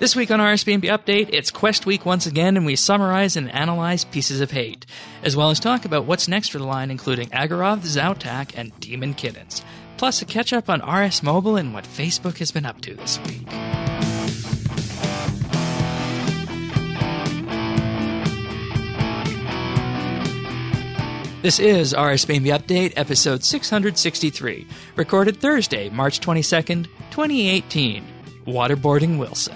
This week on RSBNB Update, it's Quest Week once again, and we summarize and analyze Pieces of Hate, as well as talk about what's next for the line, including Agaroth, Zautak, and Demon Kittens. Plus a catch-up on RS Mobile and what Facebook has been up to this week. This is RSBNB Update, episode 663, recorded Thursday, March 22nd, 2018. Waterboarding Wilson.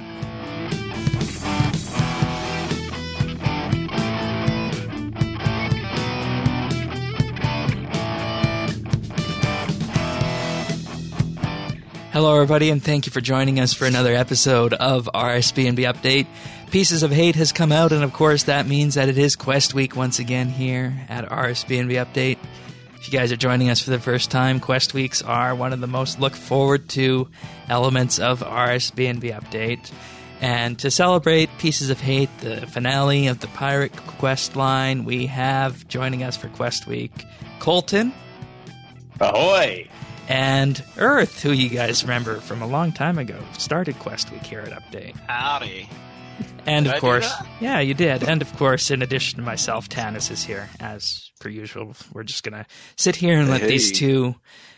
Hello, everybody, and thank you for joining us for another episode of RSBNB Update. Pieces of Hate has come out, and of course that means that it is Quest Week once again here at RSBNB Update. If you guys are joining us for the first time, Quest Weeks are one of the most looked forward to elements of RSBNB Update. And to celebrate Pieces of Hate, the finale of the Pirate Quest line, we have joining us for Quest Week Colton. Ahoy! And Earth, who you guys remember from a long time ago, started Quest Week here at Update. Howdy. And Did of I course, do that? yeah, you did. And of course, in addition to myself, Tanis is here as per usual. We're just gonna sit here and let these two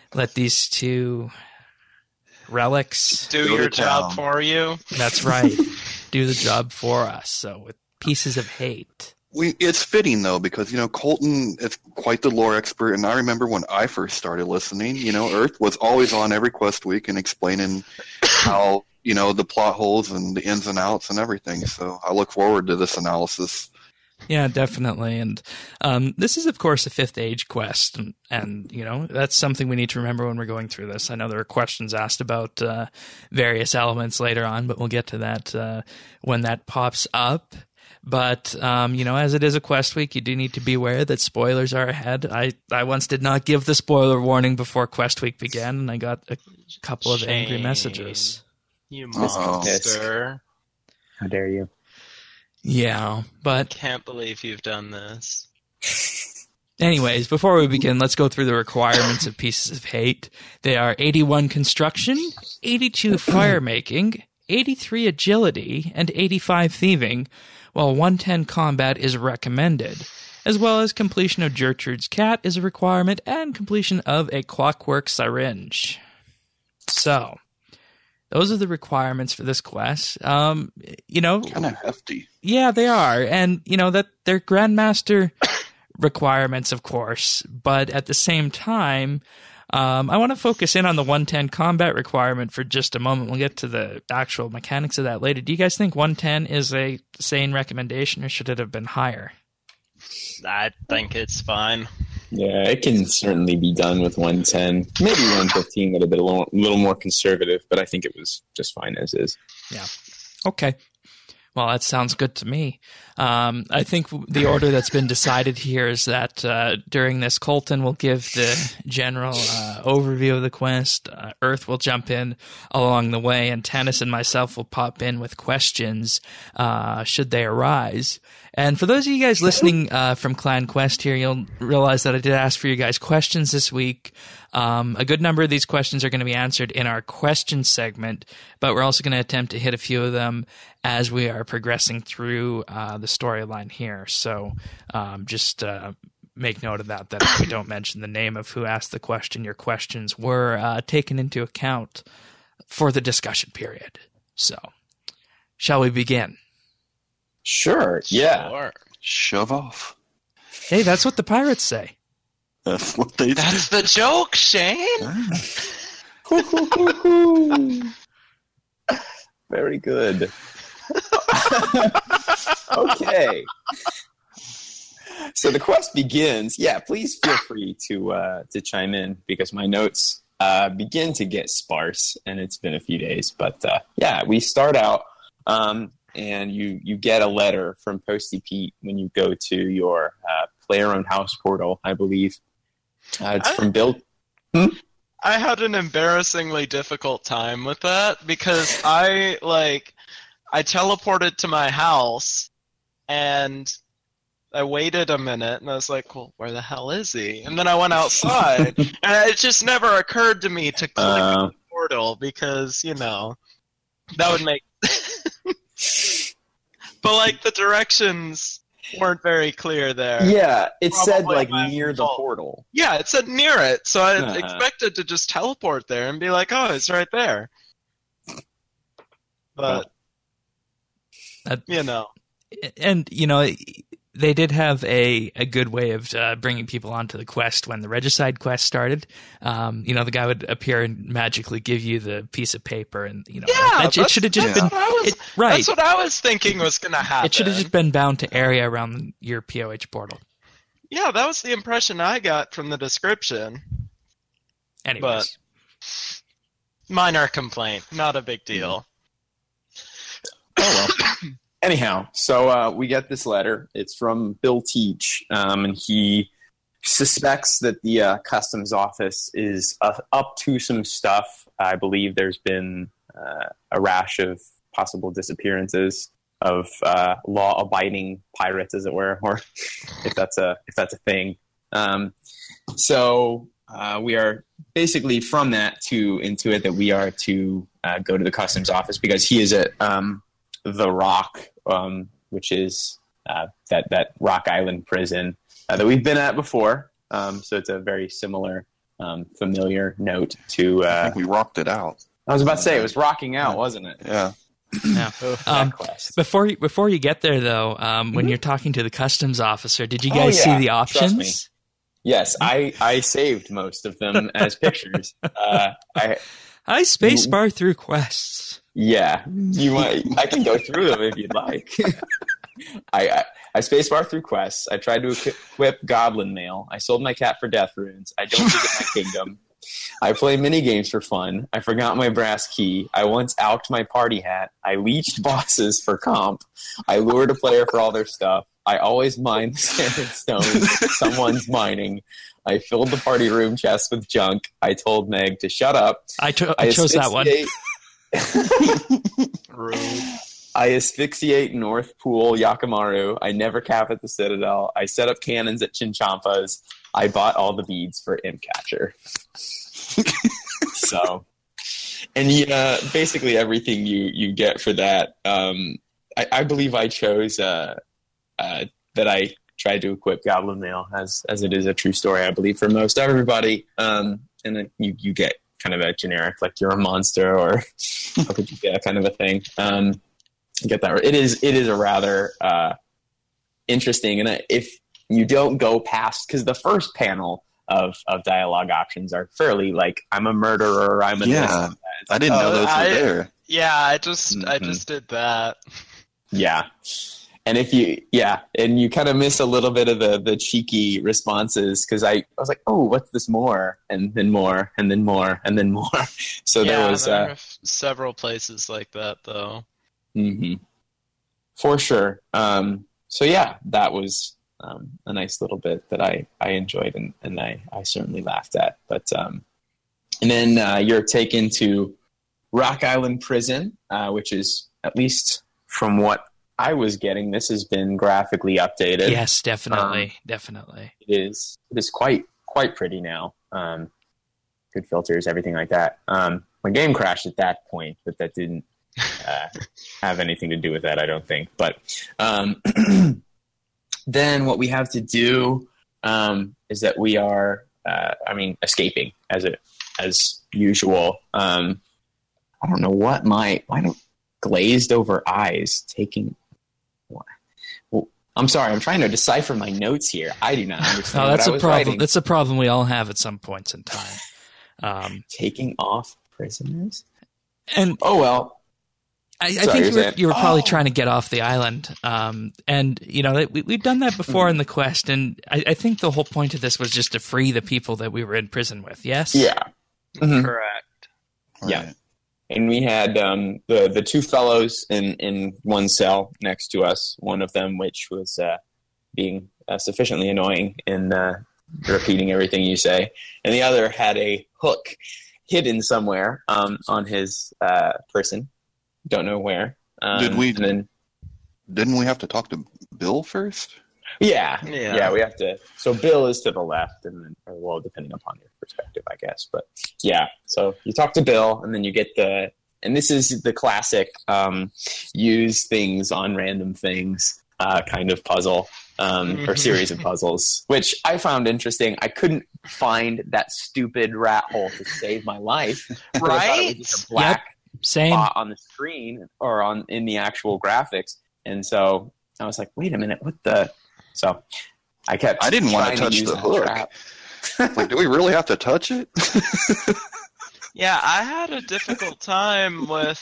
relics Do your job for you. That's right, do the job for us. So with Pieces of Hate. It's fitting, though, because, Colton is quite the lore expert, and I remember when I first started listening, Earth was always on every Quest Week and explaining how, the plot holes and the ins and outs and everything, so I look forward to this analysis. Yeah, definitely, and this is, of course, a Fifth Age quest, and that's something we need to remember when we're going through this. I know there are questions asked about various elements later on, but we'll get to that when that pops up. But, as it is a Quest Week, you do need to be aware that spoilers are ahead. I once did not give the spoiler warning before Quest Week began, and I got a couple of angry messages. You monster. How dare you? Yeah, but... Can't believe you've done this. Anyways, before we begin, let's go through the requirements of Pieces of Hate. They are 81 construction, 82 fire making, 83 agility, and 85 thieving, while 110 combat is recommended, as well as completion of Gertrude's Cat is a requirement, and completion of a Clockwork Syringe. So, those are the requirements for this quest. Kind of hefty. Yeah, they are, and that they're Grandmaster requirements, of course, but at the same time, I want to focus in on the 110 combat requirement for just a moment. We'll get to the actual mechanics of that later. Do you guys think 110 is a sane recommendation, or should it have been higher? I think it's fine. Yeah, it can certainly be done with 110. Maybe 115 would have been a little more conservative, but I think it was just fine as is. Yeah. Okay. Well, that sounds good to me. I think the order that's been decided here is that during this, Colton will give the general overview of the quest. Earth will jump in along the way, and Tanis and myself will pop in with questions should they arise. And for those of you guys listening from Clan Quest here, you'll realize that I did ask for you guys questions this week. A good number of these questions are going to be answered in our question segment, but we're also going to attempt to hit a few of them as we are progressing through the storyline here. So just make note of that if we don't mention the name of who asked the question, your questions were taken into account for the discussion period. So, shall we begin? Sure, yeah. Sure. Shove off. Hey, that's what the pirates say. That's what they That's the joke, Shane. Very good. Okay. So the quest begins. Yeah, please feel free to chime in because my notes begin to get sparse, and it's been a few days. But yeah, we start out, and you get a letter from Posty Pete when you go to your player-owned house portal, I believe. It's from Bill. I had an embarrassingly difficult time with that because I teleported to my house and I waited a minute and I was like, well, where the hell is he? And then I went outside and it just never occurred to me to click on the portal because, that would make but like the directions weren't very clear there. Yeah, it said Probably like my near the fault. portal. Yeah, it said near it, so I Uh-huh. expected to just teleport there and be like, oh, it's right there. But, you know. And, you know, they did have a good way of bringing people onto the quest when the Regicide quest started. You know, the guy would appear and magically give you the piece of paper, and you know, Yeah, it should have just been right. That's what I was thinking was going to happen. It should have just been bound to area around your POH portal. Yeah, that was the impression I got from the description. Anyways, Minor complaint, not a big deal. Oh well. Anyhow, so we get this letter. It's from Bill Teach, and he suspects that the customs office is up to some stuff. I believe there's been a rash of possible disappearances of law-abiding pirates, as it were, or if that's a thing. So we are basically from that to intuit that we are to go to the customs office because he is at the Rock, which is that Rock Island prison that we've been at before. So it's a very similar, familiar note to. I think we rocked it out. I was about to say it was rocking out, wasn't it? Yeah. yeah. That quest. Before you get there, though, when you're talking to the customs officer, did you guys see the Trust me. options? Yes, I saved most of them as pictures. I spacebar through quests. Yeah, you might. I can go through them if you'd like. I spacebar through quests. I tried to equip Goblin Mail. I sold my cat for death runes. I don't visit my kingdom. I play mini games for fun. I forgot my brass key. I once alked my party hat. I leeched bosses for comp. I lured a player for all their stuff. I always mine the standard stone someone's mining. I filled the party room chest with junk. I told Meg to shut up. I chose that one. I asphyxiate North Pool, Yakamaru. I never cap at the Citadel. I set up cannons at Chinchampa's. I bought all the beads for Imp Catcher. So, and basically everything you get for that. I believe I chose that I tried to equip Goblin Mail as it is a true story, I believe, for most everybody. And then you get kind of a generic, like you're a monster, or how could you get kind of a thing. Get that. It is a rather interesting, and if you don't go past, because the first panel of dialogue options are fairly like, I'm a murderer, I'm a Yeah, I didn't know those were there. Yeah, I just did that. Yeah. And and you kind of miss a little bit of the cheeky responses, because I was like, oh, what's this more? And then more, and then more, and then more. So there was there are several places like that, though. Mm-hmm. For sure. So yeah, that was a nice little bit that I enjoyed and I certainly laughed at. But and then you're taken to Rock Island Prison, which is, at least from what I was getting, this has been graphically updated. Yes, definitely. It is quite pretty now. Good filters, everything like that. My game crashed at that point, but that didn't have anything to do with that, I don't think. But then what we have to do is that we are, escaping as usual. I don't know what why don't glazed over eyes taking. Well, I'm sorry, I'm trying to decipher my notes here. I do not understand. No, that's what I a was problem. writing. That's a problem we all have at some points in time. Taking off prisoners. And Oh well. I Sorry, think you were probably Oh. trying to get off the island. And, you know, we've done that before in the quest. And I think the whole point of this was just to free the people that we were in prison with. Yes? Yeah. Mhm. Correct. Yeah. Right. And we had the two fellows in one cell next to us, one of them which was being sufficiently annoying in repeating everything you say, and the other had a hook hidden somewhere on his person. Don't know where. Didn't we have to talk to Bill first? Yeah, Yeah. we have to. So Bill is to the left, and then, well, depending upon your perspective, I guess. But yeah, so you talk to Bill, and then you get the And this is the classic use things on random things kind of puzzle or series of puzzles, which I found interesting. I couldn't find that stupid rat hole to save my life. I thought it was just a black Same. spot on the screen or in the actual graphics. And so I was like, wait a minute, what the? So I didn't want to touch the hook. Like, do we really have to touch it? Yeah, I had a difficult time with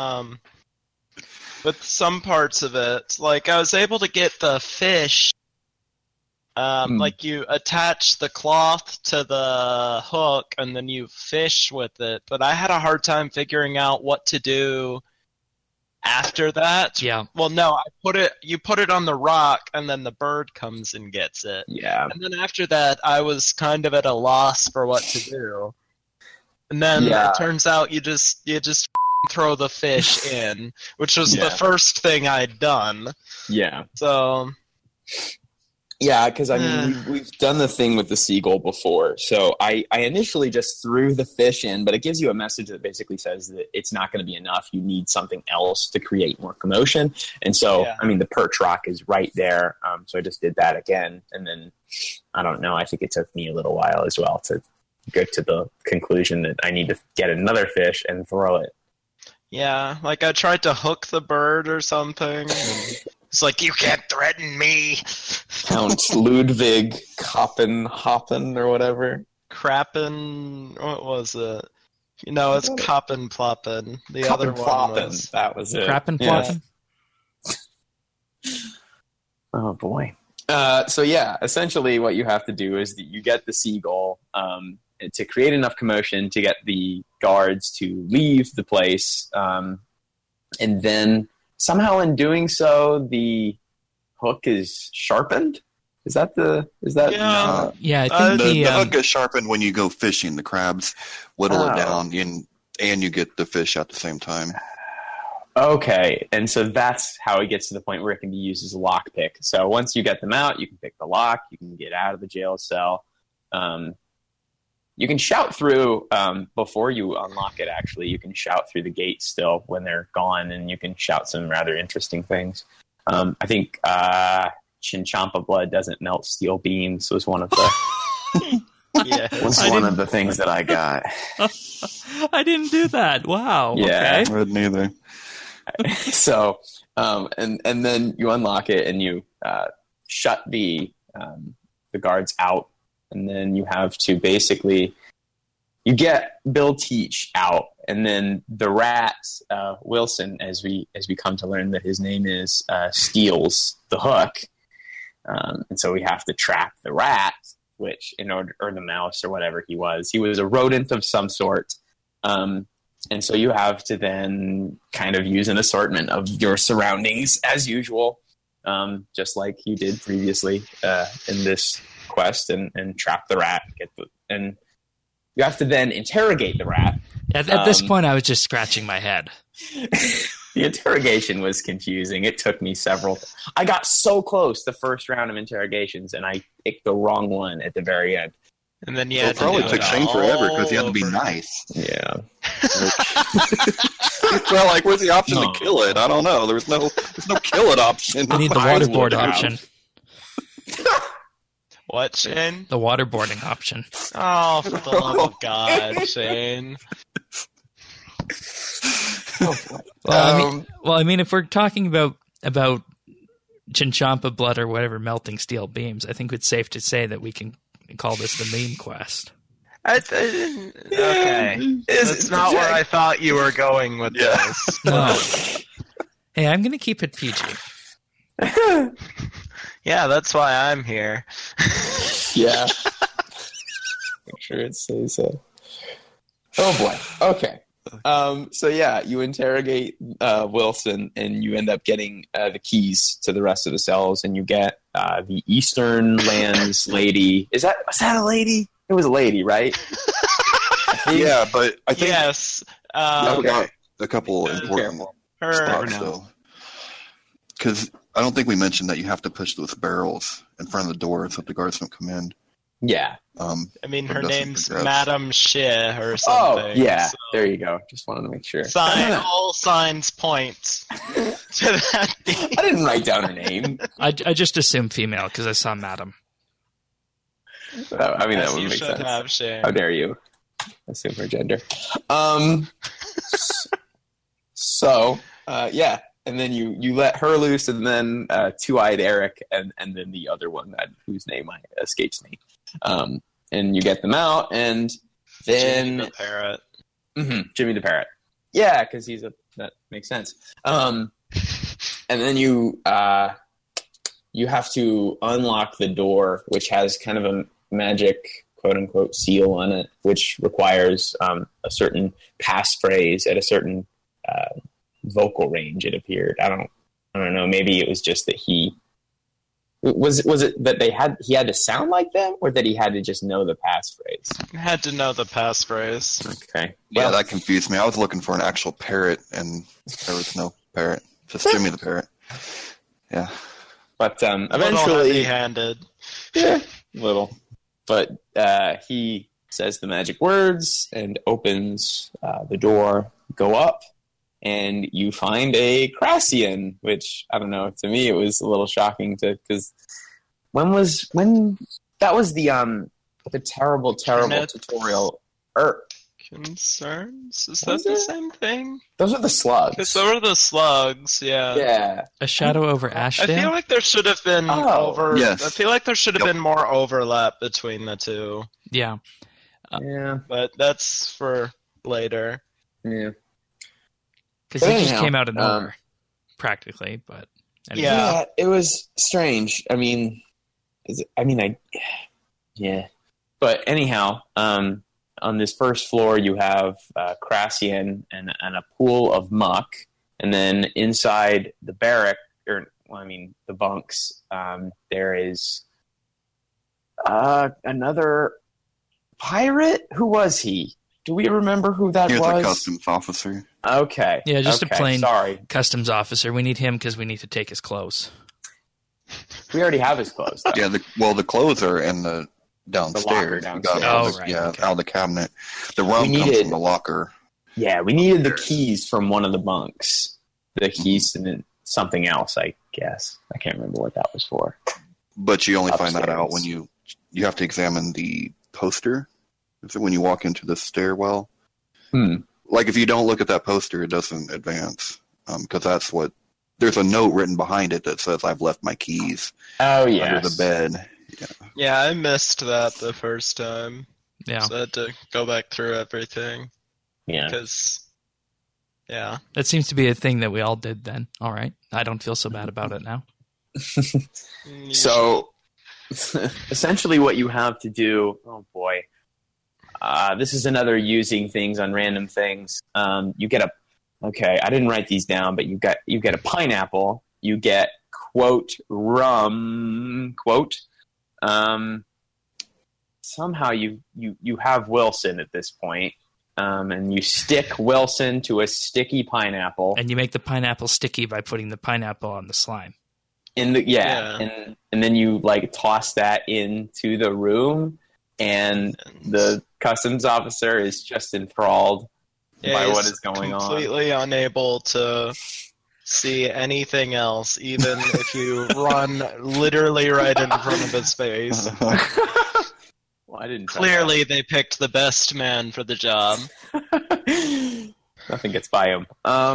some parts of it. Like, I was able to get the fish. Like, you attach the cloth to the hook, and then you fish with it. But I had a hard time figuring out what to do after that. Yeah. Well, no, you put it on the rock, and then the bird comes and gets it. Yeah. And then after that, I was kind of at a loss for what to do. And then it turns out you just throw the fish in, which was the first thing I'd done. Yeah. So. Yeah, because I mean, we've done the thing with the seagull before. So I initially just threw the fish in, but it gives you a message that basically says that it's not going to be enough. You need something else to create more commotion. And so, I mean, the perch rock is right there. So I just did that again. And then, I don't know, I think it took me a little while as well to get to the conclusion that I need to get another fish and throw it. Yeah, like I tried to hook the bird or something. It's like, you can't threaten me. Count Ludwig Hoppen or whatever. Crappen, what was it? You know, it's Koppen Ploppen. The other one was... That was it. Crappen Ploppen? Oh, boy. So, yeah, essentially what you have to do is that you get the seagull to create enough commotion to get the guards to leave the place. And then somehow in doing so, the hook is sharpened. Is that? Yeah, I think the hook is sharpened when you go fishing. The crabs whittle it down, and you get the fish at the same time. Okay, and so that's how it gets to the point where it can be used as a lockpick. So once you get them out, you can pick the lock. You can get out of the jail cell. You can shout through before you unlock it. Actually, you can shout through the gate still when they're gone, and you can shout some rather interesting things. I think Chinchompa blood doesn't melt steel beams was one of the one of the things that I got. I didn't do that. Wow. Yeah, okay. I didn't either. So, and then you unlock it and you shut the guards out. And then you have to basically, you get Bill Teach out, and then the rat Wilson, as we come to learn that his name is, steals the hook, and so we have to trap the rat, which or the mouse or whatever he was a rodent of some sort, and so you have to then kind of use an assortment of your surroundings as usual, just like you did previously in this quest and trap the rat, and you have to then interrogate the rat. At this point, I was just scratching my head. The interrogation was confusing. It took me I got so close the first round of interrogations, and I picked the wrong one at the very end. And then it probably took Shane forever because he had to be nice. Yeah. Well, like, where's the option to kill it? I don't know. There's no kill it option. We need the waterboard option. What, Shane? The waterboarding option. Oh, for the love of God, Shane. Well, I mean, if we're talking about Chinchompa blood or whatever melting steel beams, I think it's safe to say that we can call this the meme quest. Okay. That's not where I thought you were going with this. No. Hey, I'm going to keep it PG. Yeah, that's why I'm here. Yeah. Make sure it says so. Oh boy. Okay. So yeah, you interrogate Wilson, and you end up getting the keys to the rest of the cells, and you get the Eastern Lands lady. Was that a lady? It was a lady, right? Yeah, but I think yes. Okay. A couple important spots though, because I don't think we mentioned that you have to push those barrels in front of the door so the guards don't come in. Yeah. I mean, But her doesn't name's progress. Madame Shih or Oh, something. yeah. so There you go. Just wanted to make sure. all signs point to that being. I didn't write down her name. I just assumed female because I saw Madam. I mean, that As would you make should sense. have, Shane. How dare you assume her gender? So, yeah. And then you let her loose, and then Two-Eyed Eric, and then the other one whose name escapes me. And you get them out, and then Jimmy the parrot. Jimmy the Parrot. Yeah, because that makes sense. And then you have to unlock the door, which has kind of a magic quote unquote seal on it, which requires a certain passphrase at a certain vocal range. It appeared. I don't know. Maybe it was just that he was it that he had to sound like them, or that he had to just know the passphrase. I had to know the passphrase. Okay. Yeah, that confused me. I was looking for an actual parrot, and there was no parrot. Just Jimmy the parrot. Yeah. But Little eventually, heavy-handed. yeah, little. But he says the magic words and opens the door. Go up, and you find a Crassian, which I don't know. To me, it was a little shocking because when that was the terrible Kenneth tutorial. Concerns? Is Was that the it? same thing? Those are the slugs. Because those are the slugs, yeah. Yeah. A Shadow over I feel Ashdale? like there should have been Yes. I feel like there should have Yep. been more overlap between the two, Yeah. Yeah. but that's for later. Yeah. Because But it just anyhow, came out of nowhere, practically. But anyway. Yeah. It was strange. I mean, yeah. But anyhow, on this first floor, you have Crassian and a pool of muck, and then inside the barrack, the bunks, there is another pirate. Who was he? Do we remember who that He was was? a customs officer. Okay. Yeah, just a okay. plain- Sorry, Customs officer. We need him because we need to take his clothes. we already have his clothes. Though. Yeah, the clothes are in the downstairs. The locker You got downstairs. out Oh, of the- right, yeah, okay. out of the cabinet. The rum We comes needed- from the locker. Yeah, we needed the keys from one of the bunks. The keys and then something else, I guess. I can't remember what that was for. But you only find that out Upstairs. when you have to examine the poster. Is it when you walk into the stairwell? Like if you don't look at that poster, it doesn't advance because that's what. There's a note written behind it that says, "I've left my keys Oh, yeah. under the bed." Yeah, I missed that the first time. Yeah. So I had to go back through everything. Yeah. Because, yeah. That seems to be a thing that we all did then. All right. I don't feel so bad about it now. So, essentially, what you have to do. Oh boy, this is another using things on random things. You get a. Okay, I didn't write these down, but you get a pineapple. You get quote rum quote. Somehow you have Wilson at this point, and you stick Wilson to a sticky pineapple. And you make the pineapple sticky by putting the pineapple on the slime. Yeah. And then you like toss that into the room, and the customs officer is just enthralled by what he's is going on. completely unable to see anything else, even if you run literally right in front of his face. Well, I didn't. try Clearly, they picked the best man for the job. that. Nothing gets by him.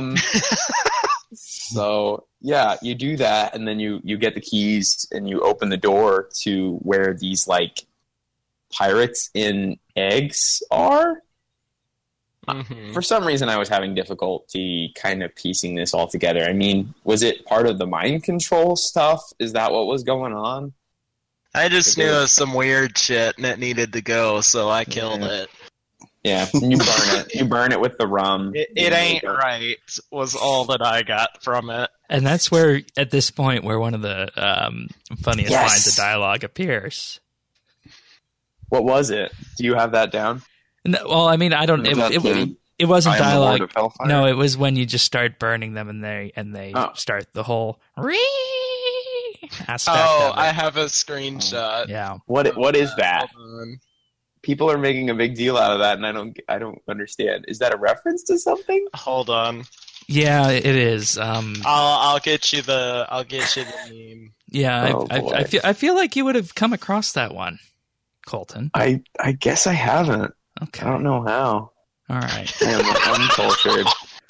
So yeah, you do that, and then you get the keys, and you open the door to where these like pirates in eggs are. Mhm. For some reason, I was having difficulty kind of piecing this all together. I mean, was it part of the mind control stuff? Is that what was going on? I just knew it was some weird shit and it needed to go, so I killed Yeah. it. Yeah, you burn it. You burn it with the rum. It ain't right, was all that I got from it. And that's where, at this point, where one of the funniest Yes. lines of dialogue appears. What was it? Do you have that down? No, well, I mean, I don't. Was that the It wasn't I am the Lord dialogue. of Hellfire? No, it was when you just start burning them and they Oh. start the whole. "Ree!" aspect Oh, of it. I have a screenshot. Yeah. What is that? Hold on. People are making a big deal out of that, and I don't understand. Is that a reference to something? Hold on. Yeah, it is. I'll get you the meme. Yeah, Oh, boy. I feel like you would have come across that one, Colton. I guess I haven't. Okay. I don't know how. All right. I am uncultured.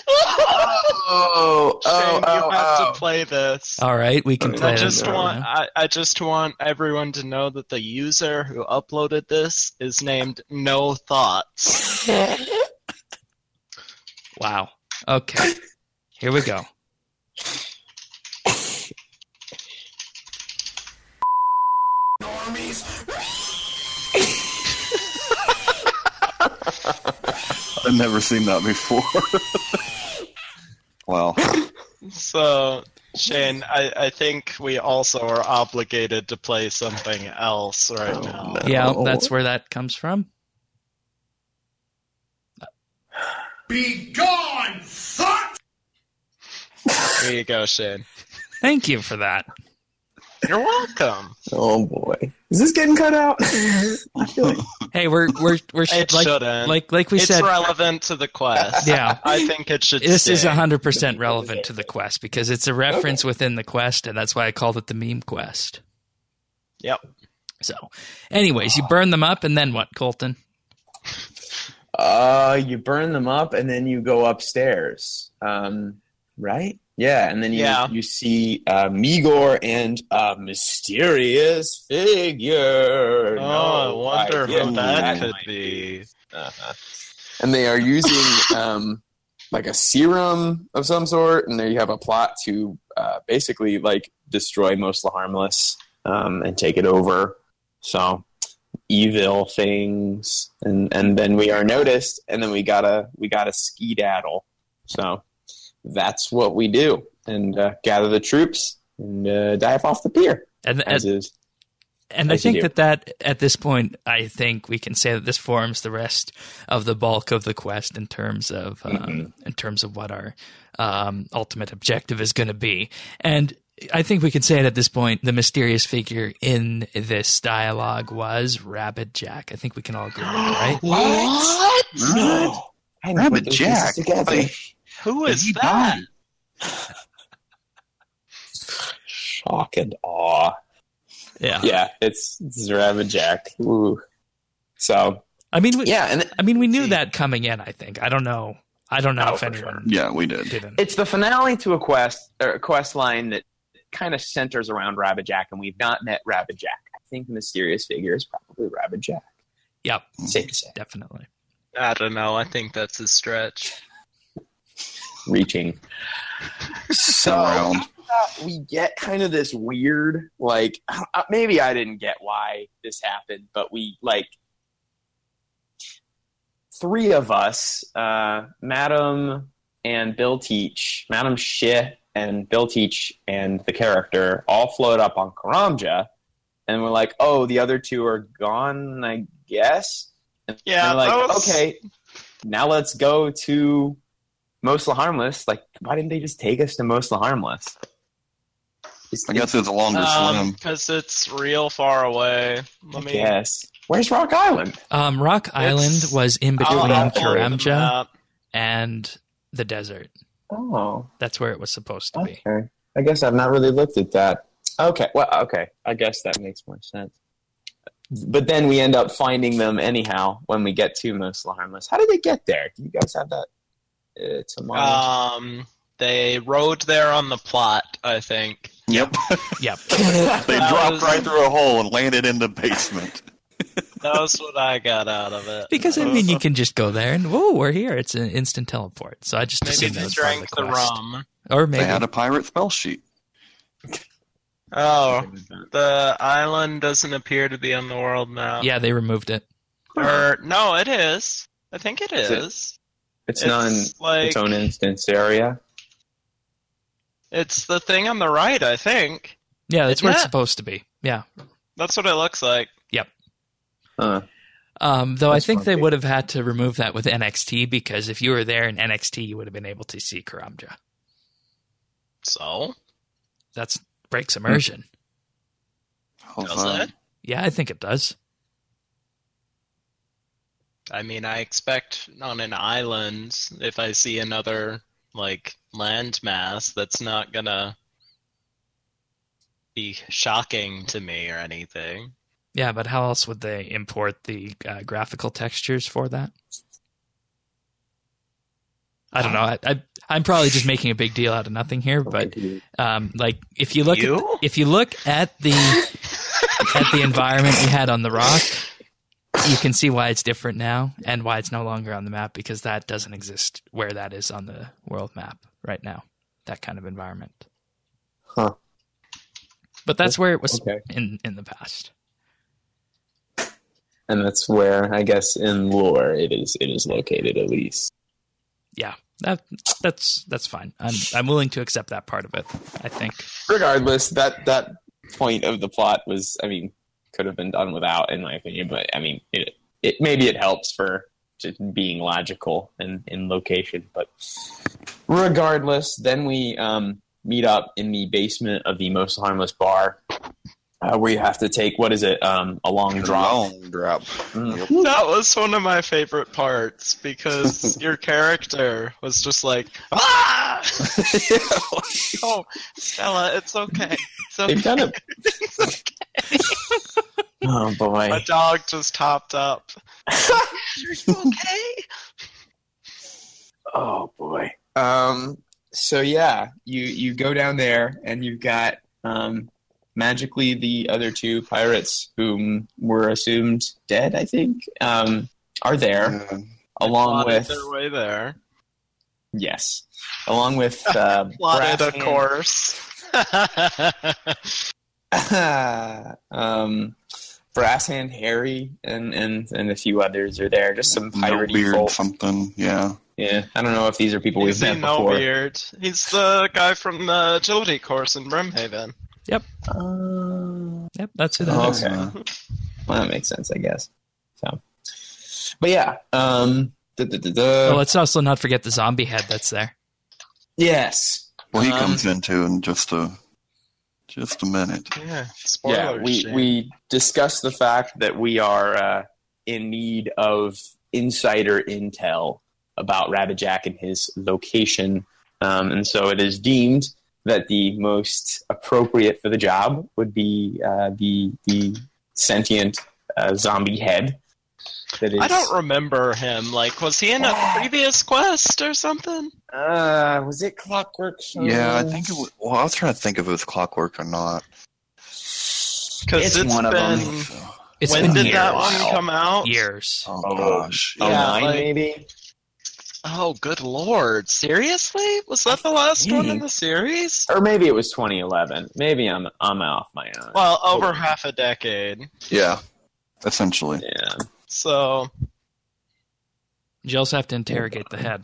Shane, you have to play this. All right, we can And play I it just now. want I just want everyone to know that the user who uploaded this is named No Thoughts. Wow. Okay. Here we go. I've never seen that before. Wow. So, Shane, I think we also are obligated to play something else right now. Yeah, that's where that comes from. Be gone, fuck! Here you go, Shane. Thank you for that. You're welcome. Oh boy, is this getting cut out? I feel like Hey, we're It like shouldn't. like we It's said. relevant to the quest. Yeah. I think it should This is stay. 100% relevant to the quest because it's a reference within the quest, and that's why I called it the meme quest. Yep. So, anyways, you burn them up, and then what, Colton? you burn them up and then you go upstairs. Right? Yeah, and then you see Migor and a mysterious figure. Oh, I wonder idea who that could might be. Uh-huh. And they are using like a serum of some sort, and there you have a plot to basically like destroy Mosla Harmless and take it over. So evil things, and then we are noticed, and then we gotta skedaddle. So that's what we do, and gather the troops and dive off the pier. And As is. And I As you think do. that at this point, I think we can say that this forms the rest of the bulk of the quest in terms of what our ultimate objective is going to be. And I think we can say it at this point. The mysterious figure in this dialogue was Rabbit Jack. I think we can all agree, right? What? What? I didn't Rabbit put those Jack. pieces together. Like, Who did is he that? die? Shock and awe. Yeah. Yeah, it's Rabbit Jack. Ooh. So I mean, we knew that coming in. I think. I don't know Oh, if for anyone Yeah, we did. didn't. it's the finale to a quest line that kind of centers around Rabbit Jack, and we've not met Rabbit Jack. I think the mysterious figure is probably Rabbit Jack. Yep, Safe to say. definitely. I don't know. I think that's a stretch. Reaching. So Around. we get kind of this weird, like, maybe I didn't get why this happened, but we, like, three of us, Madam and Bill Teach, Madam Shih and Bill Teach and the character all float up on Karamja, and we're like, oh, the other two are gone, I guess? And Yeah, we're like, that was- okay, now let's go to Mosla Harmless. Like, why didn't they just take us to Mosla Harmless? I guess it's a longer swim. Because it's real far away. Let me. Yes. Where's Rock Island? Rock Island was in between I'll pull the Karamja map. and the desert. Oh, That's where it was supposed to be. okay. I guess I've not really looked at that. Okay, well, okay. I guess that makes more sense. But then we end up finding them anyhow when we get to Mosla Harmless. How did they get there? Do you guys have that? Tomorrow. They rode there on the plot, I think. Yep. Yep. They That dropped was- right through a hole and landed in the basement. That's what I got out of it. Because I mean, you can just go there and whoa, we're here. It's an instant teleport. So I just Maybe assumed that they was part of drank the the quest. rum. Or They maybe had a pirate spell sheet. Oh, the island doesn't appear to be on the world map. yeah, they removed it. Or no, it is. I think it Is it? is. It's not in like its own instance area. it's the thing on the right. I think Yeah, that's where it's Yeah. supposed to be. Yeah. that's what it looks like. Huh. Though I That's think they funky. would have had to remove that with NXT because if you were there in NXT, you would have been able to see Karamja. So That's breaks immersion. How's Does that? it? Yeah, I think it does. I mean, I expect on an island, if I see another, like, landmass, that's not gonna be shocking to me or anything. Yeah, but how else would they import the graphical textures for that? I don't know. I'm probably just making a big deal out of nothing here, but like if you look at the environment we had on the rock, you can see why it's different now and why it's no longer on the map, because that doesn't exist where that is on the world map right now. That kind of environment. Huh. But that's where it was Okay. in the past. And that's where, I guess, in lore it is located at least. Yeah, that's fine. I'm willing to accept that part of it, I think. Regardless, that point of the plot was, I mean, could have been done without, in my opinion. But I mean, it maybe it helps for just being logical in location. But regardless, then we meet up in the basement of the Most Harmless Bar, where you have to take, what is it, a long drop. Long drop. Mm. That was one of my favorite parts, because your character was just like, ah! Oh, Stella, it's okay. It's okay. They've done it. It's okay. Oh boy. My dog just topped up. Are you okay? Oh boy. So yeah, you go down there and you've got magically the other two pirates whom were assumed dead, I think, are there Yeah. along Plotted with their way there. yes, along with Plotted, Brass of Hand- course. Brass Hand Harry and a few others are there. Just some No piratey beard, folk. something. Yeah. Yeah, I don't know if these are people we've He's met in no before. beard. He's the guy from the agility course in Brimhaven. Yep, that's who that Oh, is. okay. Well, that makes sense, I guess. So, but yeah, Well, let's also not forget the zombie head that's there. yes. Well, he comes in too in just a minute. Yeah, spoilers. Yeah, Shane. we discussed the fact that we are in need of insider intel about Rabbit Jack and his location, and so it is deemed that the most appropriate for the job would be the sentient zombie head. That is, I don't remember him. Like, was he in a previous quest or something? was it Clockwork? Yeah, I think it was. Well, I was trying to think if it was Clockwork or not. Because It's it's one of been. them. So, It's When been did years. that one come out? Years. oh gosh. Oh, Yeah, nine like- maybe. Oh, good lord! Seriously? Was that the last one in the series? Or maybe it was 2011. Maybe I'm off my own. Well, over half a decade. Yeah. Essentially. Yeah. So, You also have to interrogate the head.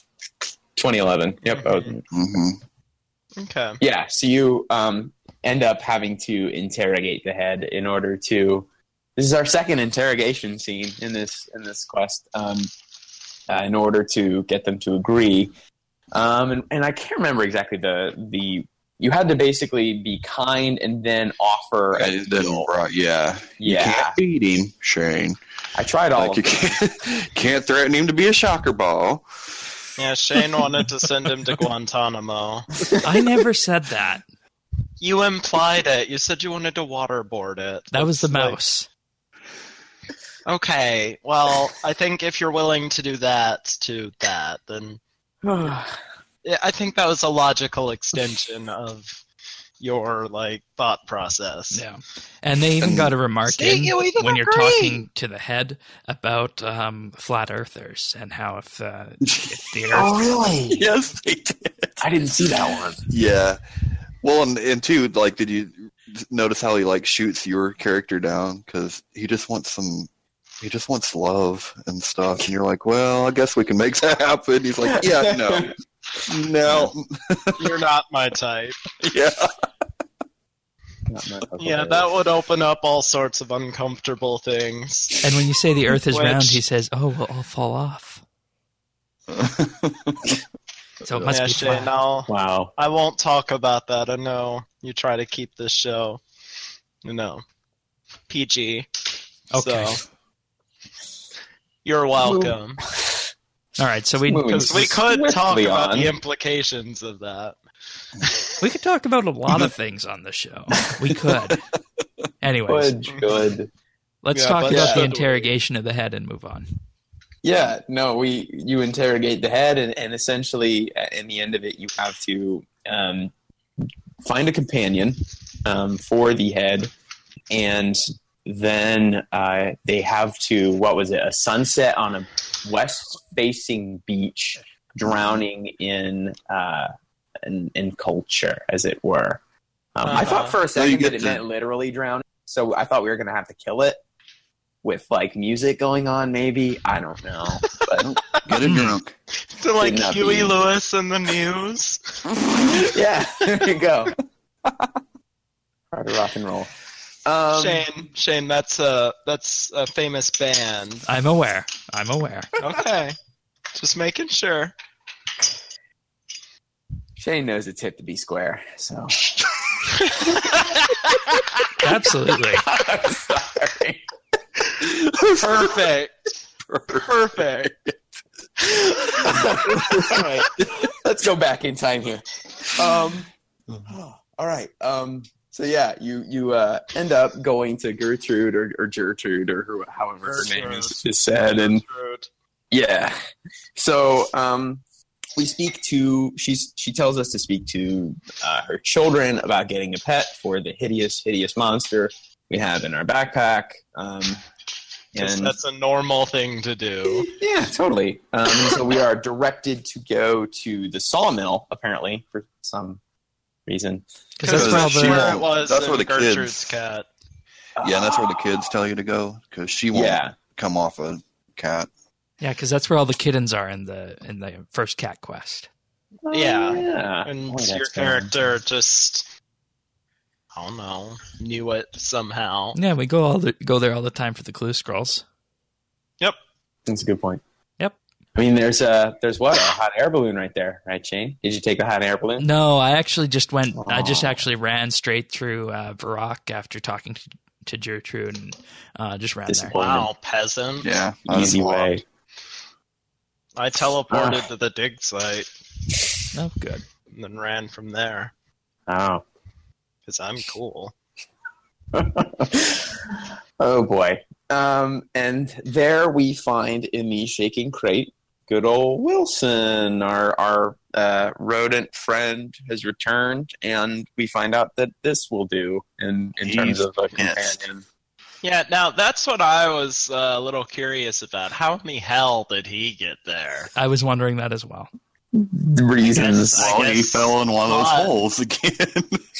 2011. Yep. hmm okay. Yeah. So you end up having to interrogate the head in order to. This is our second interrogation scene in this quest. In order to get them to agree, and I can't remember exactly the. You had to basically be kind and then offer. A And then, deal. right, yeah. You Yeah. can't beat him, Shane. I tried all. Like you of can't threaten him to be a shocker ball. Yeah, Shane wanted to send him to Guantanamo. I never said that. You implied it. You said you wanted to waterboard it. That was the That's like- mouse. Okay, well, I think if you're willing to do that, then them. yeah, I think that was a logical extension of your thought process. Yeah. And they even got a remark See, in you even when you're agree. talking to the head about flat earthers and how if the earth... Oh really? Yes, they did. I didn't see that one. Yeah. Well, and two, did you notice how he shoots your character down because he just wants love and stuff, and you're like, well, I guess we can make that happen. He's like, yeah, no, You're not my type. yeah. Yeah, that would open up all sorts of uncomfortable things. And when you say the earth is round, Which- he says, oh, we'll all fall off. So it must Yeah, be Shane, flat. Wow. I won't talk about that. I know you try to keep this show, PG. Okay. So, you're welcome. All right, so we Because we could talk Swiftly about on. the implications of that. could talk about a lot of things on the show. We could. Anyways, Good. let's Yeah, talk but about the should we? interrogation of the head and move on. Yeah, no, you interrogate the head, and essentially, in the end of it, you have to find a companion for the head, and then they have to, what was it, a sunset on a west-facing beach, drowning in culture, as it were. I thought for a So you second get that it to- meant literally drowning, so I thought we were going to have to kill it with like music going on, maybe. I don't know. But Get it drunk. To like Should not Huey be. Lewis and the News. yeah, there you go. Part of rock and roll. Shane, that's a famous band. I'm aware. Okay, just making sure. Shane knows it's hip to be square, so. Absolutely. I'm sorry. Perfect. All right. Let's go back in time here. All right. So yeah, you end up going to Gertrude or Gertrude or however her name is said, and yeah. So we speak to she tells us to speak to her children about getting a pet for the hideous monster we have in our backpack. And that's a normal thing to do. yeah, totally. So we are directed to go to the sawmill, apparently, for some reason. Because that's where all she the where won't. it was That's in where the Gertrude's kids- cat. Yeah, that's where the kids tell you to go because she won't Yeah. come off a cat. because that's where all the kittens are in the first cat quest. Yeah. Yeah. And Boy, that's your bad. character just, I don't know, knew it somehow. Yeah, we go there all the time for the clue scrolls. Yep. That's a good point. Yep. I mean, there's what, a hot air balloon right there, right, Shane? Did you take a hot air balloon? No, I actually just went. I just Aw. actually ran straight through Varrock after talking to Gertrude and just ran there. Disappointing. Wow, peasant. Yeah, I Easy just way. walked. I teleported to the dig site Oh, good. and then ran from there Oh. because I'm cool. Oh boy. And there we find in the shaking crate, good old Wilson, our rodent friend has returned, and we find out that this will do in terms He's of a pissed. companion. Yeah, now that's what I was a little curious about. How in the hell did he get there? I was wondering that as well. Reasons. I Well, he guess fell in one of those not. holes again.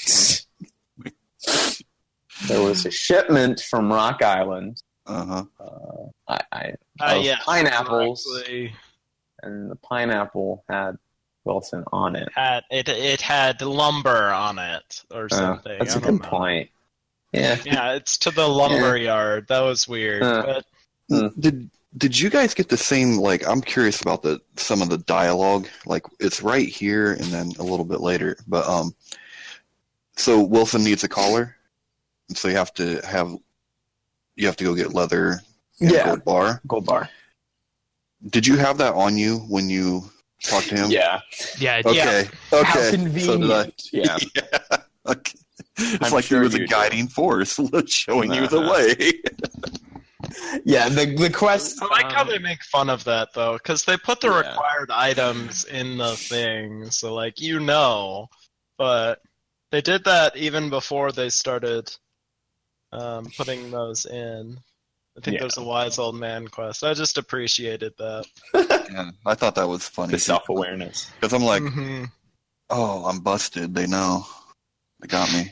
There was a shipment from Rock Island. Uh-huh. Of Yeah, pineapples, actually and the pineapple had Wilson on it. it had lumber on it or something. That's I a don't good know. point. Yeah. Yeah, it's to the lumber yard. That was weird. But Did you guys get the same, like, I'm curious about some of the dialogue. Like, it's right here and then a little bit later. But, so Wilson needs a collar. And so you have to go get leather and Yeah. gold bar. Gold bar. Did you have that on you when you talked to him? Yeah. Yeah, Okay. How Okay. convenient. So did I. Yeah. Yeah. Okay. It's I'm like sure he was you a did. guiding force showing you the Uh-huh. way. Yeah. The quest. I like how they make fun of that though, because they put the Yeah. required items in the thing, so like but they did that even before they started putting those in. I think Yeah. there's a wise old man quest. I just appreciated that. Yeah, I thought that was funny. The self-awareness. Because I'm like, Mhm. oh, I'm busted. They know. They got me.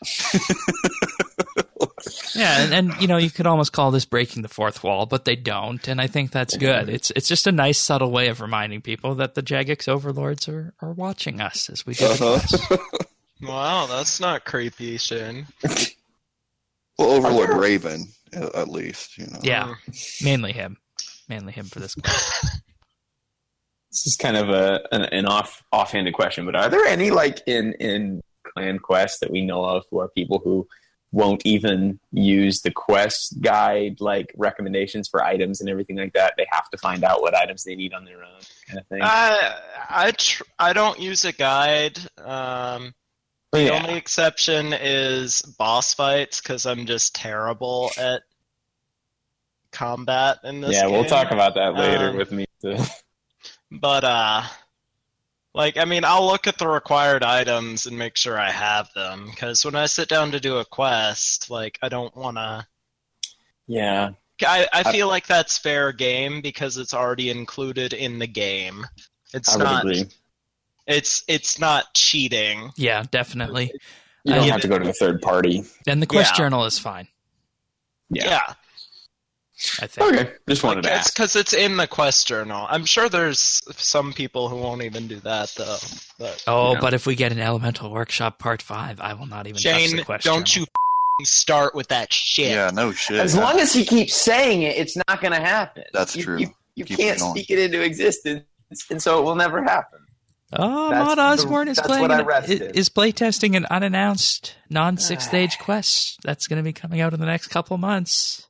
yeah, and you could almost call this breaking the fourth wall, but they don't, and I think that's good. It's just a nice, subtle way of reminding people that the Jagex overlords are watching us as we do the quest. Wow, that's not creepy, Shane. Well, Overlord Raven, at least, Yeah, mainly him for this quest. This is kind of an offhanded question, but are there any like in Clan Quest that we know of who are people who won't even use the quest guide, like recommendations for items and everything like that. They have to find out what items they need on their own, kind of thing. I don't use a guide. The only exception is boss fights, because I'm just terrible at combat in this game. We'll talk about that later with me too. But I'll look at the required items and make sure I have them, because when I sit down to do a quest, I don't want to. Yeah. I feel like that's fair game because it's already included in the game. It's not. Agree. It's not cheating. Yeah, definitely. You don't have to go to the third party. And the quest journal is fine. Yeah. I think. Okay, just wanted to ask. Because it's in the quest journal. I'm sure there's some people who won't even do that, though. But, but if we get an Elemental Workshop Part 5, I will not even touch the quest don't journal. you start with that shit. Yeah, no shit. As long as he keeps saying it, it's not going to happen. That's true. You Keep can't it going. speak it into existence, and so it will never happen. Oh, Maud Osborne is playtesting an unannounced non-6th stage quest that's going to be coming out in the next couple months.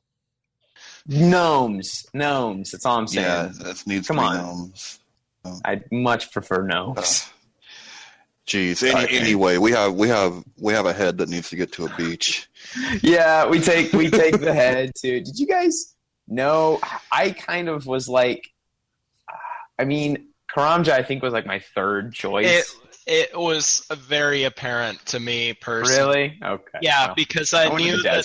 Gnomes. That's all I'm saying. Yeah, that needs Come to be on. gnomes. I'd much prefer gnomes. Jeez. Anyway, we have a head that needs to get to a beach. Yeah, we take the head too. Did you guys know? I kind of was like, Karamja, I think, was like my third choice. It was very apparent to me personally. Really? Okay. Yeah, well, because I knew that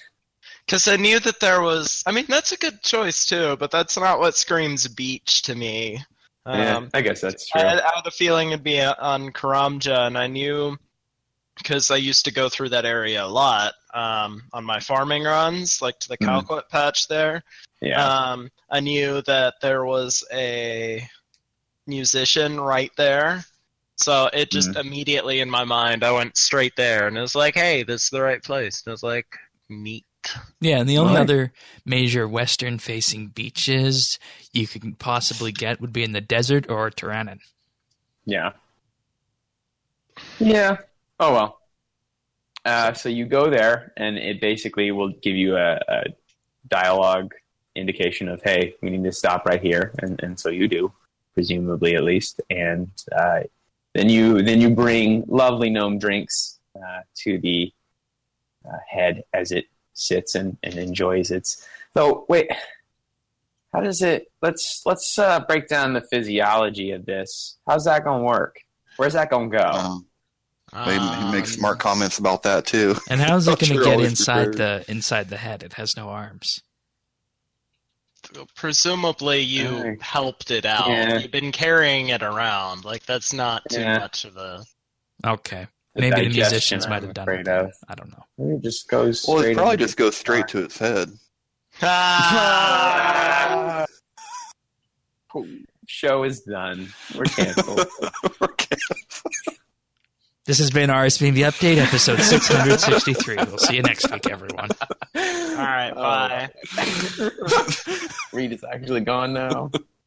there was. That's a good choice too, but that's not what screams beach to me. Yeah, I guess that's true. I had a feeling it'd be on Karamja, and I knew because I used to go through that area a lot on my farming runs, like to the Calquet patch there. Yeah. I knew that there was a musician right there, so it just immediately in my mind I went straight there, and it was like, hey, this is the right place. And it was like, neat. Yeah, and the only other major western-facing beaches you could possibly get would be in the desert or Taranin. Yeah. Oh well. So you go there, and it basically will give you a dialogue indication of, hey, we need to stop right here, and so you do, presumably at least, and then you bring lovely gnome drinks to the head as it sits and enjoys its. So wait, how does it? Let's break down the physiology of this. How's that gonna work? Where's that gonna go? He makes smart comments about that too. And how's it going to You're get always inside the head? It has no arms. Presumably you helped it out. Yeah. You've been carrying it around. That's not too much of a. Okay. The Maybe the digestion, musicians might have done I'm it. afraid of. I don't know. It just goes. Well, it straight probably into- just goes straight to its head. Show is done. We're canceled. This has been RSVP Update, episode 663. We'll see you next week, everyone. All right, bye. Reed is actually gone now.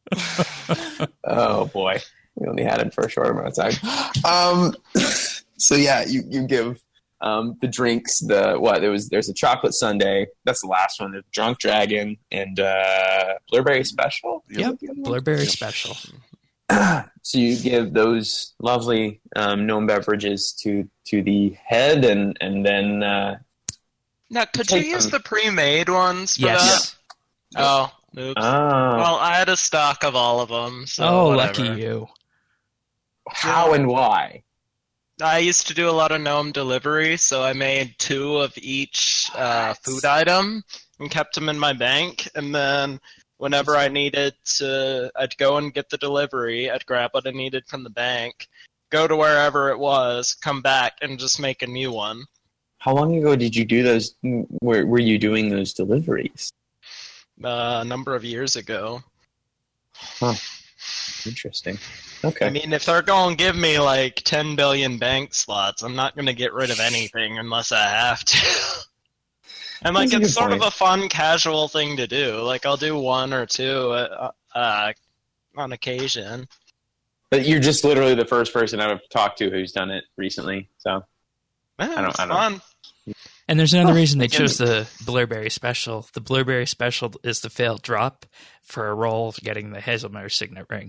Oh boy, we only had him for a short amount of time. So yeah, you give the drinks. There's a chocolate sundae. That's the last one. There's Drunk Dragon and Blurberry Special. Yep, Blurberry Special. So you give those lovely gnome beverages to the head, and then Now, could you use the pre-made ones for Yes. that? Oh, oops. Well, I had a stock of all of them. So whatever. Lucky you. How and why? I used to do a lot of gnome delivery, so I made 2 of each food item and kept them in my bank. And then whenever I needed to, I'd go and get the delivery. I'd grab what I needed from the bank, go to wherever it was, come back, and just make a new one. How long ago did you do those? Were you doing those deliveries? A number of years ago. Huh. Interesting. Okay. I mean, if they're going to give me like 10 billion bank slots, I'm not going to get rid of anything unless I have to. And like, That's a it's good sort point. of a fun, casual thing to do. Like, I'll do 1 or 2 on occasion. But you're just literally the first person I've talked to who's done it recently. So Man, I don't- it's fun. And there's another reason they chose the Blurberry Special. The Blurberry Special is the failed drop for a roll of getting the Hazelmire Signet Ring.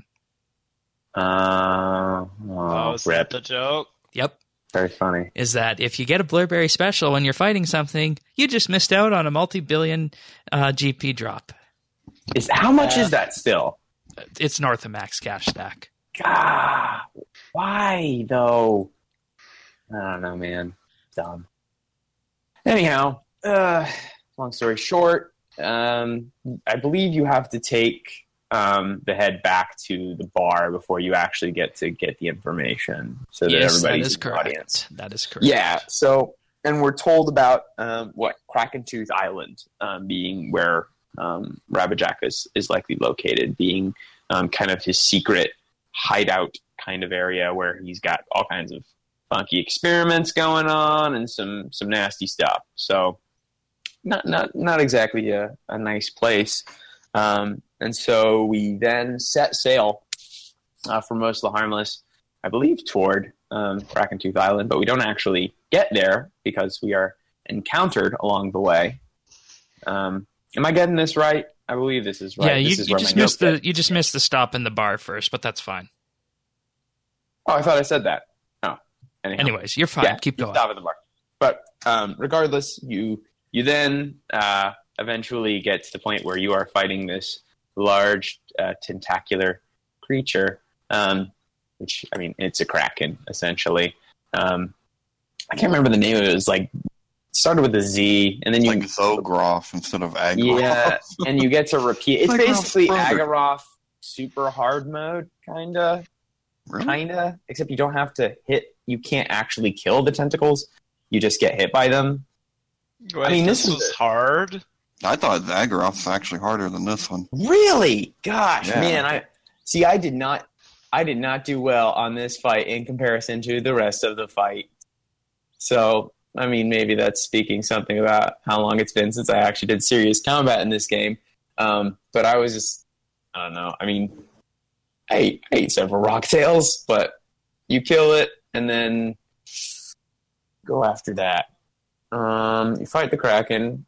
Is that rip. the joke? Yep. Very funny. Is that if you get a Blurberry Special when you're fighting something, you just missed out on a multi-billion GP drop. How much is that still? It's north of max cash stack. God, why though? I don't know, man. Dumb. Anyhow, long story short, I believe you have to take the head back to the bar before you actually get the information, so that Yes, everybody's that is in the correct. audience. That is correct. Yeah. So, and we're told about Kraken Tooth Island being where Rabbit-Jack is likely located, being kind of his secret hideout kind of area where he's got all kinds of funky experiments going on and some nasty stuff. So not exactly a nice place. And so we then set sail for Most of the Harmless, I believe, toward Kraken Tooth Island, but we don't actually get there because we are encountered along the way. Am I getting this right? I believe this is right. Yeah, you This is where just my missed note you just missed the stop in the bar first, but that's fine. Oh, I thought I said that. Oh, anyhow. Anyways, you're fine. Yeah, Keep you going. stop at the bar. But regardless, you then eventually get to the point where you are fighting this large tentacular creature, which, I mean, it's a kraken, essentially. I can't remember the name of it. It was like, started with a Z, and then you... Like Zogroff instead of Agroff. Yeah, and you get to repeat... It's Like basically Rough Brother. Agaroth super hard mode, kind of. Really? Kinda, except you don't have to hit. You can't actually kill the tentacles. You just get hit by them. Wait, I mean, this this was is- hard. I thought Agroff was actually harder than this one. Really? Gosh, Yeah. man! I did not do well on this fight in comparison to the rest of the fight. So, I mean, maybe that's speaking something about how long it's been since I actually did serious combat in this game. But I was just, I don't know. I mean, I ate several rocktails, but you kill it and then go after that. You fight the Kraken.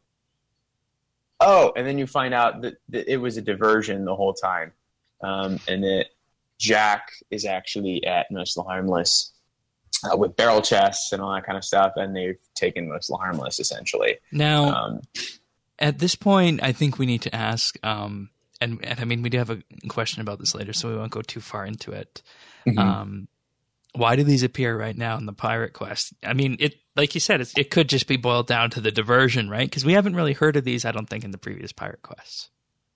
Oh, and then you find out that it was a diversion the whole time. And that Jack is actually at Most of the Harmless with barrel chests and all that kind of stuff, and they've taken Most of the Harmless, essentially. Now, at this point, I think we need to ask, and I mean, we do have a question about this later, so we won't go too far into it. Mhm. Why do these appear right now in the Pirate Quest? I mean, it like you said, it could just be boiled down to the diversion, right? Because we haven't really heard of these, I don't think, in the previous Pirate Quests.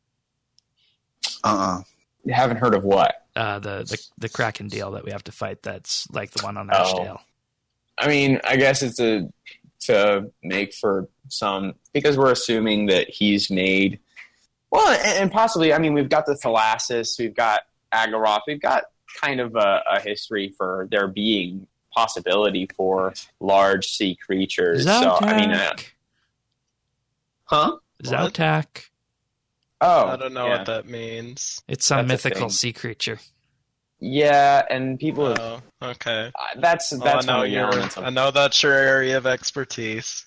You haven't heard of what? The Kraken deal that we have to fight. That's like the one on Ashdale. I mean, I guess it's to make for some, because we're assuming that he's made, well, and possibly, I mean, we've got the Thalassus, we've got Agaroth, we've got kind of a history for there being possibility for large sea creatures. Zautak. So, I mean, huh? Zautak. Oh, I don't know yeah. what that means. It's some That's a mythical thing. sea creature. Yeah, and people have, Oh, okay. that's Well, one of the elements I of know that's your area of expertise.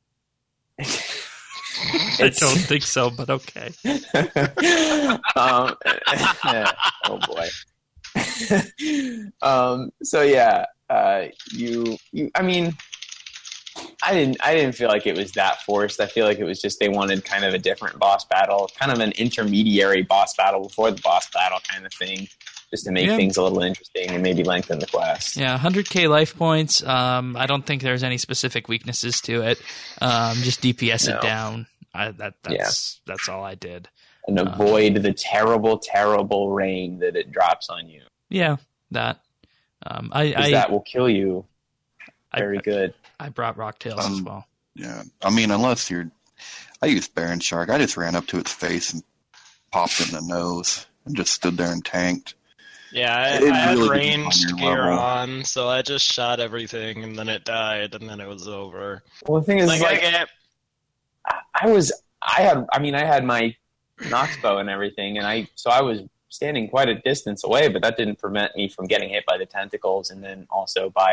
I don't think so, but okay. Oh boy. So yeah, you I mean, I didn't feel like it was that forced. I feel like it was just they wanted kind of a different boss battle, kind of an intermediary boss battle before the boss battle kind of thing, just to make Yeah. things a little interesting and maybe lengthen the quest. Yeah, 100k life points. I don't think there's any specific weaknesses to it. Just DPS No. it down. That's all I did. And avoid the terrible, terrible rain that it drops on you. Yeah, that. 'Cause that will kill you. Very good. I brought Rocktails as well. Yeah, I mean, unless you're, I used Baron Shark. I just ran up to its face and popped it in the nose and just stood there and tanked. Yeah, I It had really ranged depends on your gear level. on, so I just shot everything, and then it died, and then it was over. Well, the thing is, Like, like, I get, I had my Nox bow and everything, and I was standing quite a distance away, but that didn't prevent me from getting hit by the tentacles, and then also by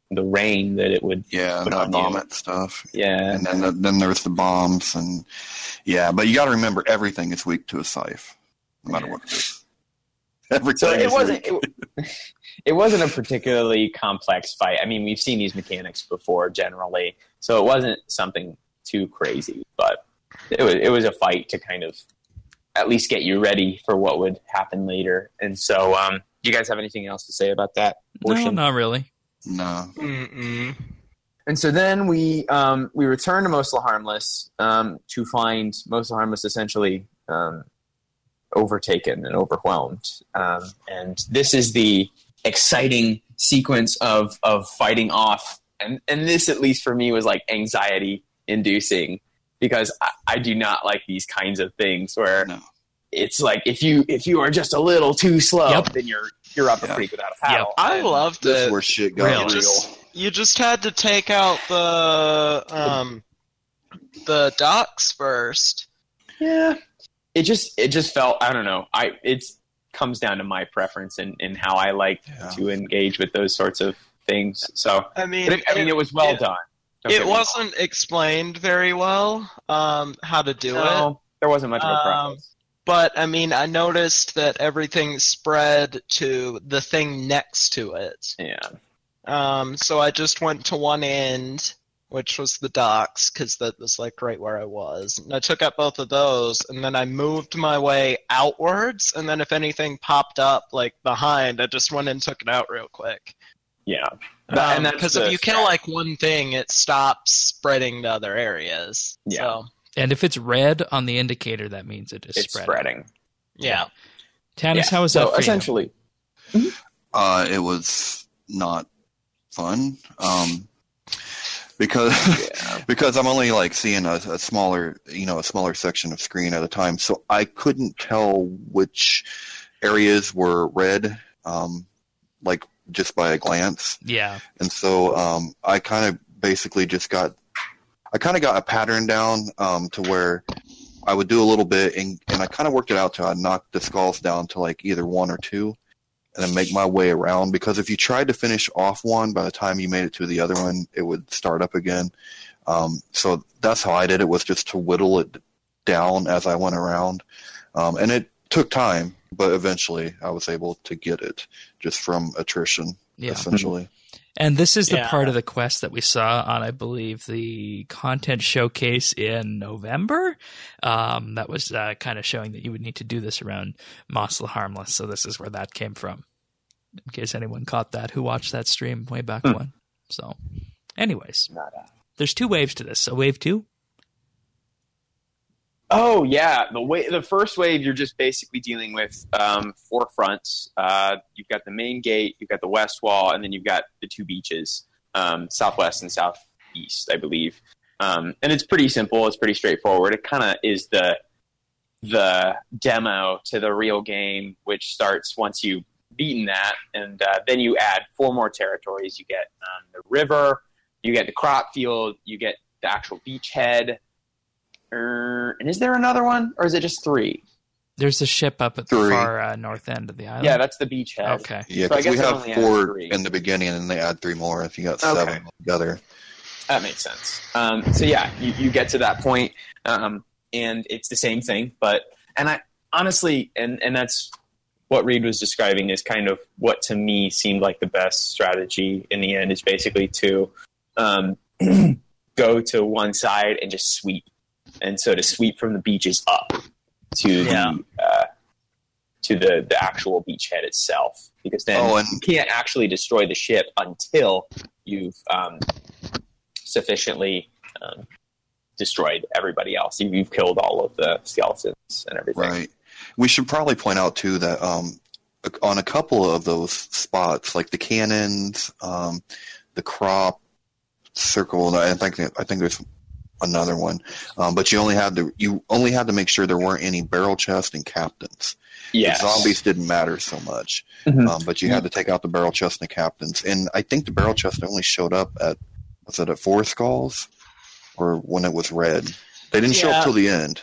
the rain that it would Yeah, put that on you. vomit stuff. Yeah. And then there's the bombs, and but you got to remember everything is weak to a scythe, no matter what it is. Everything. So it is wasn't weak. it wasn't a particularly complex fight. I mean, we've seen these mechanics before generally, so it wasn't something too crazy, but it was a fight to kind of at least get you ready for what would happen later. And so, do you guys have anything else to say about that portion? No, not really. No. Mm-mm. And so then we return to Mostly Harmless to find Mostly Harmless essentially overtaken and overwhelmed. And this is the exciting sequence of fighting off. And this, at least for me, was like anxiety inducing, because I do not like these kinds of things where it's like if you are just a little too slow, then you're up a creek without a paddle. I loved This it. is where shit got real. You just had to take out the docks first. Yeah. It just felt, I don't know. It comes down to my preference and how I like to engage with those sorts of things. So I mean, it was well done. It wasn't explained very well how to do it. There wasn't much of a process. But I mean, I noticed that everything spread to the thing next to it. Yeah. So I just went to one end, which was the docks, because that was like right where I was. And I took out both of those, and then I moved my way outwards, and then if anything popped up like behind, I just went and took it out real quick. Yeah. Because if you kill like one thing, it stops spreading to other areas. Yeah. So, And if it's red on the indicator, that means it is spreading. Yeah. Tannis, how was that for essentially, It was not fun. Because I'm only like seeing a smaller section of screen at a time, so I couldn't tell which areas were red, like just by a glance. Yeah. And so I kind of basically got a pattern down to where I would do a little bit, and I kind of worked it out till I knocked the skulls down to like either 1 or 2. And then make my way around, because if you tried to finish off one, by the time you made it to the other one, it would start up again. So that's how I did it, was just to whittle it down as I went around. And it took time, but eventually I was able to get it just from attrition, essentially. And this is the part of the quest that we saw on, I believe, the content showcase in November. That was kind of showing that you would need to do this around Mostly Harmless. So this is where that came from, in case anyone caught that who watched that stream way back when. So anyways, there's 2 waves to this. So wave 2? Oh, yeah. The first wave, you're just basically dealing with 4 fronts. You've got the main gate, you've got the west wall, and then you've got the 2 beaches, southwest and southeast, I believe. And it's pretty simple. It's pretty straightforward. It kind of is the demo to the real game, which starts once you've beaten that. And then you add 4 more territories. You get the river, you get the crop field, you get the actual beachhead. And is there another one, or is it just 3? There's a ship up at the far north end of the island. Yeah, that's the beachhead. Okay. Yeah, so because we have 4 in the beginning, and they add 3 more if you got 7 together. That makes sense. So yeah, you get to that point, and it's the same thing. And I honestly, and that's what Reed was describing, is kind of what to me seemed like the best strategy in the end, is basically to go to one side and just sweep. And so to sweep from the beaches up to the actual beachhead itself, because then you can't actually destroy the ship until you've sufficiently destroyed everybody else. You've killed all of the skeletons and everything. Right. We should probably point out too that on a couple of those spots, like the cannons, the crop circle, I think there's another one, but you only had to make sure there weren't any barrel chests and captains. Yes. The zombies didn't matter so much, but you had to take out the barrel chest and the captains. And I think the barrel chest only showed up at 4 skulls, or when it was red. They didn't show up till the end.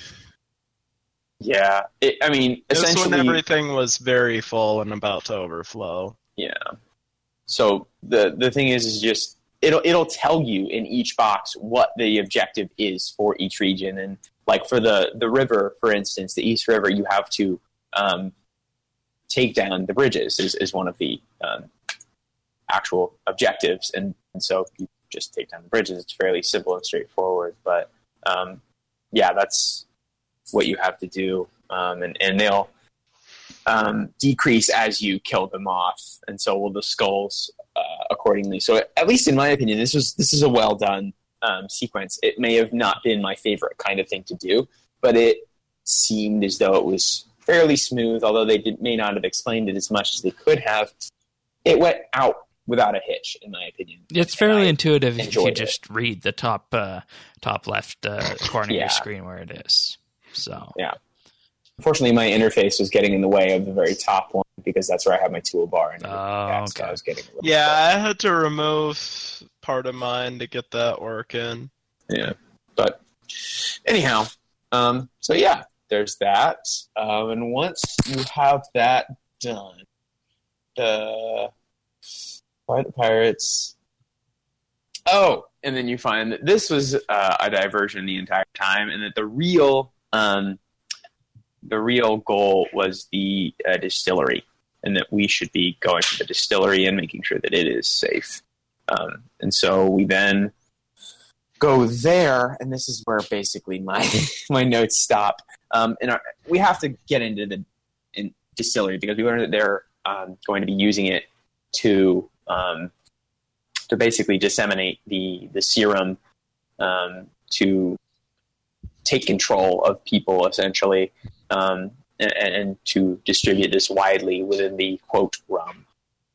Yeah, essentially, when everything was very full and about to overflow. Yeah, So the thing is just it'll tell you in each box what the objective is for each region. And like for the river, for instance, the East River, you have to take down the bridges is one of the actual objectives. And so you just take down the bridges. It's fairly simple and straightforward. But that's what you have to do. And they'll decrease as you kill them off, and so will the skulls accordingly. So at least in my opinion, this is a well done sequence. It may have not been my favorite kind of thing to do, but it seemed as though it was fairly smooth, although they may not have explained it as much as they could have. It went out without a hitch, in my opinion. It's fairly intuitive if you it. just read the top left corner of your screen where it is. So yeah. Unfortunately, my interface was getting in the way of the very top one because that's where I have my toolbar. And okay. So I was getting I had to remove part of mine to get that working. Yeah, but anyhow, so yeah, there's that. And once you have that done, Fight the Pirates. Oh, and then you find that this was a diversion the entire time, and that the real goal was the distillery, and that we should be going to the distillery and making sure that it is safe. And so we then go there, and this is where basically my notes stop. We have to get into the distillery because we learned that they're going to be using it to basically disseminate the serum to take control of people, essentially, and to distribute this widely within the, quote, rum.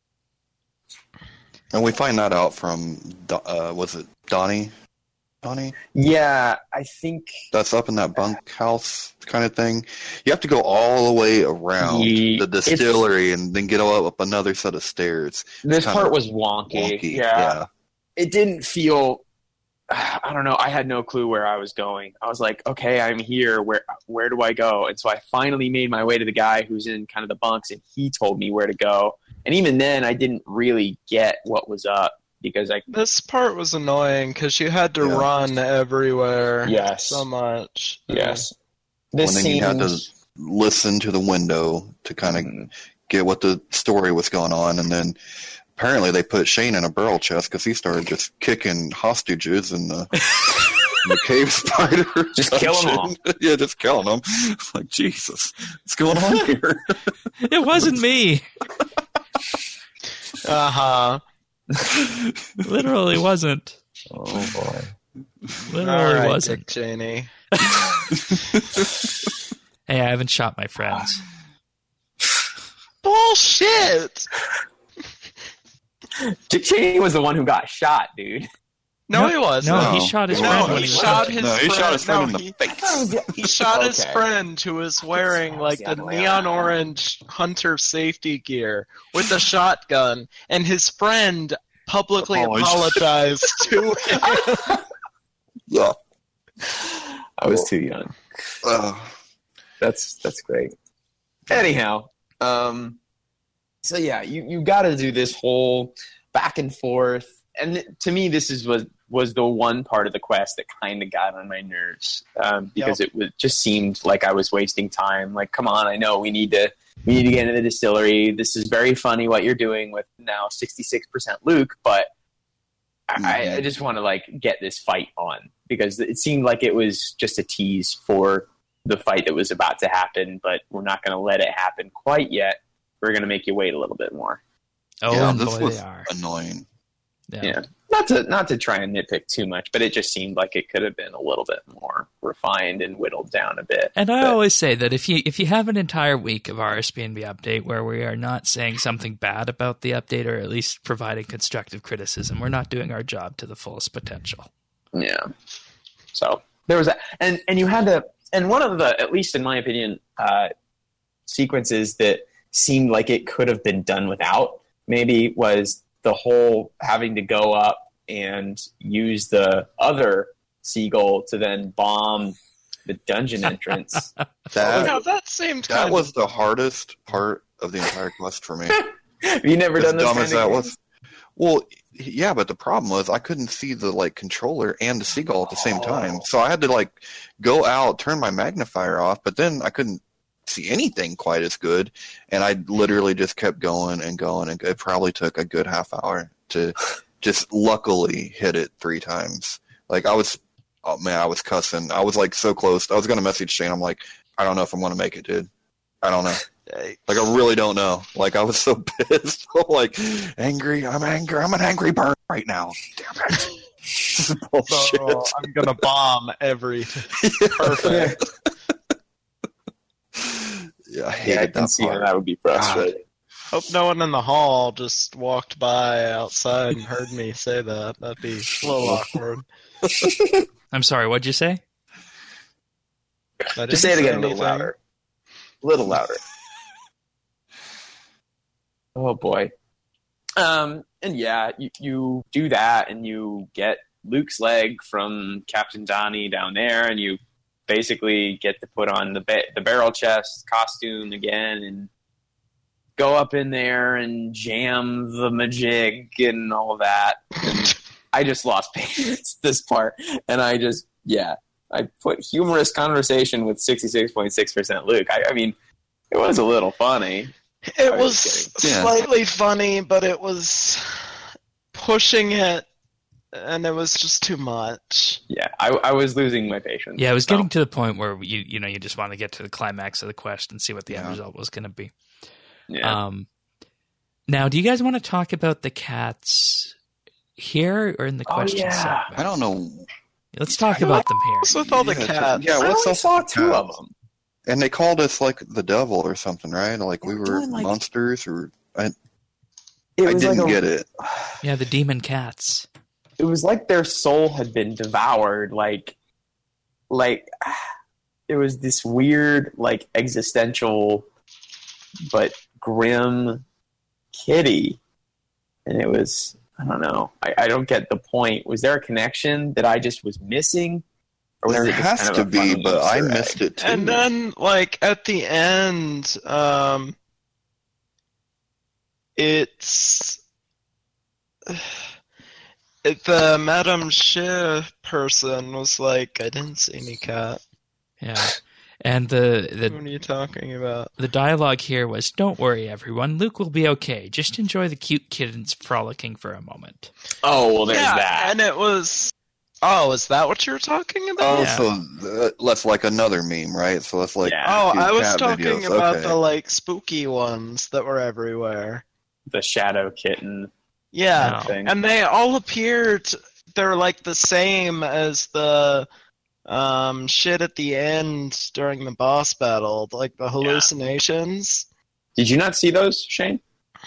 And we find that out from, was it Donnie? Donnie? Yeah, I think... That's up in that bunkhouse kind of thing. You have to go all the way around the distillery and then get up another set of stairs. This part was wonky. Yeah. It didn't feel... I don't know. I had no clue where I was going. I was like, okay, I'm here. Where do I go? And so I finally made my way to the guy who's in kind of the bunks, and he told me where to go. And even then, I didn't really get what was up because This part was annoying because you had to run everywhere. Yes. So much. Yes. You had to listen to the window to kind of get what the story was going on, and then apparently they put Shane in a barrel chest because he started just kicking hostages in the cave spider. Just killing them. Yeah, just killing them. It's like, Jesus, what's going on here? it wasn't me. Uh-huh. Literally wasn't. Oh, boy. Literally All right, wasn't. Dick Cheney. Hey, I haven't shot my friends. Bullshit! Dick Cheney was the one who got shot, dude. No, he wasn't. No, he shot his friend when he shot was. his No, he friend. shot his friend in No, the face. He shot his Okay. friend who was wearing like the neon orange hunter safety gear with a shotgun, and his friend publicly apologized to him. Yeah. I was too young. That's great. Anyhow, so yeah, you got to do this whole back and forth, and to me, this was the one part of the quest that kind of got on my nerves because it just seemed like I was wasting time. Like, come on, I know we need to get into the distillery. This is very funny what you're doing with now 66% Luke, but I just want to like get this fight on because it seemed like it was just a tease for the fight that was about to happen, but we're not going to let it happen quite yet. We're going to make you wait a little bit more. Oh, yeah, and this boy, was they are. annoying. Yeah. Not to try and nitpick too much, but it just seemed like it could have been a little bit more refined and whittled down a bit. And I always say that if you have an entire week of RSPNB update where we are not saying something bad about the update or at least providing constructive criticism, we're not doing our job to the fullest potential. Yeah. So there was that, and you had to, and one of the, at least in my opinion, sequences that seemed like it could have been done without maybe was the whole having to go up and use the other seagull to then bomb the dungeon entrance. That seemed kind That was the hardest part of the entire quest for me. Have you never As done this dumb kind as of that game? was. Well, yeah, but the problem was I couldn't see the like controller and the seagull at the same time. So I had to like go out, turn my magnifier off, but then I couldn't see anything quite as good. And I literally just kept going and going, and it probably took a good half hour to just luckily hit it 3 times. Like I was cussing. I was like so close. I was gonna message Shane. I'm like, I don't know if I'm gonna make it, dude. I don't know. Like, I really don't know. Like, I was so pissed. I'm like, angry. I'm angry. I'm an angry bird right now. Damn it. This is bullshit. So I'm gonna bomb everything. Perfect. Yeah, I hated I can that see how part. that would be frustrating. Hope no one in the hall just walked by outside and heard me say that. That'd be a little awkward. I'm sorry, what'd you say? I Just say it didn't again a little anything. louder. A little louder. Oh boy. And yeah, you do that, and you get Luke's leg from Captain Donnie down there, and you basically get to put on the barrel chest costume again, and go up in there and jam the majig and all of that. And I just lost patience this part, and I put humorous conversation with 66.6% Luke. I mean, it was a little funny. It I was was kidding. slightly funny, but it was pushing it, and it was just too much. Yeah, I was losing my patience. Yeah, it was So, getting to the point where you just want to get to the climax of the quest and see what the end Yeah. result was going to be. yeah. Now, do you guys want to talk about the cats here or in the question yeah. segment? I don't know. Let's talk about them here. What's with all the Yeah, cats? yeah, I what's only up saw with 2 of cats? them. And they called us like the devil or something, right? Like we were doing, like- monsters, or I It was didn't like get it. Yeah, the demon cats. It was like their soul had been devoured. Like it was this weird, like existential, but grim kitty, and it was. I don't know. I don't get the point. Was there a connection that I just was missing? Or was There it just has kind to of a funny be, but I Easter egg? missed it too. And then, like, at the end, it's... the Madame Xie person was like, I didn't see any cat. Yeah. And What the are you talking about? dialogue here was, "Don't worry, everyone. Luke will be okay. Just enjoy the cute kittens frolicking for a moment." Oh well, there's yeah, that. and it was... Oh, is that what you were talking about? Oh, Yeah. so that's like another meme, right? So that's like Yeah. Oh, cute I was cat talking videos. about Okay. the, like, spooky ones that were everywhere. The shadow kitten Yeah, Oh. thing. and they all appeared... They're, like, the same as the... shit at the end during the boss battle, like the hallucinations. Did you not see those, Shane?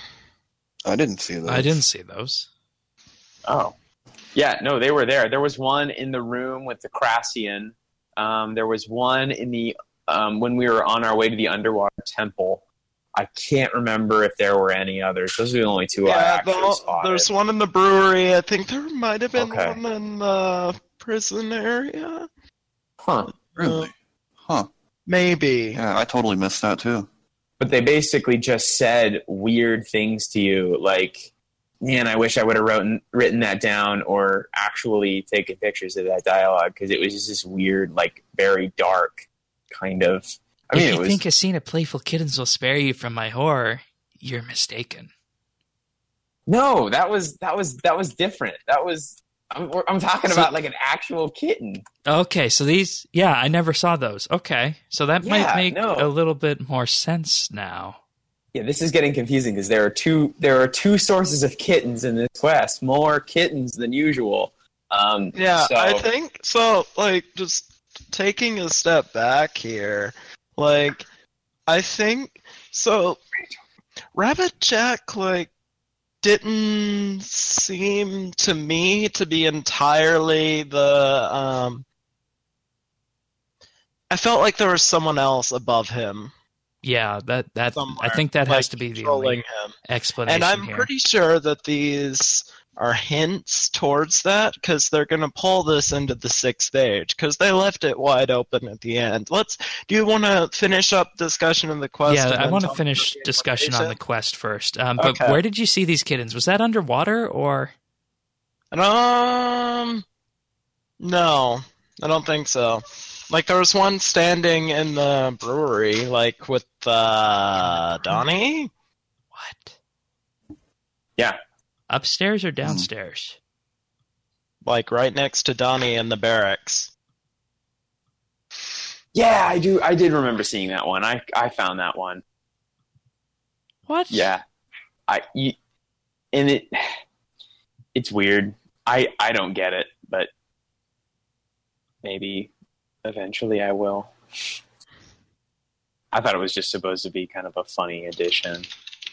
I didn't see that. I didn't see those. Oh. Yeah, no, they were there. There was one in the room with the Crassian. There was one in the when we were on our way to the underwater temple. I can't remember if there were any others. Those are the only 2 I actually spotted. There's one in the brewery. I think there might have been Okay. one in the prison area. Huh. Really? Huh. Maybe. Yeah, I totally missed that too. But they basically just said weird things to you, like, man, I wish I would have written that down or actually taken pictures of that dialogue, because it was just this weird, like, very dark kind of... I mean, If it you was... think a scene of playful kittens will spare you from my horror, you're mistaken. No, that was different. That was... I'm talking So- about, like, an actual kitten. Okay, so these, yeah, I never saw those. Okay, so that might Yeah, make no. a little bit more sense now. Yeah, this is getting confusing because there are two sources of kittens in this quest, more kittens than usual. Yeah, so, I think so. Like, just taking a step back here, like, I think so. Rabbit Jack, like, didn't seem to me to be entirely the. I felt like there was someone else above him. Yeah, that I Somewhere, think that like, has to be the controlling only him. explanation And I'm here. pretty sure that these are hints towards that, because they're going to pull this into the 6th stage, because they left it wide open at the end. Do you want to finish up discussion of the quest? Yeah, and I then want to talk finish about the discussion on the implication? quest first. But Okay. where did you see these kittens? Was that underwater or? No, I don't think so. Like, there was one standing in the brewery, like, with Donnie? What? Yeah. Upstairs or downstairs? Like, right next to Donnie in the barracks. Yeah, I do. I did remember seeing that one. I found that one. What? Yeah. It's weird. I don't get it, but maybe eventually I will. I thought it was just supposed to be kind of a funny addition.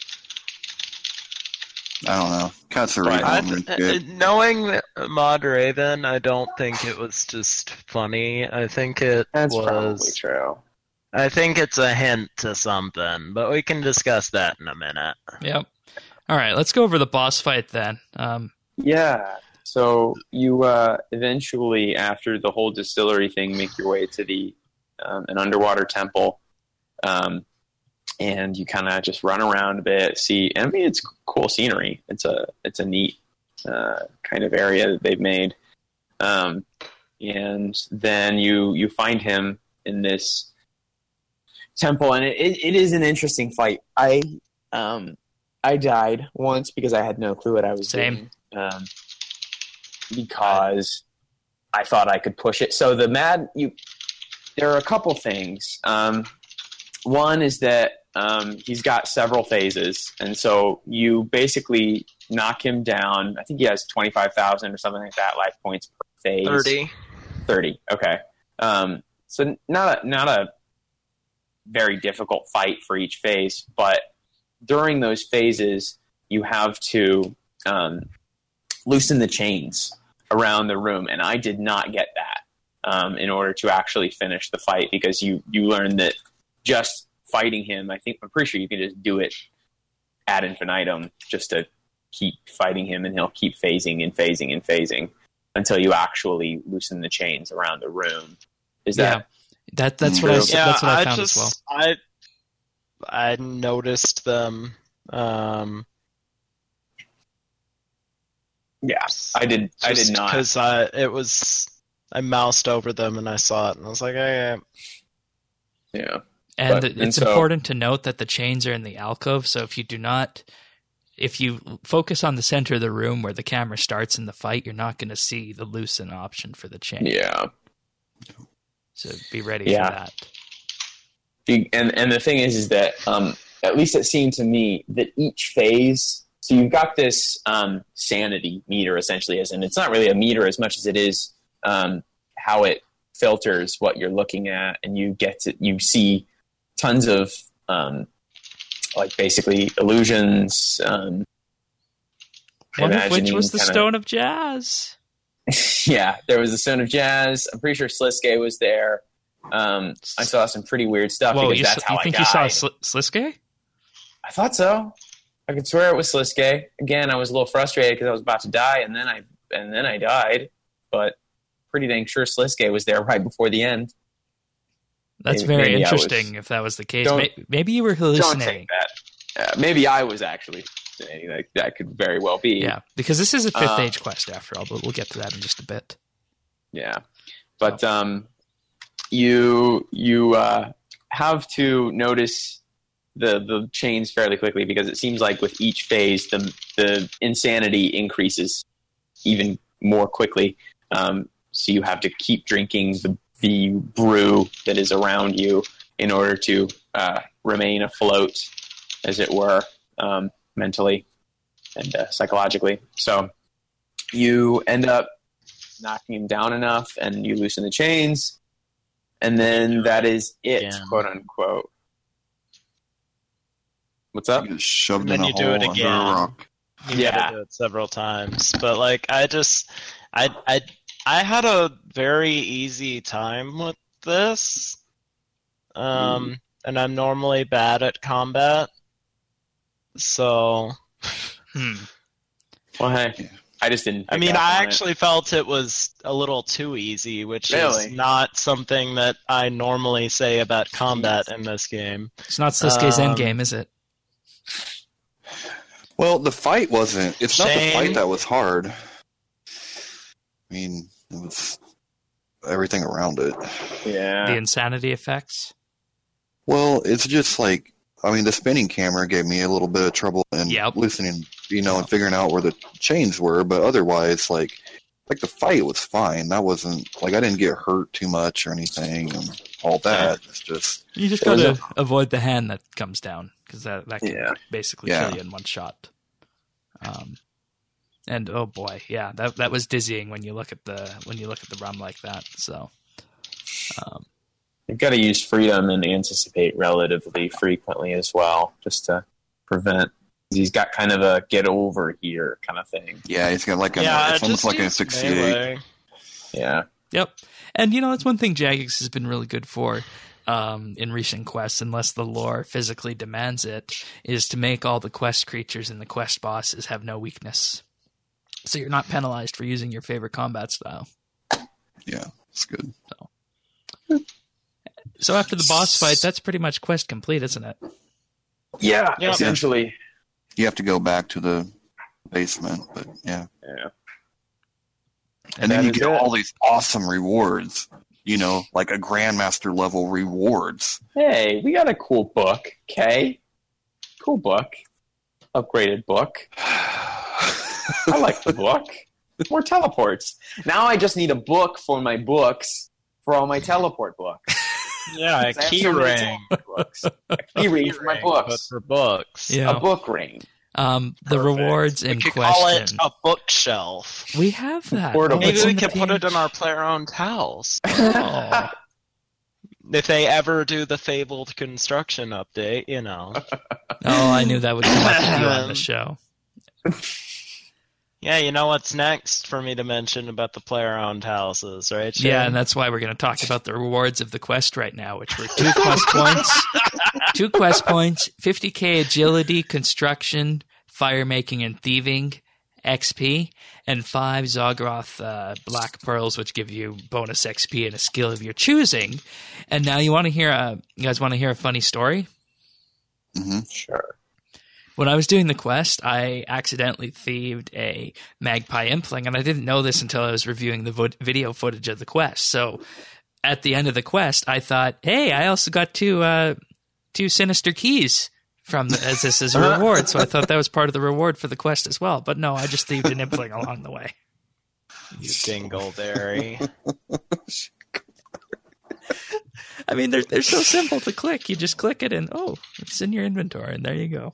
I don't know. Kind of Right. cerebral. Knowing Mod Raven, I don't think it was just funny. I think it That's was. probably true. I think it's a hint to something, but we can discuss that in a minute. Yep. All right, let's go over the boss fight then. Yeah. So you eventually, after the whole distillery thing, make your way to the an underwater temple, and you kind of just run around a bit. See, I mean, it's cool scenery. It's a neat kind of area that they've made, and then you find him in this temple, and it is an interesting fight. I died once because I had no clue what I was Same. doing. Because I thought I could push it. So there are a couple things. One is that he's got several phases, and so you basically knock him down. I think he has 25,000 or something like that life points per phase. 30. Okay. So not a very difficult fight for each phase, but during those phases, you have to loosen the chains around the room, and I did not get that in order to actually finish the fight, because you learn that just fighting him, I'm pretty sure you can just do it ad infinitum, just to keep fighting him, and he'll keep phasing and phasing and phasing until you actually loosen the chains around the room. Is that? Yeah, that's what that's what I found as well. I noticed them. Yeah, I did not. Because I moused over them and I saw it and I was like, hey. Yeah. And it's important to note that the chains are in the alcove, so if you focus on the center of the room where the camera starts in the fight, you're not going to see the loosen option for the chain. Yeah. So be ready for that. And the thing is that at least it seemed to me that each phase, so you've got this sanity meter essentially, and it's not really a meter as much as it is how it filters what you're looking at, and you see tons of like basically illusions. One of which was the Stone of Jazz. Yeah, there was the Stone of Jazz. I'm pretty sure Sliske was there. I saw some pretty weird stuff. Whoa, because that's how you think I you died. saw Sliske? I thought so. I could swear it was Sliske. Again, I was a little frustrated because I was about to die, and then I died. But pretty dang sure Sliske was there right before the end. That's very interesting. If that was the case, maybe you were hallucinating. Don't take that. Maybe I was actually hallucinating. Like, that could very well be. Yeah, because this is a fifth age quest after all. But we'll get to that in just a bit. Yeah, but you have to notice the chains fairly quickly, because it seems like with each phase the insanity increases even more quickly. So you have to keep drinking the brew that is around you in order to remain afloat, as it were, mentally and psychologically. So you end up knocking him down enough, and you loosen the chains, and then that is it, quote unquote. What's up? You get shoved And in then a you do hole it under again. a rock. You gotta do it several times. But like, I had a very easy time with this. And I'm normally bad at combat. So Well, hey, I just didn't. I mean, I actually felt it was a little too easy, which is not something that I normally say about combat in this game. It's not Sasuke's endgame, is it? Well, the fight wasn't. It's not the Shane? fight that was hard. I mean, it was everything around it. Yeah. The insanity effects. Well, it's just like, I mean, the spinning camera gave me a little bit of trouble in listening, and figuring out where the chains were. But otherwise, like the fight was fine. That wasn't like I didn't get hurt too much or anything, and all that. It's just you just got to avoid the hand that comes down because that can basically kill you in one shot. And oh boy, yeah, that was dizzying when you look at the rum like that. So. You've got to use freedom and anticipate relatively frequently as well, just to prevent. He's got kind of a get over here kind of thing. Yeah, he's got like it's almost like a 68. Yeah. Yep. And that's one thing Jagex has been really good for in recent quests, unless the lore physically demands it, is to make all the quest creatures and the quest bosses have no weakness. So you're not penalized for using your favorite combat style. Yeah, it's good. So after the boss fight, that's pretty much quest complete, isn't it? Yeah, essentially. You have to go back to the basement, but yeah. And then you get all these awesome rewards, like a Grandmaster level rewards. Hey, we got a cool book, okay? Cool book. Upgraded book. I like the book. More teleports. Now I just need a book for my books for all my teleport books. Yeah, a key ring. A key ring for my books. But for books. Yeah. A book ring. The rewards in we could question. call it a bookshelf. We have that. Maybe we could put it in our player-owned house. Oh. If they ever do the fabled construction update, Oh, I knew that would come up with you on the show. Yeah, you know what's next for me to mention about the player-owned houses, right, Shane? Yeah, and that's why we're going to talk about the rewards of the quest right now, which were 2 quest points, 2 quest points, 50k agility, construction, fire making, and thieving XP, and 5 Zogroth black pearls, which give you bonus XP and a skill of your choosing. And now you guys want to hear a funny story? Mm-hmm. Sure. When I was doing the quest, I accidentally thieved a magpie impling, and I didn't know this until I was reviewing the video footage of the quest. So at the end of the quest, I thought, hey, I also got 2 sinister keys as this is a reward. So I thought that was part of the reward for the quest as well. But no, I just thieved an impling along the way. You dingleberry. I mean, they're so simple to click. You just click it and, oh, it's in your inventory, and there you go.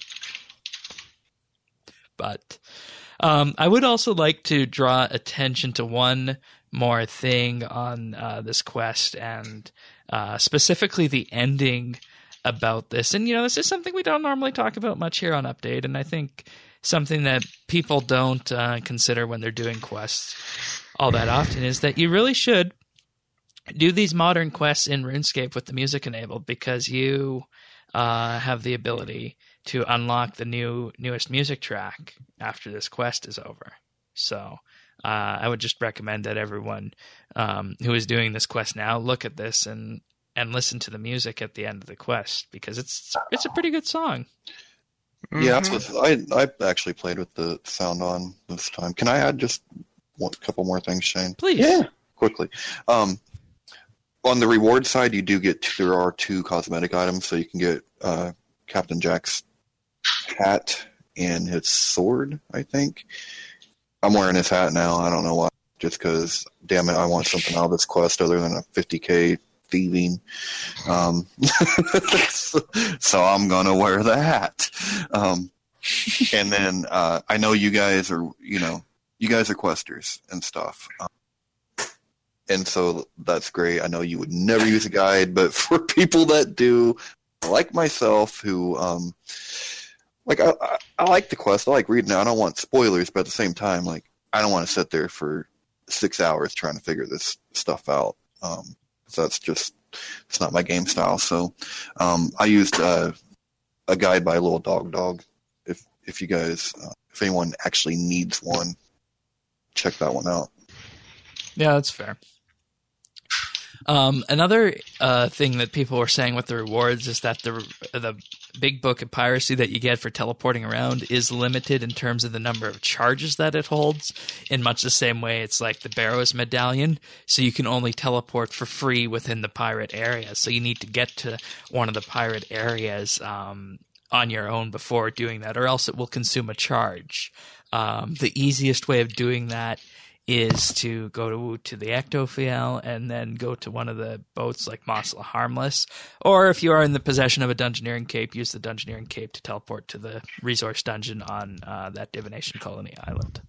But I would also like to draw attention to one more thing on this quest, and specifically the ending about this. And, this is something we don't normally talk about much here on Update, and I think something that people don't consider when they're doing quests all that often is that you really should do these modern quests in RuneScape with the music enabled, because you have the ability to unlock the newest music track after this quest is over. So I would just recommend that everyone who is doing this quest now look at this and listen to the music at the end of the quest, because it's a pretty good song. Yeah, I actually played with the sound on this time. Can I add just a couple more things, Shane? Please. Yeah. Quickly. On the reward side, there are 2 cosmetic items, so you can get Captain Jack's hat and his sword, I think. I'm wearing his hat now. I don't know why. Just because, damn it, I want something out of this quest other than a 50k thieving. So I'm going to wear the hat. And then I know you guys are questers and stuff. And so that's great. I know you would never use a guide, but for people that do, like myself, who I like the quest. I like reading it. I don't want spoilers, but at the same time, I don't want to sit there for 6 hours trying to figure this stuff out. So it's not my game style. So I used a guide by Little Dog. If you guys, if anyone actually needs one, check that one out. Yeah, that's fair. Another thing that people were saying with the rewards is that the big book of piracy that you get for teleporting around is limited in terms of the number of charges that it holds, in much the same way it's like the Barrows Medallion, so you can only teleport for free within the pirate area. So you need to get to one of the pirate areas on your own before doing that, or else it will consume a charge. The easiest way of doing that is to go to the Ectofiel and then go to one of the boats like Mosla Harmless. Or if you are in the possession of a Dungeoneering Cape, use the Dungeoneering Cape to teleport to the resource dungeon on that Divination Colony Island.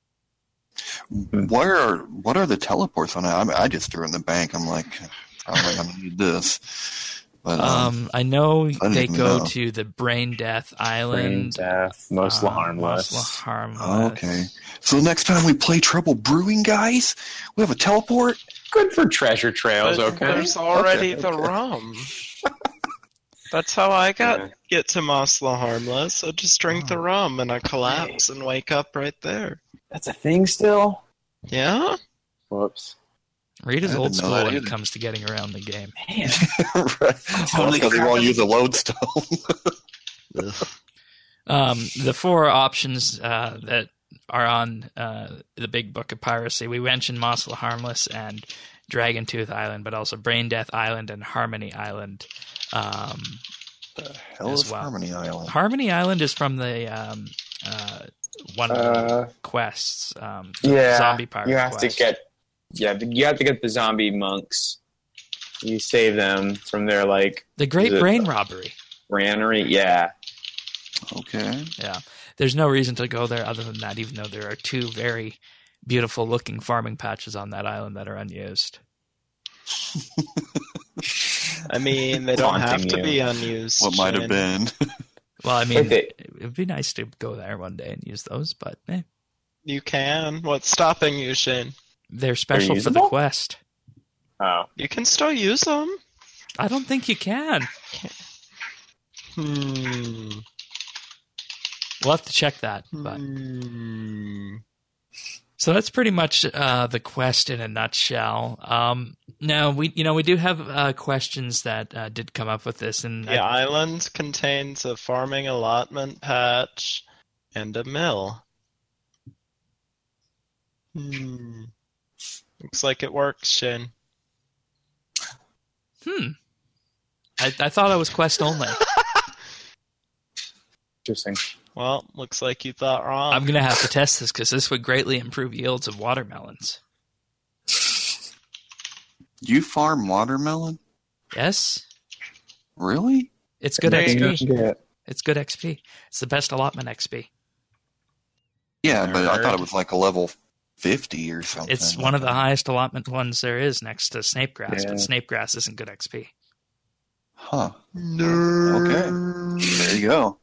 What are the teleports on it? I just threw in the bank. I'm like, probably going to need this. But, I know they go know. to the Brain Death Island. Brain Death, Mosla Harmless. Mosla Harmless. Okay. So next time we play Trouble Brewing, guys, we have a teleport? Good for treasure trails, But okay? there's already Okay, the okay. rum. That's how I get to Mosla Harmless. I just drink the rum and I collapse and wake up right there. That's a thing still? Yeah? Whoops. Reed is I old didn't know school that when it either. comes to getting around the game. Man. Right. Totally Because we forgot won't about use a lodestone. The four options that are on the Big Book of Piracy, we mentioned Mosla Harmless and Dragon Tooth Island, but also Brain Death Island and Harmony Island. The hell As is well. Harmony Island? Harmony Island is from the one of the quests. Yeah, Zombie Pirate you have quest. to get the zombie monks. You save them from their The Great Is it- Brain Robbery. granary. Yeah, Okay. Yeah. There's no reason to go there other than that, even though there are two very beautiful looking farming patches on that island that are unused. I mean, they don't have Taunting to you. be unused. What might have Shane. been. Well, I mean, Okay. it would be nice to go there one day and use those, but You can. What's stopping you, Shane? they're special for the usable? quest. oh, You can still use them. I don't think you can. We'll have to check that. But so that's pretty much the quest in a nutshell. Now we do have questions that did come up with this, and The island contains a farming allotment patch and a mill. Looks like it works, Shane. I thought I was quest only. interesting. Well, looks like you thought wrong. I'm gonna have to test this because this would greatly improve yields of watermelons. You farm watermelon? Yes, Really? it's good There you XP. Yeah. It's good XP. It's the best allotment XP. Yeah, but I Nerd. thought it was like a level 50 or something. It's one of the highest allotment ones there is next to Snapegrass, Yeah. but Snapegrass isn't good XP. Huh. Okay. There you go.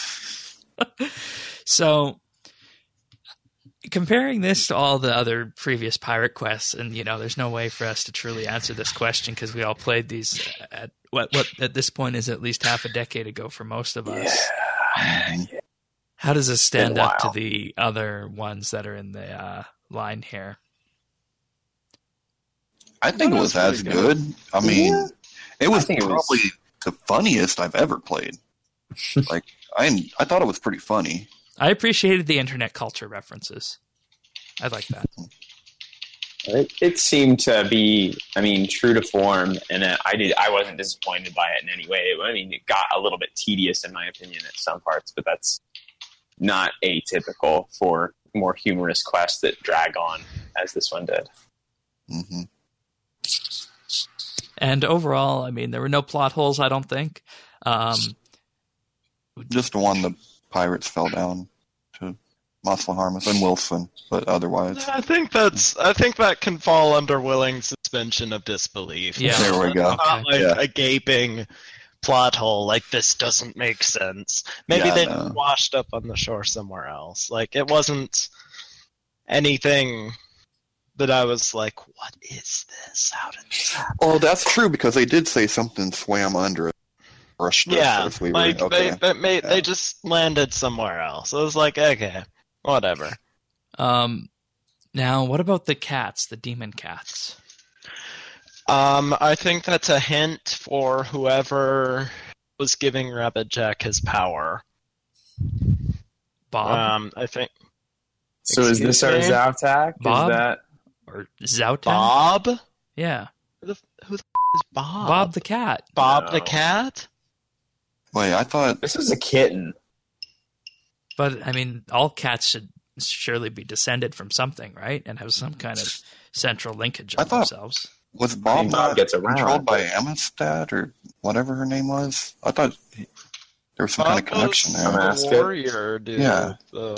So, comparing this to all the other previous pirate quests, and there's no way for us to truly answer this question because we all played these at what at this point is at least half a decade ago for most of us. How does this stand Been a up to while. the other ones that are in the line here? I think it was as good. I mean, Yeah. it was I think it was- probably the funniest I've ever played. Like, I thought it was pretty funny. I appreciated the internet culture references. I like that. It seemed to be, true to form, and I wasn't disappointed by it in any way. It got a little bit tedious in my opinion at some parts, but that's not atypical for more humorous quests that drag on as this one did. Hmm. And overall, there were no plot holes, I don't think. Just the one the pirates fell down to Mosla Harmless and Wilson, but otherwise. I think that can fall under willing suspension of disbelief. Yeah. There we go. Not like Yeah. a gaping plot hole, like this doesn't make sense. Maybe Yeah, they no. washed up on the shore somewhere else. Like, it wasn't anything that I was like, what is this? How did this happen? Oh, that's true because they did say something swam under it, brushed us Yeah, as we like were. Okay. they just landed somewhere else. I was like, okay, whatever. Now, what about the cats, the demon cats? I think that's a hint for whoever was giving Rabbit Jack his power. Bob? I think. So is this our Excuse me? Zautak? Bob? Is that Or Zautak? Bob? Yeah. Who the is Bob? Bob the cat. Bob the No. cat? Wait, I thought this was a kitten? But, I mean, all cats should surely be descended from something, right? And have some kind of central linkage I of thought- themselves. was Bob Bob not gets around, controlled by but- Amistad or whatever her name was? I thought there was some kind of Bob connection was there. Some the Ask it. warrior, dude. Yeah.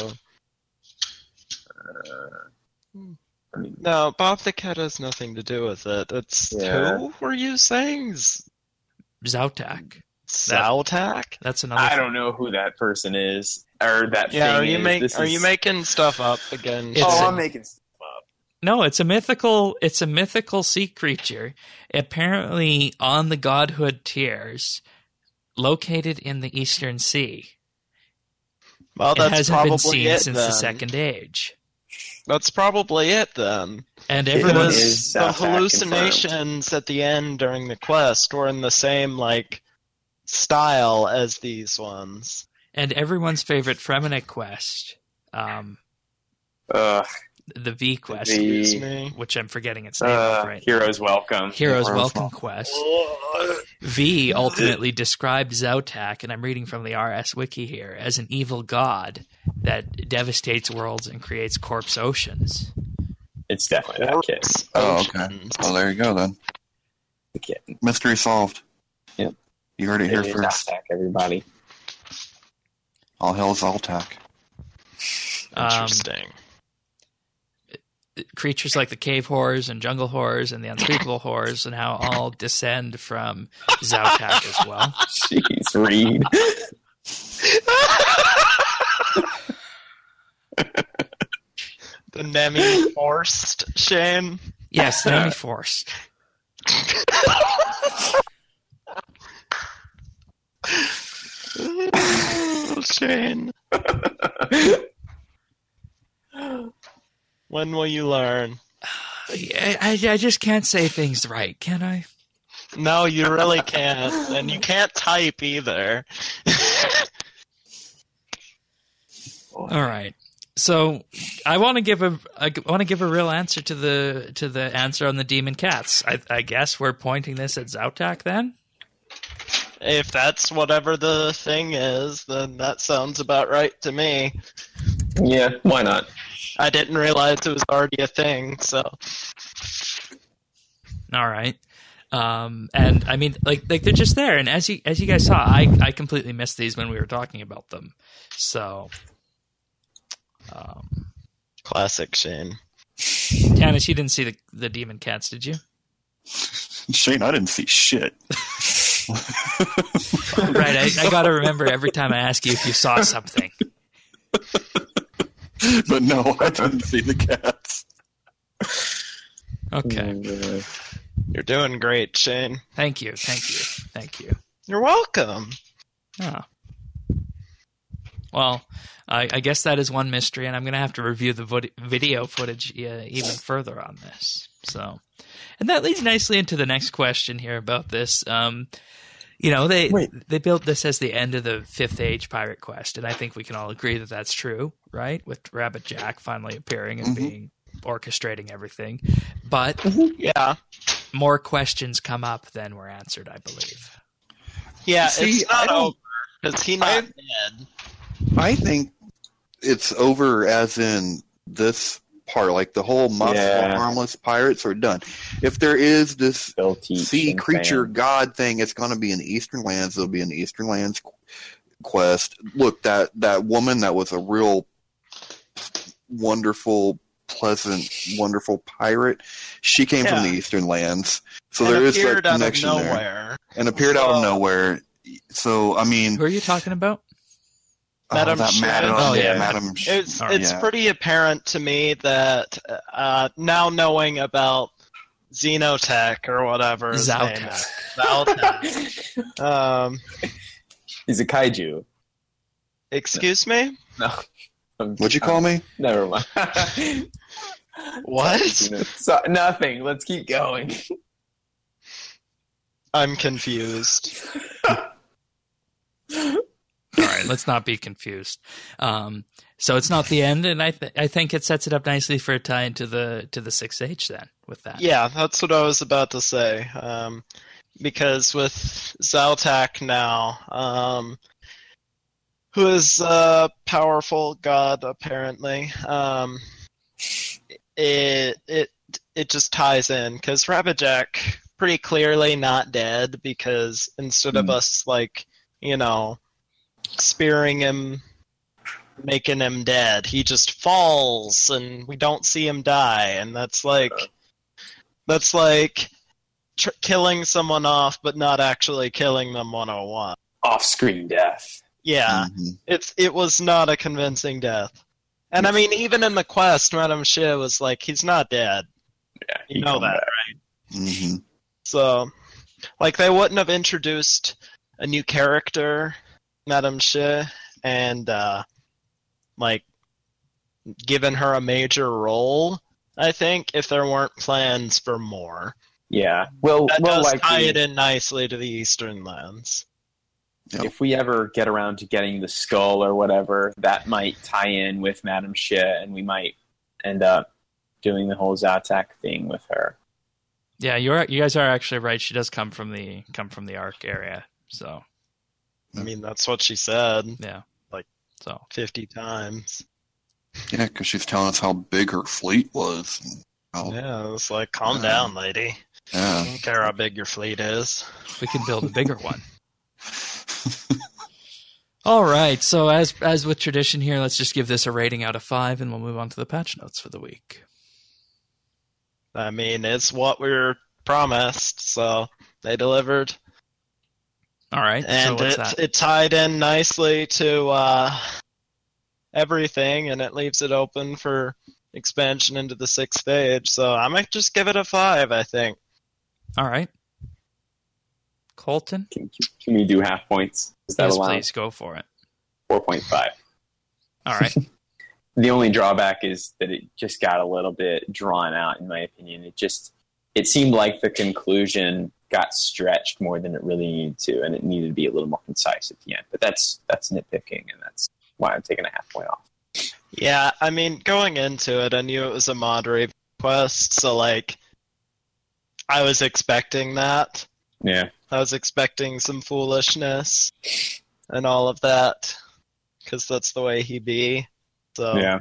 I mean, No, Bob the cat has nothing to do with it. It's Yeah. who were you saying? Zautak. Zautak? That's another I thing. don't know who that person is or that Yeah, thing is. are you making stuff up again? It's Oh, a- I'm making stuff up. No, it's a mythical sea creature, apparently on the godhood tiers, located in the Eastern Sea. Well, It that's hasn't probably been seen it since then. the Second Age. That's probably it then. And It everyone's is The Zautak hallucinations at the end during the quest were in the same style as these ones. and everyone's favorite Fremenic quest, Ugh, the V quest, Excuse me. which I'm forgetting its name of right now. Heroes Welcome. Heroes Heroes Welcome Welcome. quest. V ultimately described Zautak, and I'm reading from the RS Wiki here, as an evil god that devastates worlds and creates corpse oceans. It's definitely that kid. Oh, okay. Oceans. Well, there you go then. The kitten. Mystery solved. Yep. You heard it here It is first. Zautak, everybody. All hell Zoltak. Interesting. Creatures like the cave horrors and jungle horrors and the unspeakable horrors and how all descend from Zautak as well. Jeez, Reed. The Nemi Forced, Shane. Yes, Nemi Forced. Shane. When will you learn? I just can't say things right, can I? No, you really can't. And you can't type either. All right. So I want to give a real answer to the answer on the demon cats. I guess we're pointing this at Zautak then. If that's whatever the thing is, then that sounds about right to me. Yeah, why not? I didn't realize it was already a thing, so. All right. And I mean, like they're just there. And as you guys saw, I completely missed these when we were talking about them. So, Classic Shane. Tanis, you didn't see the demon cats, did you? Shane, I didn't see shit. Right. I got to remember every time I ask you if you saw something. But no, I didn't see the cats. Okay. You're doing great, Shane. Thank you. You're welcome. Oh. Well, I guess that is one mystery, and I'm going to have to review the video footage even further on this. So, and that leads nicely into the next question here about this. They built this as the end of the Fifth Age pirate quest, and I think we can all agree that that's true, right? With Rabbit Jack finally appearing and being orchestrating everything, but Yeah. more questions come up than were answered, I believe. Yeah, See, it's not I don't- over. Because he's not dead. I think it's over as in this part, like the whole muscle harmless pirates are done. If there is this They'll teach sea and creature fan. god thing, it's going to be in the Eastern Lands. It'll be in the Eastern Lands quest. Look, that woman that was a real wonderful, pleasant, wonderful pirate. She came from the Yeah. Eastern Lands, so And there is that appeared out of connection there, nowhere. and appeared out of So- nowhere. So I mean, Who are you talking about? Madame that Shen. Madam, Oh, yeah. Madam. It's yeah. pretty apparent to me that now knowing about Xenotech or whatever his name Zautak. is, Zautak. He's a kaiju. Excuse me? No. What'd you call me? Never mind. What? So, nothing. Let's keep going. I'm confused. All right, let's not be confused. So it's not the end, and I think it sets it up nicely for a tie into the 6H then with that. Yeah, that's what I was about to say. Because with Zaltak now, who is a powerful god apparently, it just ties in because Rabbitjack pretty clearly not dead because instead of us spearing him, making him dead, he just falls and we don't see him die, and that's like killing someone off but not actually killing them 101. Off-screen death. Yeah, it was not a convincing death. And I mean, even in the quest, Madame Xia was like, he's not dead. Yeah, You know that, back. right? Mm-hmm. So, they wouldn't have introduced a new character, Madame Xia, and, given her a major role, I think, if there weren't plans for more. Yeah. Well, That does likely, tie it in nicely to the Eastern lands. Yep. if we ever get around to getting the skull or whatever, that might tie in with Madame Xia, and we might end up doing the whole Zatak thing with her. Yeah, you guys are actually right. She does come from the Arc area. So I mean, that's what she said yeah, 50 times. Yeah, because she's telling us how big her fleet was. And how, Yeah, it was like, calm down, lady. I yeah. don't care how big your fleet is. we can build a bigger one. All right. So as with tradition here, let's just give this a rating out of 5, and we'll move on to the patch notes for the week. I mean, it's what we were promised, so they delivered. All right. And so what's that? it tied in nicely to everything, and it leaves it open for expansion into the 6th stage. So I might just give it a 5, I think. All right. Colton? Can we do half points? Is that Yes, allowed? please go for it. 4.5. All right. The only drawback is that it just got a little bit drawn out, in my opinion. It seemed like the conclusion got stretched more than it really needed to, and it needed to be a little more concise at the end. But that's nitpicking, and that's why I'm taking a half point off. Yeah, I mean, going into it, I knew it was a mod raid quest, so I was expecting that. Yeah. I was expecting some foolishness and all of that, because that's the way he be. So Yeah.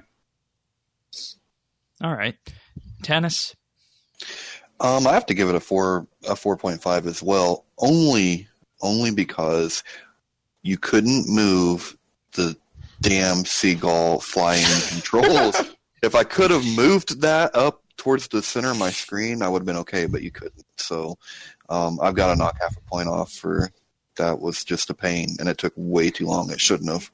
All right. Tannis? I have to give it a 4.5 as well, only because you couldn't move the damn seagull flying controls. If I could have moved that up towards the center of my screen, I would have been okay, but you couldn't. So I've got to knock half a point off for that. Was just a pain, and it took way too long. It shouldn't have.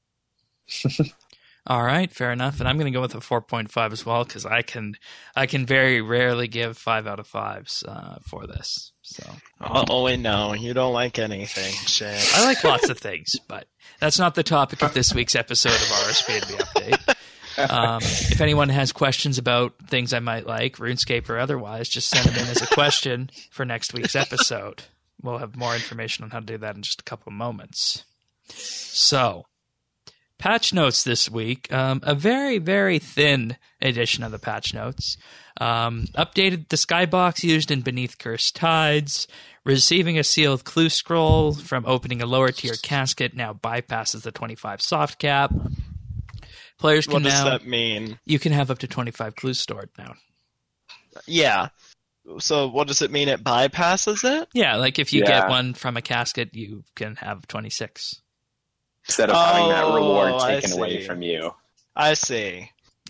All right, fair enough. And I'm going to go with a 4.5 as well, because I can very rarely give 5 out of 5s for this. So Oh, wait, no, you don't like anything, shit. I like lots of things, but that's not the topic of this week's episode of RSPNB Update. If anyone has questions about things I might like, RuneScape or otherwise, just send them in as a question for next week's episode. We'll have more information on how to do that in just a couple of moments. So, patch notes this week. A very, very thin edition of the patch notes. Updated the skybox used in Beneath Cursed Tides. Receiving a sealed clue scroll from opening a lower tier casket now bypasses the 25 soft cap. Players can What does now... that mean? You can have up to 25 clues stored now. Yeah. So what does it mean? It bypasses it? Yeah, like if you Yeah. get one from a casket, you can have 26. Instead of having that reward I taken away see. from you. I see.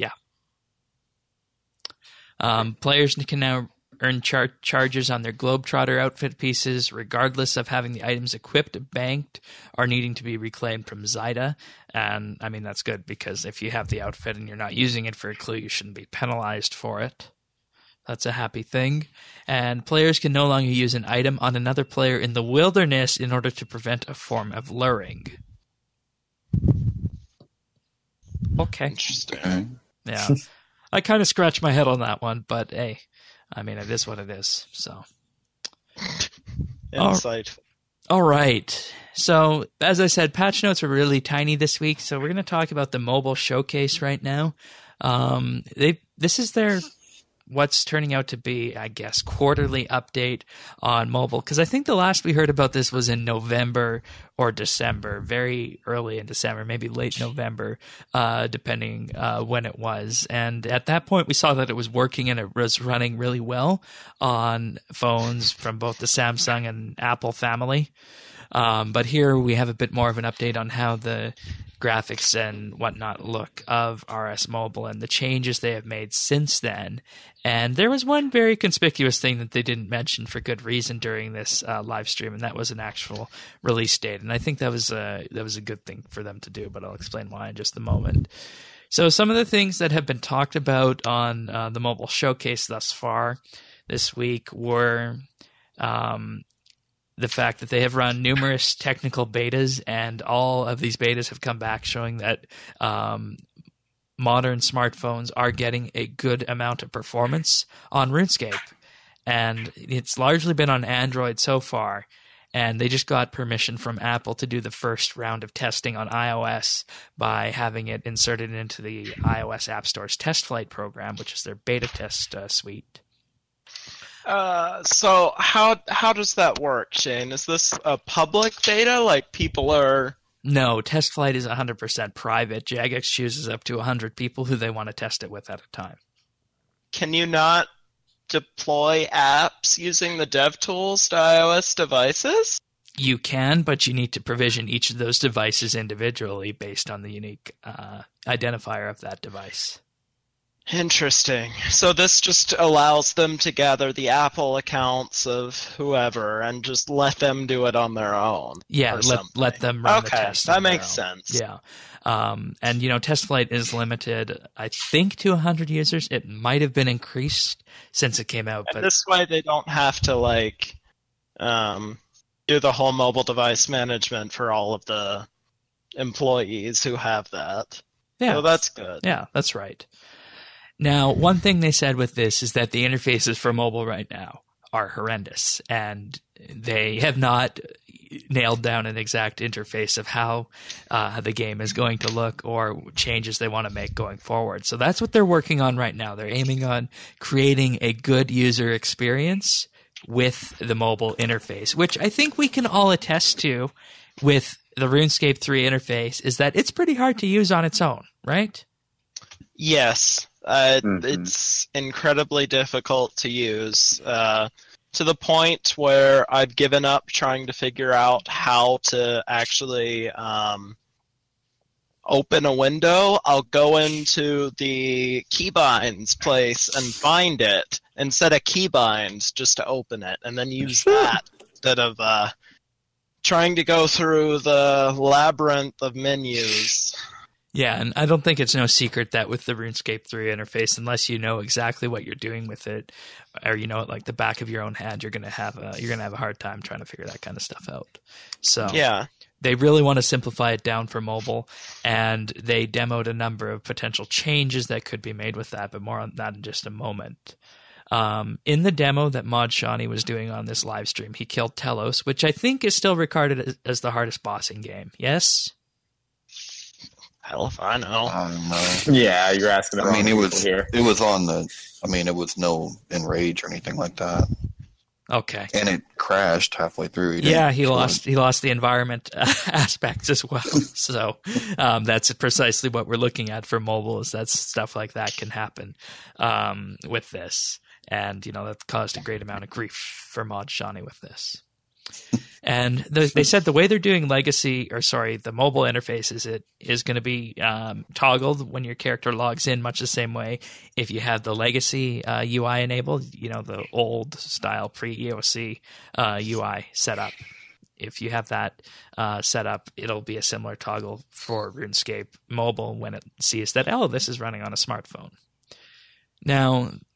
Players can now earn charges on their Globetrotter outfit pieces, regardless of having the items equipped, banked, or needing to be reclaimed from Zyda. And, I mean, that's good, because if you have the outfit and you're not using it for a clue, you shouldn't be penalized for it. That's a happy thing. And players can no longer use an item on another player in the wilderness in order to prevent a form of luring. Okay. Interesting. Okay. Yeah. I kind of scratched my head on that one, but hey, I mean, it is what it is. So, Insight. all right. So, as I said, patch notes are really tiny this week, so we're going to talk about the mobile showcase right now. This is their what's turning out to be, I guess, quarterly update on mobile. Because I think the last we heard about this was in November or December, very early in December, maybe late November, depending when it was. And at that point, we saw that it was working and it was running really well on phones from both the Samsung and Apple family. But here we have a bit more of an update on how the graphics and whatnot look of RS Mobile and the changes they have made since then. And there was one very conspicuous thing that they didn't mention for good reason during this live stream, and that was an actual release date. And I think that was a good thing for them to do, but I'll explain why in just a moment. So some of the things that have been talked about on the mobile showcase thus far this week were the fact that they have run numerous technical betas, and all of these betas have come back showing that modern smartphones are getting a good amount of performance on RuneScape. And it's largely been on Android so far, and they just got permission from Apple to do the first round of testing on iOS by having it inserted into the iOS App Store's Test Flight program, which is their beta test suite. So how does that work, Shane? Is this a public beta? Like people are... No, Test Flight is 100% private. Jagex chooses up to 100 people who they want to test it with at a time. Can you not deploy apps using the DevTools to iOS devices? You can, but you need to provision each of those devices individually based on the unique identifier of that device. Interesting. So this just allows them to gather the Apple accounts of whoever and just let them do it on their own. Yeah, let them run the test. That makes sense. Yeah. And, Test Flight is limited, I think, to 100 users. It might have been increased since it came out. And this way they don't have to, do the whole mobile device management for all of the employees who have that. Yeah. So that's good. Yeah, that's right. Now, one thing they said with this is that the interfaces for mobile right now are horrendous, and they have not nailed down an exact interface of how the game is going to look or changes they want to make going forward. So that's what they're working on right now. They're aiming on creating a good user experience with the mobile interface, which I think we can all attest to with the RuneScape 3 interface, is that it's pretty hard to use on its own, right? Yes. It's incredibly difficult to use, to the point where I've given up trying to figure out how to actually open a window. I'll go into the keybinds place and find it and set a keybind just to open it, and then use that instead of trying to go through the labyrinth of menus. Yeah, and I don't think it's no secret that with the RuneScape 3 interface, unless you know exactly what you're doing with it, or you know it like the back of your own hand, you're gonna have a hard time trying to figure that kind of stuff out. So yeah, they really want to simplify it down for mobile, and they demoed a number of potential changes that could be made with that, but more on that in just a moment. In the demo that Mod Shawnee was doing on this live stream, he killed Telos, which I think is still regarded as the hardest boss in game. Yes? Hell if I know. I don't know. Yeah, you're asking about it was no enrage or anything like that. Okay. And it crashed halfway through. He lost the environment aspects as well. So that's precisely what we're looking at for mobile, is that stuff like that can happen with this. And, that caused a great amount of grief for Mod Shawnee with this. And they said the way they're doing the mobile interface is going to be toggled when your character logs in, much the same way if you have the legacy UI enabled, the old style pre-EOC UI set up. If you have that set up, it'll be a similar toggle for RuneScape mobile when it sees that, this is running on a smartphone. Now,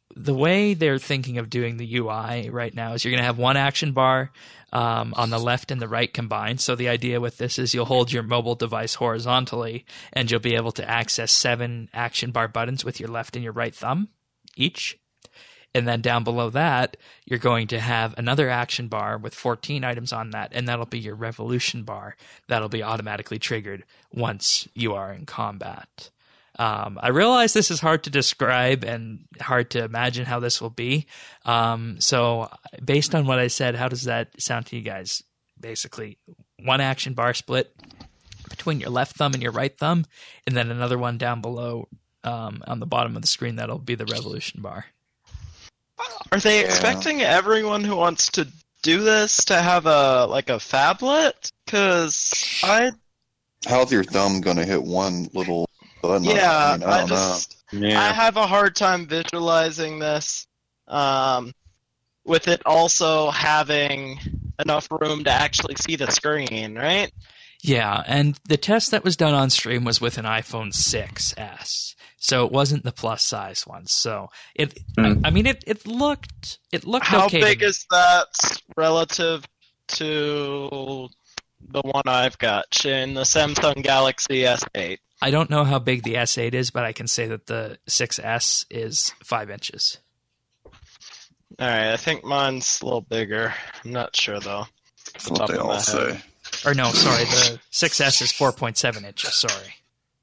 the way they're thinking of doing the UI right now is you're going to have one action bar on the left and the right combined. So the idea with this is you'll hold your mobile device horizontally, and you'll be able to access 7 action bar buttons with your left and your right thumb each. And then down below that, you're going to have another action bar with 14 items on that, and that'll be your revolution bar. That'll be automatically triggered once you are in combat. I realize this is hard to describe and hard to imagine how this will be. So based on what I said, how does that sound to you guys? Basically, one action bar split between your left thumb and your right thumb, and then another one down below on the bottom of the screen. That'll be the revolution bar. Are they expecting everyone who wants to do this to have a phablet? Because how's your thumb going to hit one little button? Yeah, I don't know. I have a hard time visualizing this with it also having enough room to actually see the screen, right? Yeah, and the test that was done on stream was with an iPhone 6s, so it wasn't the plus size one. So it looked How okay. big is that relative to the one I've got, Shin, the Samsung Galaxy S8? I don't know how big the S8 is, but I can say that the 6S is 5 inches. All right, I think mine's a little bigger. I'm not sure though. That's what they all say. Or no, sorry, the 6S is 4.7 inches. Sorry.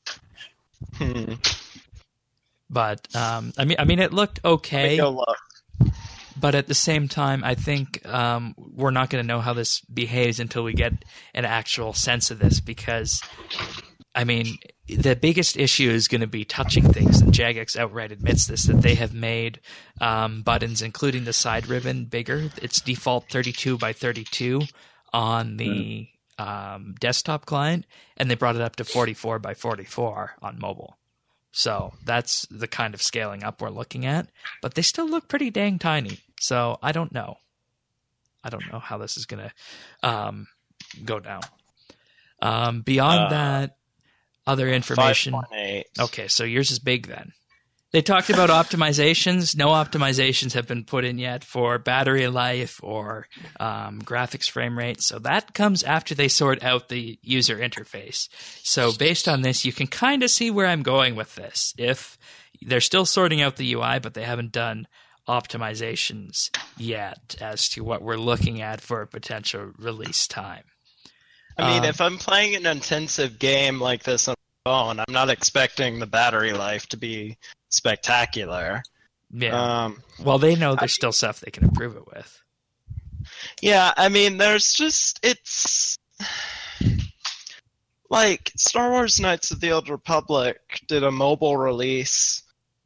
But I mean, it looked okay. But at the same time, I think we're not going to know how this behaves until we get an actual sense of this, because, I mean, the biggest issue is going to be touching things. And Jagex outright admits this, that they have made buttons, including the side ribbon, bigger. It's default 32 by 32 on the desktop client, and they brought it up to 44 by 44 on mobile. So that's the kind of scaling up we're looking at. But they still look pretty dang tiny. So I don't know. I don't know how this is going to go down. Beyond that, other information. 5.8. Okay, so yours is big then. They talked about optimizations. No optimizations have been put in yet for battery life or graphics frame rate. So that comes after they sort out the user interface. So based on this, you can kind of see where I'm going with this. If they're still sorting out the UI, but they haven't done optimizations yet as to what we're looking at for a potential release time. I mean, if I'm playing an intensive game like this on my phone, I'm not expecting the battery life to be spectacular. Yeah. Well, they know there's still stuff they can improve it with. Yeah, I mean, it's like Star Wars Knights of the Old Republic did a mobile release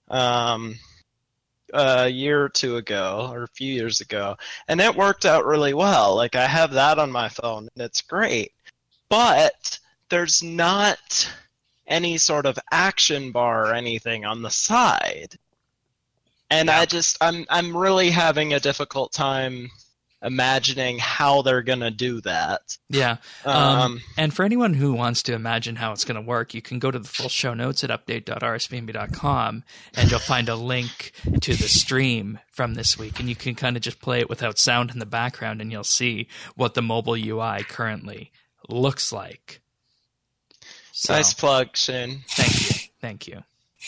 a year or two ago, or a few years ago, and it worked out really well. Like, I have that on my phone, and it's great. But there's not any sort of action bar or anything on the side. And yeah. I'm really having a difficult time imagining how they're going to do that. Yeah. And for anyone who wants to imagine how it's going to work, you can go to the full show notes at update.rsbnb.com, and you'll find a link to the stream from this week, and you can kind of just play it without sound in the background, and you'll see what the mobile UI currently looks like. So, nice plug, Shin. Thank you.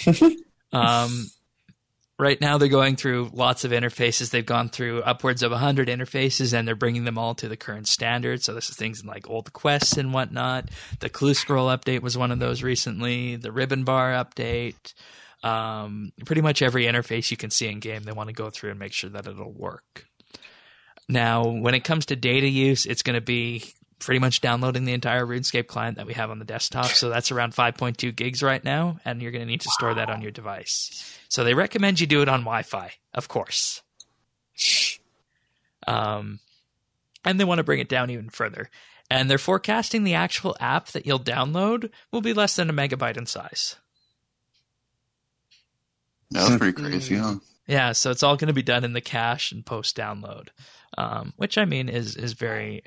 Right now they're going through lots of interfaces. They've gone through upwards of 100 interfaces, and they're bringing them all to the current standard. So this is things like old quests and whatnot. The Clue Scroll update was one of those recently. The Ribbon Bar update. Pretty much every interface you can see in game, they want to go through and make sure that it'll work. Now, when it comes to data use, it's going to be pretty much downloading the entire RuneScape client that we have on the desktop. So that's around 5.2 gigs right now, and you're going to need to store that on your device. So they recommend you do it on Wi-Fi, of course. And they want to bring it down even further. And they're forecasting the actual app that you'll download will be less than a megabyte in size. That's pretty crazy, huh? Yeah, so it's all going to be done in the cache and post-download. Which I mean is a very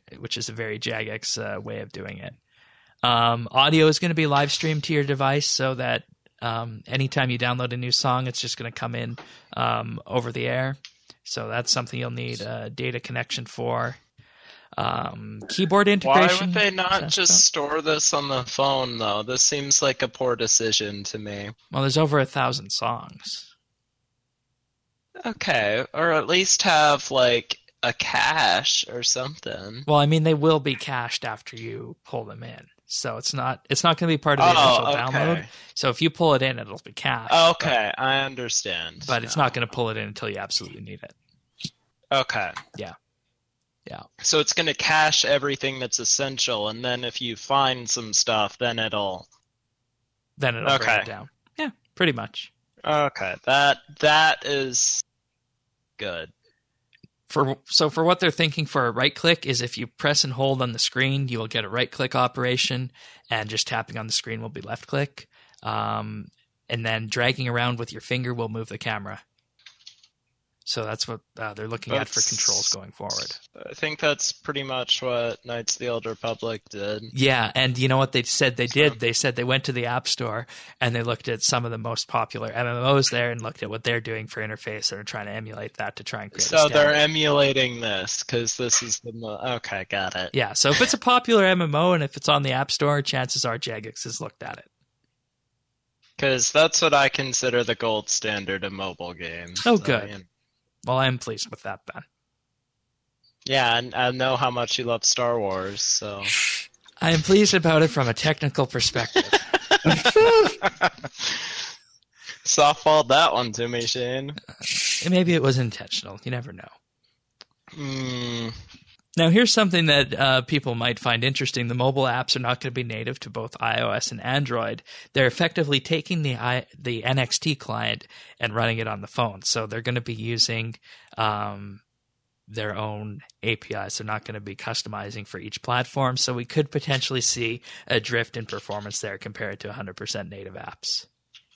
Jagex way of doing it. Audio is going to be live streamed to your device so that Anytime you download a new song, it's just going to come in over the air. So that's something you'll need a data connection for. Keyboard integration. Why would they not just store this on the phone, though? This seems like a poor decision to me. Well, there's over 1,000 songs. Okay, or at least have, like, a cache or something. Well, I mean, they will be cached after you pull them in. So it's not going to be part of the initial download. So if you pull it in, it'll be cached. Okay, I understand. But it's not going to pull it in until you absolutely need it. Okay. Yeah. So it's going to cache everything that's essential, and then if you find some stuff, then it'll bring it down. Yeah, pretty much. Okay, that is good. For what they're thinking for a right click is if you press and hold on the screen, you will get a right click operation, and just tapping on the screen will be left click. And then dragging around with your finger will move the camera. So that's what they're looking at for controls going forward. I think that's pretty much what Knights of the Old Republic did. Yeah, and you know what they said they did? They said they went to the App Store and they looked at some of the most popular MMOs there and looked at what they're doing for interface and are trying to emulate that to try and create a So standard. they're emulating this because this is the okay, got it. Yeah, so if it's a popular MMO and if it's on the App Store, chances are Jagex has looked at it. Because that's what I consider the gold standard of mobile games. Oh, good. Well, I'm pleased with that, Ben. Yeah, and I know how much you love Star Wars, so... I am pleased about it from a technical perspective. Softballed that one to me, Shane. Maybe it was intentional. You never know. Now, here's something that people might find interesting. The mobile apps are not going to be native to both iOS and Android. They're effectively taking the NXT client and running it on the phone. So they're going to be using their own APIs. They're not going to be customizing for each platform. So we could potentially see a drift in performance there compared to 100% native apps.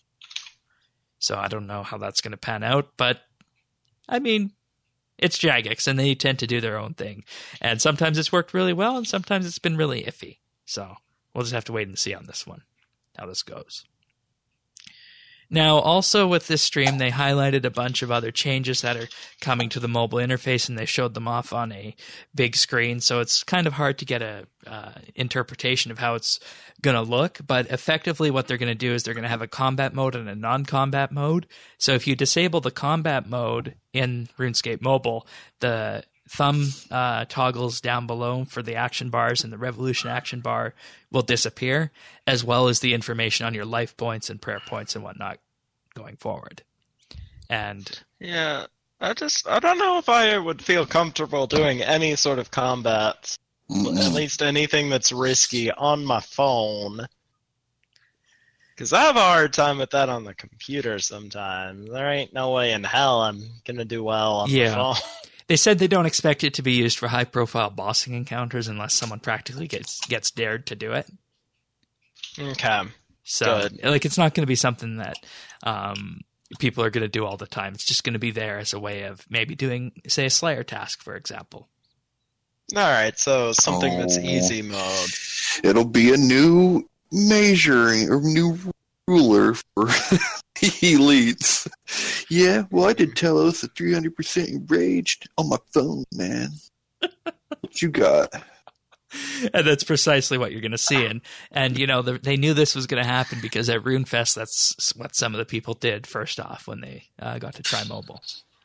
So I don't know how that's going to pan out, but I mean, it's Jagex, and they tend to do their own thing. And sometimes it's worked really well, and sometimes it's been really iffy. So we'll just have to wait and see on this one, how this goes. Now, also with this stream, they highlighted a bunch of other changes that are coming to the mobile interface, and they showed them off on a big screen. So it's kind of hard to get a interpretation of how it's going to look. But effectively what they're going to do is they're going to have a combat mode and a non-combat mode. So if you disable the combat mode in RuneScape Mobile, the thumb toggles down below for the action bars and the Revolution action bar will disappear, as well as the information on your life points and prayer points and whatnot going forward. And yeah, I don't know if I would feel comfortable doing any sort of combat, at least anything that's risky on my phone. Because I have a hard time with that on the computer sometimes. There ain't no way in hell I'm going to do well on the phone. They said they don't expect it to be used for high-profile bossing encounters unless someone practically gets dared to do it. Okay. So, good. Like, it's not going to be something that people are going to do all the time. It's just going to be there as a way of maybe doing, say, a Slayer task, for example. All right, so something that's easy mode. It'll be a new measuring or new ruler for elites. Yeah, well, I did Telos at 300% enraged on my phone, man. What you got? And that's precisely what you're going to see. And you know, they knew this was going to happen because at RuneFest, that's what some of the people did first off when they got to try mobile.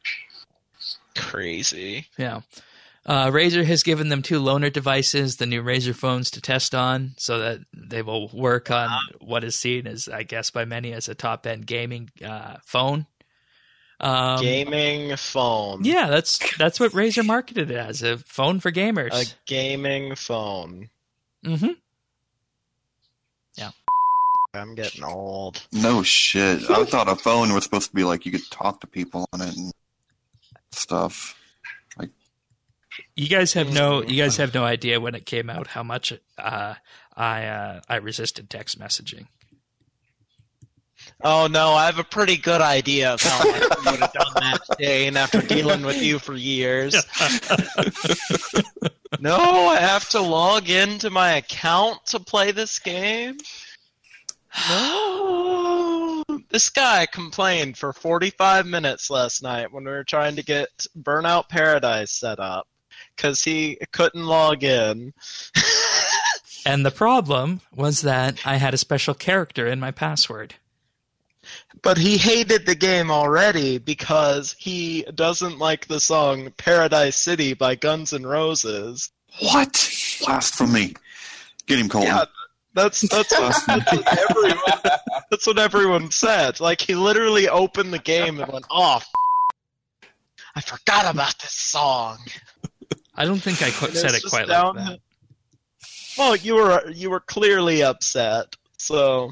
Crazy. Yeah. Razer has given them 2 loaner devices, the new Razer phones, to test on so that they will work on what is seen as, I guess, by many as a top-end gaming phone. Gaming phone. Yeah, that's what Razer marketed it as, a phone for gamers. A gaming phone. Mm-hmm. Yeah. I'm getting old. No shit. I thought a phone was supposed to be like you could talk to people on it and stuff. You guys have no idea when it came out how much I resisted text messaging. Oh no, I have a pretty good idea of how I would have done that, Dane, after dealing with you for years. No, I have to log into my account to play this game. No. This guy complained for 45 minutes last night when we were trying to get Burnout Paradise set up because he couldn't log in. And the problem was that I had a special character in my password. But he hated the game already because he doesn't like the song Paradise City by Guns N' Roses. What? Blasphemy. Get him, Colton. Yeah, that's what everyone said. Like, he literally opened the game and went, "Oh, I forgot about this song." I don't think I said it just quite down like that. Well, you were clearly upset, so...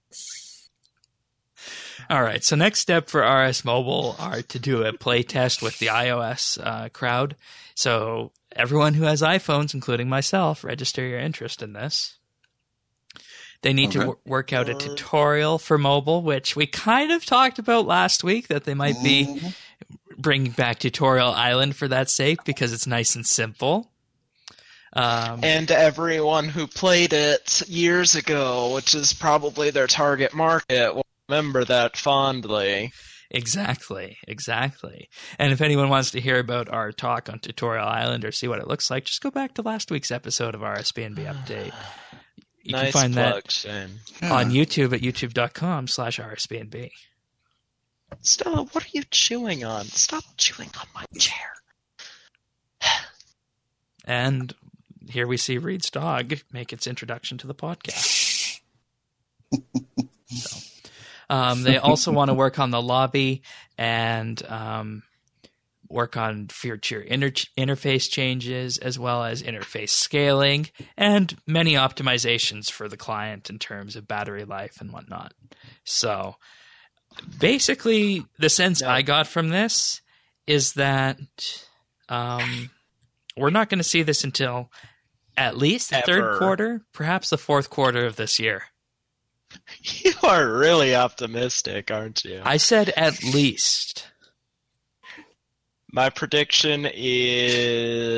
All right, so next step for RS Mobile are to do a play test with the iOS crowd. So everyone who has iPhones, including myself, register your interest in this. They need to work out a tutorial for mobile, which we kind of talked about last week, that they might be bringing back Tutorial Island for that sake because it's nice and simple. And everyone who played it years ago, which is probably their target market, will remember that fondly. Exactly. And if anyone wants to hear about our talk on Tutorial Island or see what it looks like, just go back to last week's episode of RSBNB Update. You Nice can find plug, that Shane. on YouTube at youtube.com/RSBNB. Stella, what are you chewing on? Stop chewing on my chair. And here we see Reed's dog make its introduction to the podcast. They also want to work on the lobby and work on future interface changes, as well as interface scaling and many optimizations for the client in terms of battery life and whatnot. So basically, the sense I got from this is that we're not going to see this until at least the third quarter, perhaps the fourth quarter of this year. You are really optimistic, aren't you? I said at least. My prediction is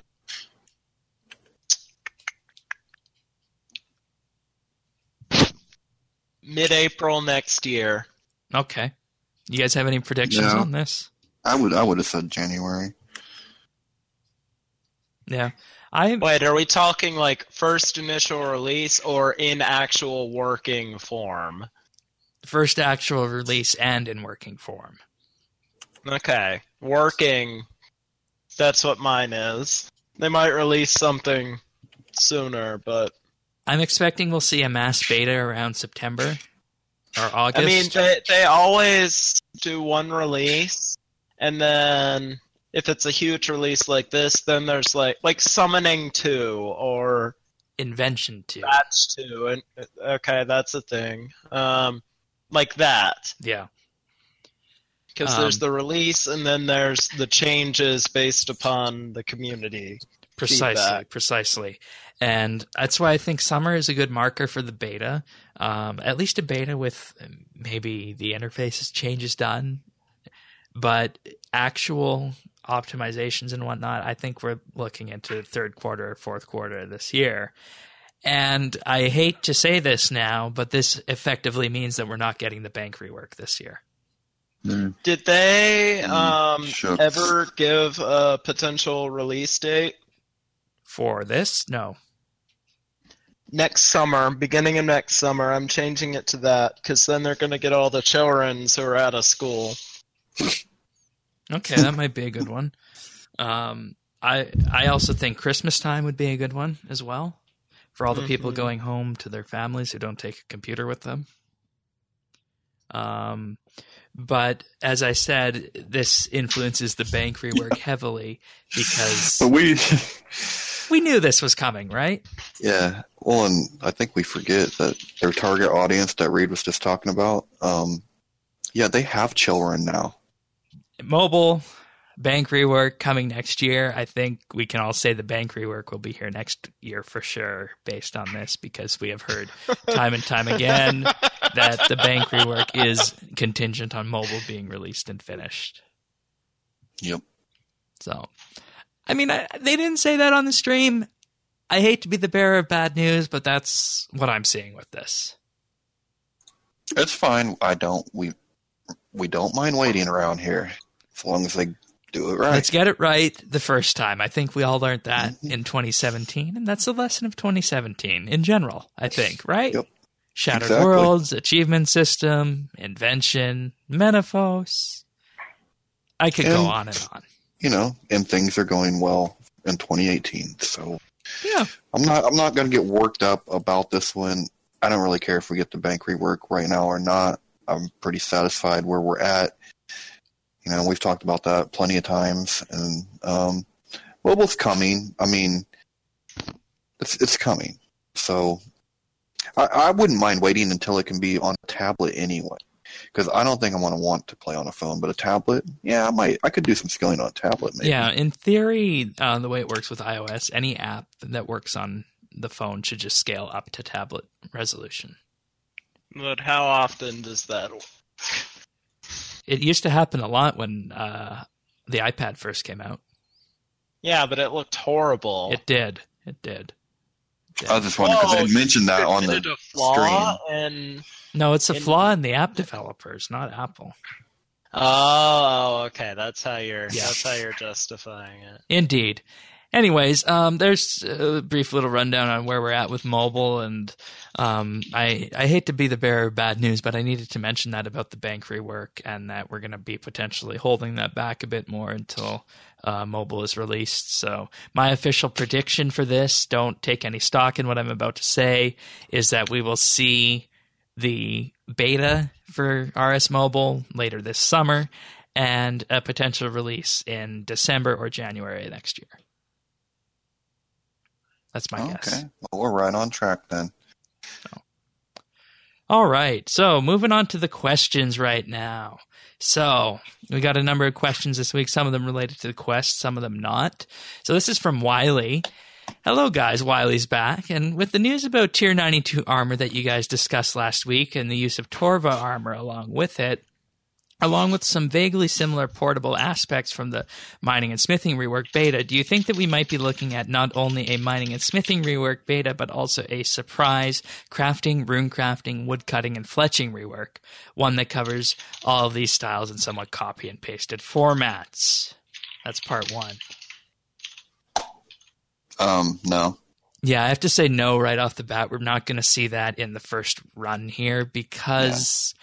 mid-April next year. Okay. You guys have any predictions on this? I would have said January. Yeah. Wait, are we talking like first initial release or in actual working form? First actual release and in working form. Okay. Working. That's what mine is. They might release something sooner, but... I'm expecting we'll see a mass beta around September or August. I mean, they always do one release, and then if it's a huge release like this, then there's like Summoning 2 or Invention 2. Batch 2. And, okay, that's a thing. Like that. Yeah. Because there's the release, and then there's the changes based upon the community. Precisely. And that's why I think summer is a good marker for the beta. At least a beta with maybe the interfaces changes done. But actual optimizations and whatnot, I think we're looking into third quarter or fourth quarter this year. And I hate to say this now, but this effectively means that we're not getting the bank rework this year. Did they Shucks. ever give a potential release date? For this? No. Next summer, beginning of next summer. I'm changing it to that, because then they're going to get all the children who are out of school. Okay, that might be a good one. I also think Christmas time would be a good one as well, for all the people going home to their families who don't take a computer with them. But as I said, this influences the bank rework heavily because But we knew this was coming, right? Yeah. Well, and I think we forget that their target audience that Reed was just talking about, they have children now. Mobile, bank rework coming next year. I think we can all say the bank rework will be here next year for sure based on this, because we have heard time and time again that the bank rework is contingent on mobile being released and finished. Yep. So, I mean, they didn't say that on the stream. I hate to be the bearer of bad news, but that's what I'm seeing with this. It's fine. We don't mind waiting around here as long as they do it right. Let's get it right the first time. I think we all learned that in 2017, and that's the lesson of 2017 in general, I think, right? Yep. Shattered Exactly. Worlds, Achievement System, Invention, Menaphos. I could go on and on. And things are going well in 2018. So Yeah. I'm not going to get worked up about this one. I don't really care if we get the bank rework right now or not. I'm pretty satisfied where we're at. We've talked about that plenty of times, and mobile's coming. I mean, it's coming. So I wouldn't mind waiting until it can be on a tablet anyway, because I don't think I'm going to want to play on a phone, but a tablet, yeah, I could do some skilling on a tablet maybe. Yeah, in theory, the way it works with iOS, any app that works on the phone should just scale up to tablet resolution. But how often does that? It used to happen a lot when the iPad first came out. Yeah, but it looked horrible. It did. I was just wondering because they mentioned that on the Is it a flaw stream. in... No, it's a flaw in the app developers, not Apple. Oh, okay. That's how you're justifying it. Indeed. Anyways, there's a brief little rundown on where we're at with mobile, and I hate to be the bearer of bad news, but I needed to mention that about the bank rework, and that we're going to be potentially holding that back a bit more until mobile is released. So my official prediction for this, don't take any stock in what I'm about to say, is that we will see the beta for RS Mobile later this summer, and a potential release in December or January next year. That's my guess. Okay, well, we're right on track then. All right, so moving on to the questions right now. So we got a number of questions this week, some of them related to the Quest, some of them not. So this is from Wiley. Hello, guys. Wiley's back. And with the news about Tier 92 armor that you guys discussed last week and the use of Torva armor along with it, along with some vaguely similar portable aspects from the mining and smithing rework beta, do you think that we might be looking at not only a mining and smithing rework beta, but also a surprise crafting, rune crafting, wood cutting, and fletching rework? One that covers all of these styles in somewhat copy and pasted formats. That's part one. No. Yeah, I have to say no right off the bat. We're not going to see that in the first run here because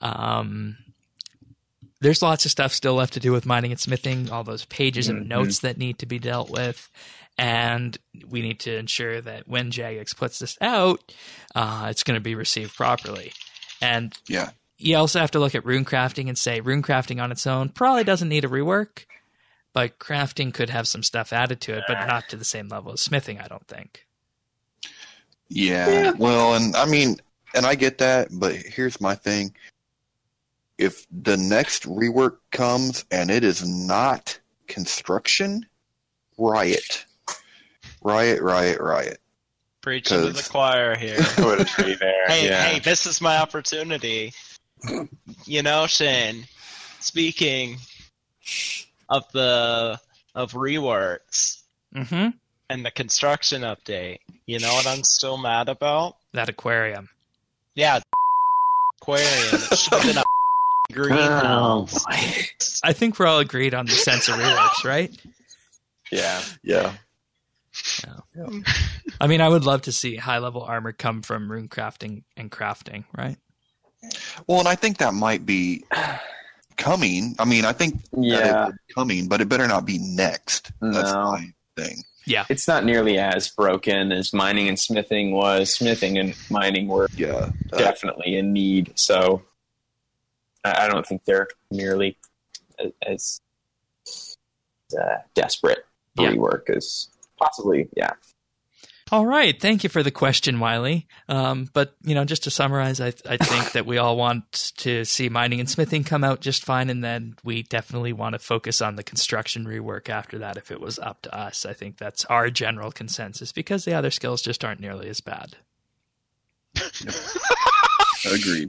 there's lots of stuff still left to do with mining and smithing, all those pages of notes that need to be dealt with. And we need to ensure that when Jagex puts this out, it's going to be received properly. And you also have to look at rune crafting and say rune crafting on its own probably doesn't need a rework, but crafting could have some stuff added to it, but not to the same level as smithing, I don't think. Yeah. Well, and I get that, but here's my thing. If the next rework comes and it is not construction, riot. Riot. Preaching to the choir here. Would agree there. Hey, this is my opportunity. Shane, speaking of reworks and the construction update, you know what I'm still mad about? That aquarium. Yeah, aquarium. It should have been a greenhouse. I think we're all agreed on the sensor reworks, right? Yeah. I mean, I would love to see high-level armor come from rune crafting and crafting, right? Well, and I think that might be coming. I mean, I think that it will be coming, but it better not be next. That's my thing. Yeah. It's not nearly as broken as mining and smithing was. Smithing and mining were definitely in need, so I don't think they're nearly as desperate for rework as possibly, All right. Thank you for the question, Wiley. But, just to summarize, I think that we all want to see mining and smithing come out just fine, and then we definitely want to focus on the construction rework after that if it was up to us. I think that's our general consensus because the other skills just aren't nearly as bad. Agreed.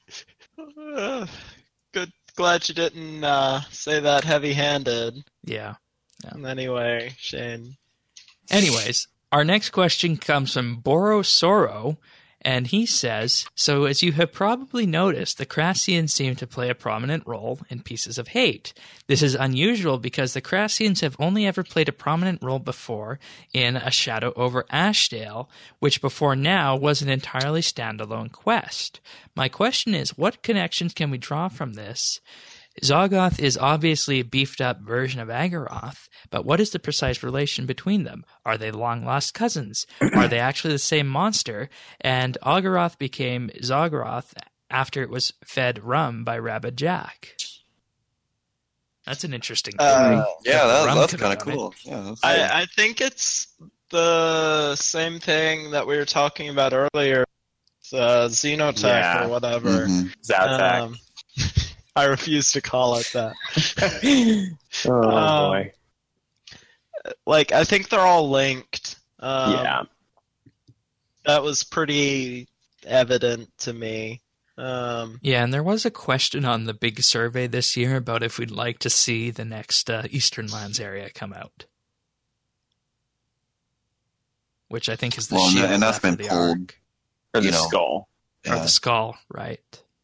Good. Glad you didn't say that heavy-handed. Yeah. Anyway, Shane. Anyways, our next question comes from Borosoro, And he says, so as you have probably noticed, the Crassians seem to play a prominent role in Pieces of Hate. This is unusual because the Crassians have only ever played a prominent role before in A Shadow over Ashdale, which before now was an entirely standalone quest. My question is, what connections can we draw from this? Zoggoth is obviously a beefed-up version of Agaroth, but what is the precise relation between them? Are they long-lost cousins? Are they actually the same monster? And Agaroth became Zoggoth after it was fed rum by Rabid Jack. That's an interesting theory. That's kind of cool. Yeah, I think it's the same thing that we were talking about earlier, Xenotech or whatever. Mm-hmm. Zautak. I refuse to call it that. Boy. Like, I think they're all linked. Yeah. That was pretty evident to me. Yeah, and there was a question on the big survey this year about if we'd like to see the next Eastern Lands area come out. Which I think is the shield and that's after been the pulled. arc. Or the skull. Or the skull, right.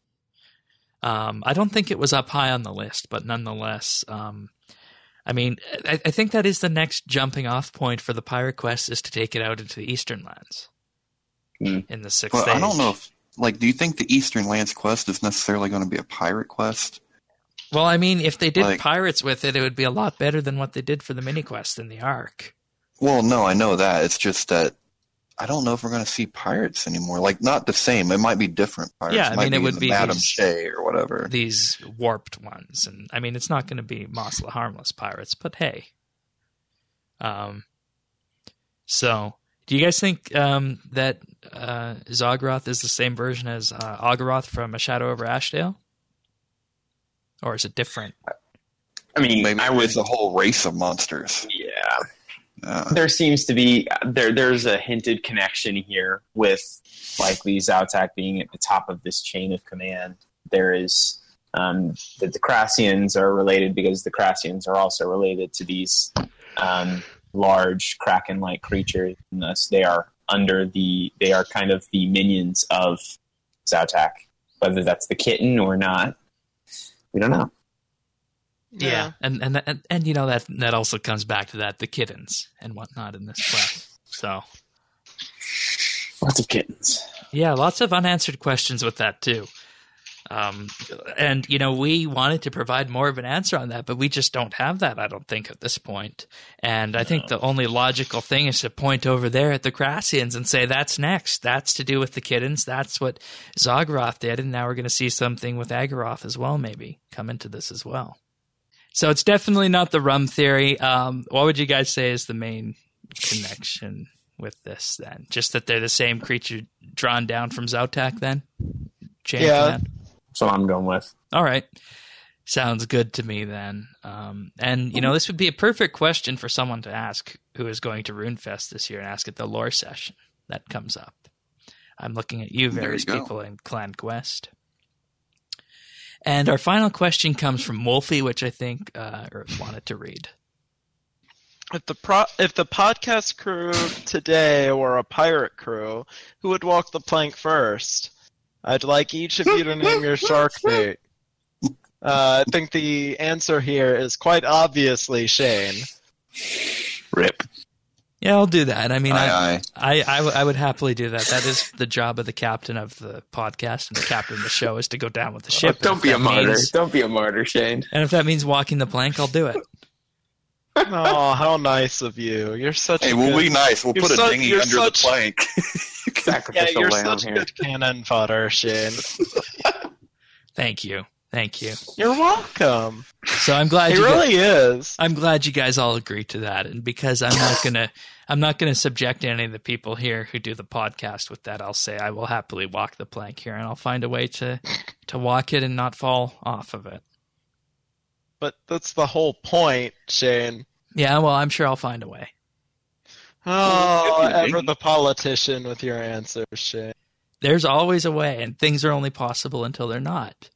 I don't think it was up high on the list, but nonetheless, I mean, I think that is the next jumping off point for the Pirate Quest is to take it out into the Eastern Lands in the sixth age. I don't know if, do you think the Eastern Lands quest is necessarily going to be a pirate quest? Well, I mean, if they did pirates with it, it would be a lot better than what they did for the mini quest in the Ark. Well, no, I know that. It's just that I don't know if we're going to see pirates anymore. Like, not the same. It might be different pirates. Yeah, I mean, it would be Madame Shea or whatever. These warped ones. And, I mean, it's not going to be Mosla harmless pirates, but hey. So, do you guys think that Zoggoth is the same version as Agaroth from A Shadow over Ashdale? Or is it different? I mean, maybe it's a whole race of monsters. Yeah. There seems to be there's a hinted connection here with likely Zautak being at the top of this chain of command. There is that the Crassians are related because the Crassians are also related to these large Kraken-like creatures, and thus they are kind of the minions of Zautak. Whether that's the kitten or not, we don't know. Yeah, and you know that also comes back to the kittens and whatnot in this quest. So lots of kittens. Yeah, lots of unanswered questions with that too. And you know, we wanted to provide more of an answer on that, but we just don't have that, I don't think, at this point. And I think the only logical thing is to point over there at the Crassians and say that's next. That's to do with the kittens. That's what Zoggoth did, and now we're going to see something with Agaroth as well, maybe come into this as well. So it's definitely not the rum theory. What would you guys say is the main connection with this then? Just that they're the same creature drawn down from Zautak then? That's what I'm going with. All right. Sounds good to me then. And, you know, this would be a perfect question for someone to ask who is going to RuneFest this year and ask at the lore session that comes up. I'm looking at you, various people in Clan Quest. And our final question comes from Wolfie, which I think Earth wanted to read. If the podcast crew today were a pirate crew, who would walk the plank first? I'd like each of you to name your shark bait. I think the answer here is quite obviously Shane. Rip. Yeah, I'll do that. I mean, I would happily do that. That is the job of the captain of the podcast and the captain of the show is to go down with the ship. Don't be a martyr. Don't be a martyr, Shane. And if that means walking the plank, I'll do it. Oh, how nice of you. You're such a we'll be nice. We'll put a dinghy under the plank. Sacrificial you're lamb such here. good cannon fodder, Shane. Thank you. You're welcome. So I'm glad it really is. I'm glad you guys all agreed to that, and because I'm not gonna subject any of the people here who do the podcast with that, I'll say I will happily walk the plank here, and I'll find a way to walk it and not fall off of it. But that's the whole point, Shane. Yeah, well, I'm sure I'll find a way. Oh, ever the politician with your answers, Shane. There's always a way, and things are only possible until they're not.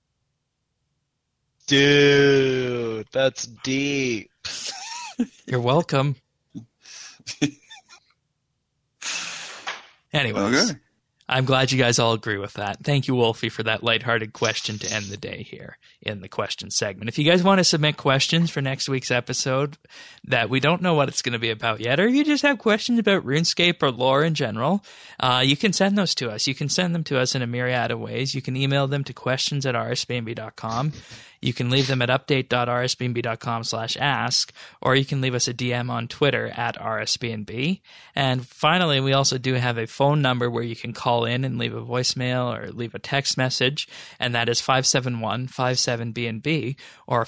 Dude, that's deep. You're welcome. Anyways, I'm glad you guys all agree with that. Thank you, Wolfie, for that lighthearted question to end the day here in the question segment. If you guys want to submit questions for next week's episode that we don't know what it's going to be about yet, or you just have questions about RuneScape or lore in general, you can send those to us. You can send them to us in a myriad of ways. You can email them to questions@rsbnb.com. You can leave them at update.rsbnb.com/ask, or you can leave us a DM on Twitter @rsbnb. And finally, we also do have a phone number where you can call in and leave a voicemail or leave a text message, and that is 571-57BNB or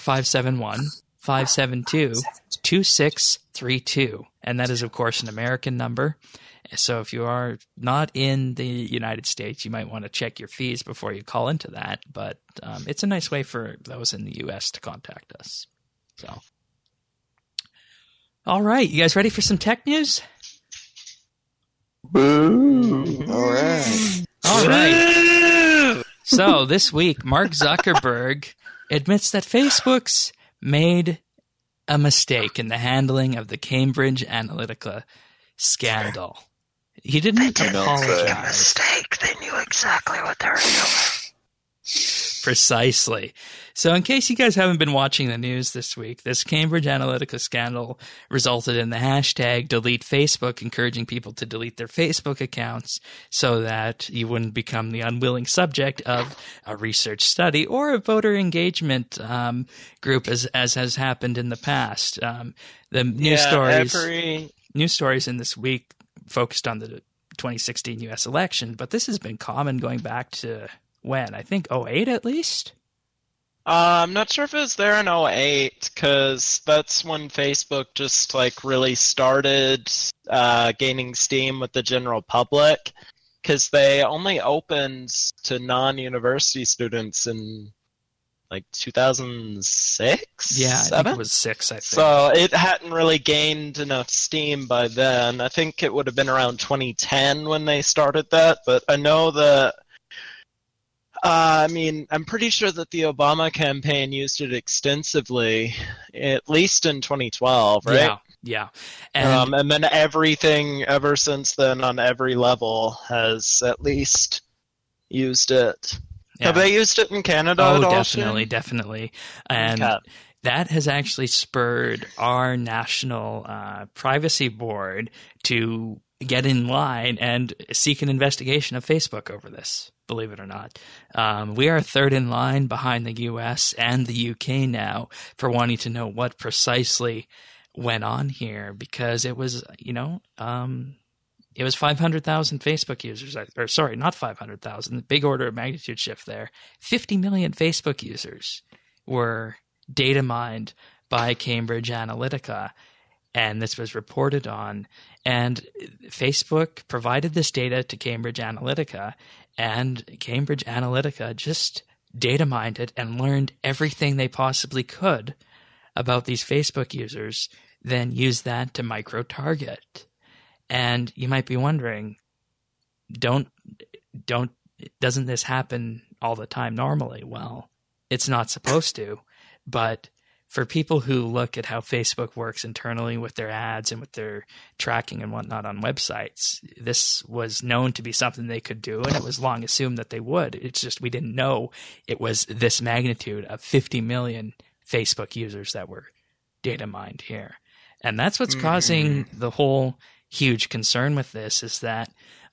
571-572-2632. And that is, of course, an American number. So if you are not in the United States, you might want to check your fees before you call into that. But it's a nice way for those in the U.S. to contact us. So, all right. You guys ready for some tech news? Boo! All right. All right. So this week, Mark Zuckerberg admits that Facebook's made a mistake in the handling of the Cambridge Analytica scandal. He didn't apologize. Mistake. They knew exactly what they were doing. Precisely. So in case you guys haven't been watching the news this week, this Cambridge Analytica scandal resulted in the hashtag delete Facebook, encouraging people to delete their Facebook accounts so that you wouldn't become the unwilling subject of a research study or a voter engagement group as has happened in the past. The news stories in this week focused on the 2016 U.S. election, but this has been common going back to when? I think 2008 at least? I'm not sure if it was there in 2008, because that's when Facebook just really started gaining steam with the general public, because they only opened to non-university students in 2006? Yeah, I think it was 6, I think. So it hadn't really gained enough steam by then. I think it would have been around 2010 when they started that, but I know that I'm pretty sure that the Obama campaign used it extensively, at least in 2012, right? Yeah. And then everything ever since then on every level has at least used it. Yeah. Have they used it in Canada at all? Definitely. And that has actually spurred our national privacy board to get in line and seek an investigation of Facebook over this, believe it or not. We are third in line behind the US and the UK now for wanting to know what precisely went on here, because it was, it was 500,000 Facebook users, or sorry, not 500,000, big order of magnitude shift there. 50 million Facebook users were data mined by Cambridge Analytica, and this was reported on. And Facebook provided this data to Cambridge Analytica, and Cambridge Analytica just data mined it and learned everything they possibly could about these Facebook users, then used that to micro-target. And you might be wondering, doesn't this happen all the time normally? Well, it's not supposed to, but for people who look at how Facebook works internally with their ads and with their tracking and whatnot on websites, this was known to be something they could do, and it was long assumed that they would. It's just we didn't know it was this magnitude of 50 million Facebook users that were data mined here. And that's what's causing the whole huge concern with this, is that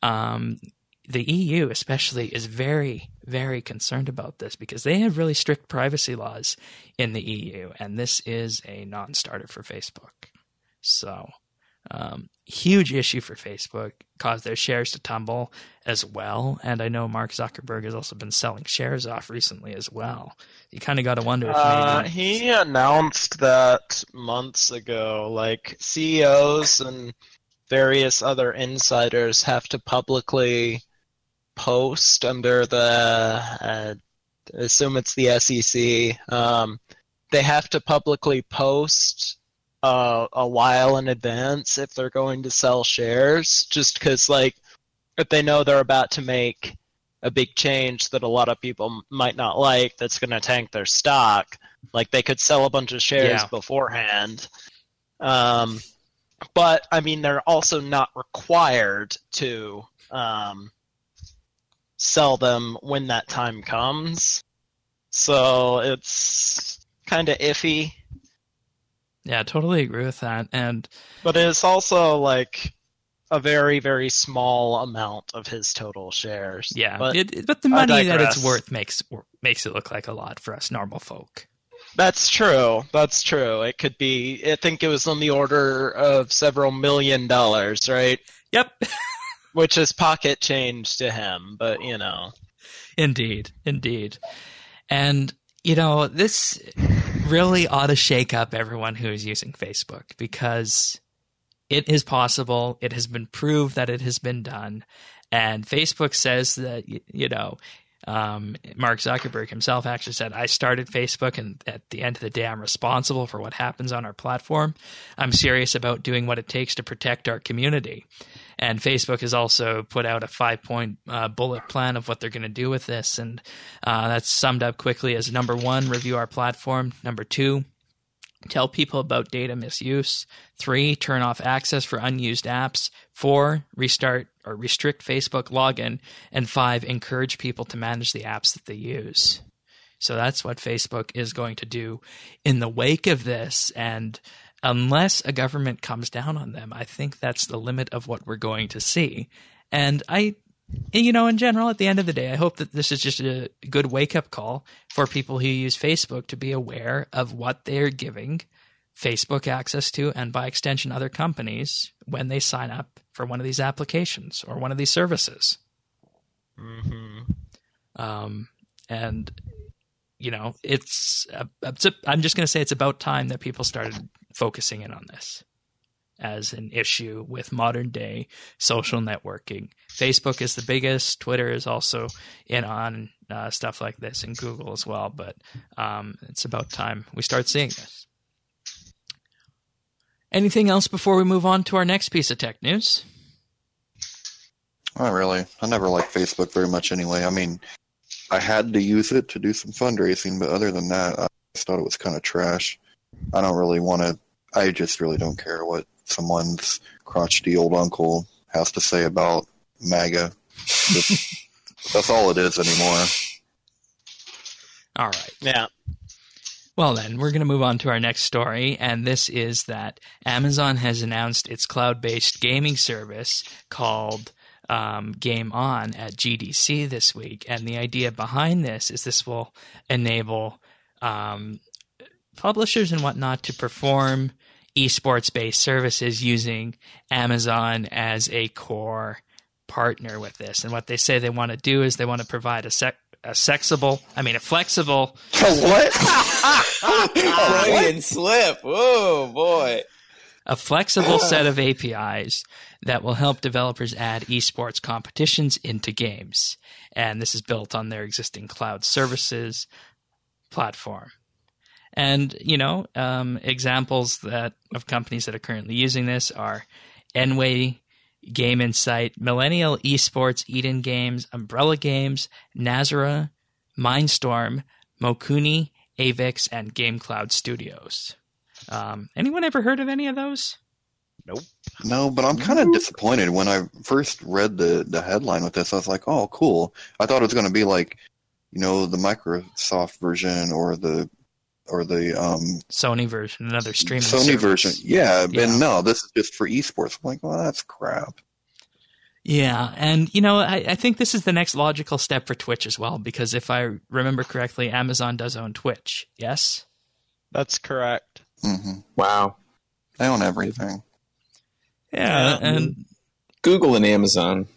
the EU especially is very, very concerned about this, because they have really strict privacy laws in the EU, and this is a non-starter for Facebook. So huge issue for Facebook, caused their shares to tumble as well. And I know Mark Zuckerberg has also been selling shares off recently as well. You kind of got to wonder if maybe... He announced that months ago, CEOs and various other insiders have to publicly post under the, assume it's the SEC, they have to publicly post a while in advance if they're going to sell shares, just because, if they know they're about to make a big change that a lot of people might not like that's going to tank their stock, they could sell a bunch of shares beforehand. But, they're also not required to sell them when that time comes. So it's kind of iffy. Yeah, I totally agree with that. And But it's also like a very, very small amount of his total shares. yeah, But but the money that it's digress. worth makes it look like a lot for us normal folk. that's true. That's true. It could be, I think it was on the order of several $1 million, right? Yep. Which is pocket change to him, but you know. Indeed. And, this really ought to shake up everyone who is using Facebook, because it is possible. It has been proved that it has been done. And Facebook says that, Mark Zuckerberg himself actually said, I started Facebook, and at the end of the day, I'm responsible for what happens on our platform. I'm serious about doing what it takes to protect our community. And Facebook has also put out a 5-point bullet plan of what they're going to do with this. And that's summed up quickly as: number 1, review our platform. Number 2, tell people about data misuse. 3, turn off access for unused apps. 4, restart or restrict Facebook login. And 5, encourage people to manage the apps that they use. So that's what Facebook is going to do in the wake of this. And unless a government comes down on them, I think that's the limit of what we're going to see. And in general, at the end of the day, I hope that this is just a good wake-up call for people who use Facebook to be aware of what they're giving Facebook access to, and by extension other companies, when they sign up for one of these applications or one of these services. Mm-hmm. And I'm just going to say it's about time that people started focusing in on this as an issue with modern day social networking. Facebook is the biggest. Twitter is also in on stuff like this, and Google as well. But it's about time we start seeing this. Anything else before we move on to our next piece of tech news? Not really. I never liked Facebook very much anyway. I mean, I had to use it to do some fundraising, but other than that, I just thought it was kind of trash. I don't really want to. I just really don't care what someone's crotchety old uncle has to say about MAGA. That's all it is anymore. All right. Yeah. Well, then, we're going to move on to our next story, and this is that Amazon has announced its cloud-based gaming service called Game On at GDC this week. And the idea behind this will enable publishers and whatnot to perform esports-based services using Amazon as a core partner with this. And what they say they want to do is they want to provide a flexible. What? Freudian slip. Whoa, boy. A flexible set of APIs that will help developers add esports competitions into games. And this is built on their existing cloud services platform. And, examples of companies that are currently using this are Enway, Game Insight, Millennial Esports, Eden Games, Umbrella Games, Nazara, Mindstorm, Mokuni, Avix, and GameCloud Studios. Anyone ever heard of any of those? Nope. No, but I'm kind of disappointed. When I first read the headline with this, I was like, oh, cool. I thought it was going to be like, the Microsoft version or the Sony version, another streaming Sony service. version. Yeah, Yeah. and no, this is just for esports. I'm like, well, that's crap. Yeah, and I think this is the next logical step for Twitch as well, because if I remember correctly, Amazon does own Twitch, yes? That's correct. Mm-hmm. Wow. They own everything. Yeah, and Google and Amazon.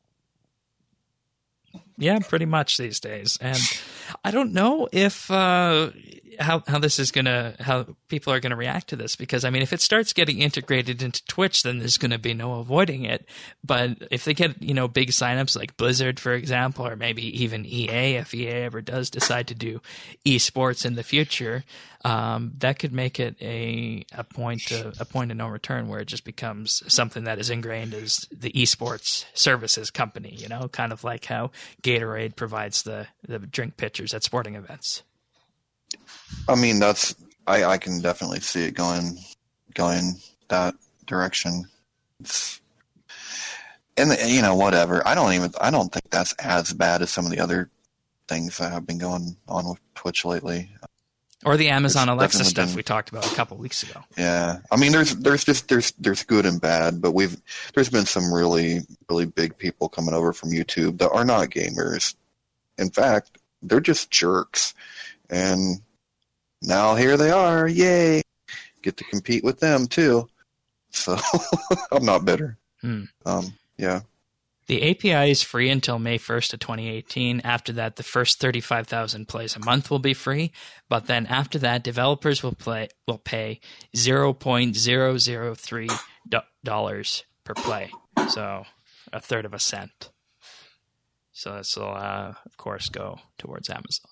yeah, pretty much these days. And I don't know if how people are gonna react to this, because if it starts getting integrated into Twitch, then there's gonna be no avoiding it. But if they get big signups like Blizzard, for example, or maybe even EA, if EA ever does decide to do esports in the future, that could make it a point of no return, where it just becomes something that is ingrained as the esports services company. Kind of like how Gatorade provides the drink pitchers at sporting events. I mean, I can definitely see it going that direction. And whatever. I don't think that's as bad as some of the other things that have been going on with Twitch lately. Or the Amazon There's Alexa definitely stuff been- we talked about a couple weeks ago. Yeah, I mean, there's good and bad, but there's been some really, really big people coming over from YouTube that are not gamers. In fact, they're just jerks. And now here they are. Yay. Get to compete with them too. So I'm not bitter. Yeah. The API is free until May 1st of 2018. After that, the first 35,000 plays a month will be free. But then after that, developers will pay $0.003 per play. So a third of a cent. So this will, of course, go towards Amazon.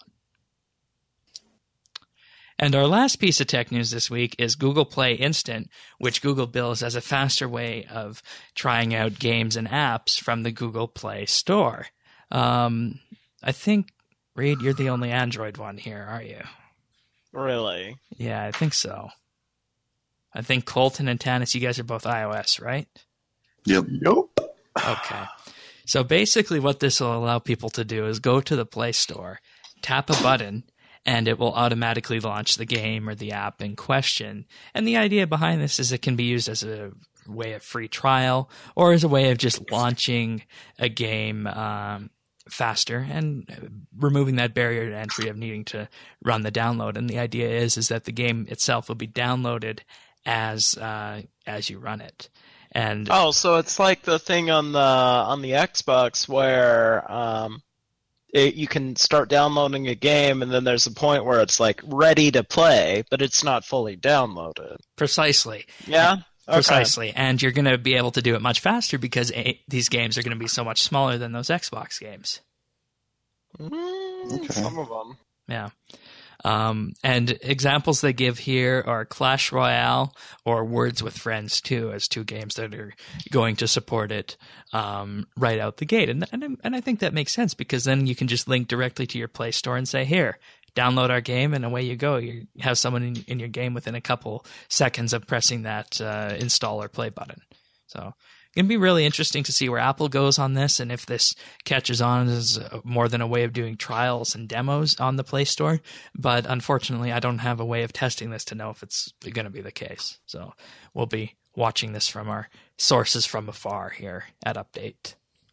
And our last piece of tech news this week is Google Play Instant, which Google bills as a faster way of trying out games and apps from the Google Play Store. I think, Reed, you're the only Android one here, are you? Really? Yeah, I think so. I think Colton and Tanis, you guys are both iOS, right? Yep. Okay. So basically what this will allow people to do is go to the Play Store, tap a button, and it will automatically launch the game or the app in question. And the idea behind this is it can be used as a way of free trial or as a way of just launching a game faster and removing that barrier to entry of needing to run the download. And the idea is that the game itself will be downloaded as you run it. And so it's like the thing on the Xbox where you can start downloading a game, and then there's a point where it's like ready to play, but it's not fully downloaded. Precisely. Yeah? Okay. Precisely. And you're going to be able to do it much faster because these games are going to be so much smaller than those Xbox games. Okay. Some of them. Yeah. And examples they give here are Clash Royale or Words with Friends 2 as two games that are going to support it right out the gate. And I think that makes sense because then you can just link directly to your Play Store and say, here, download our game, and away you go. You have someone in your game within a couple seconds of pressing that install or play button. So it's going to be really interesting to see where Apple goes on this and if this catches on as more than a way of doing trials and demos on the Play Store. But unfortunately, I don't have a way of testing this to know if it's going to be the case. So we'll be watching this from our sources from afar here at Update.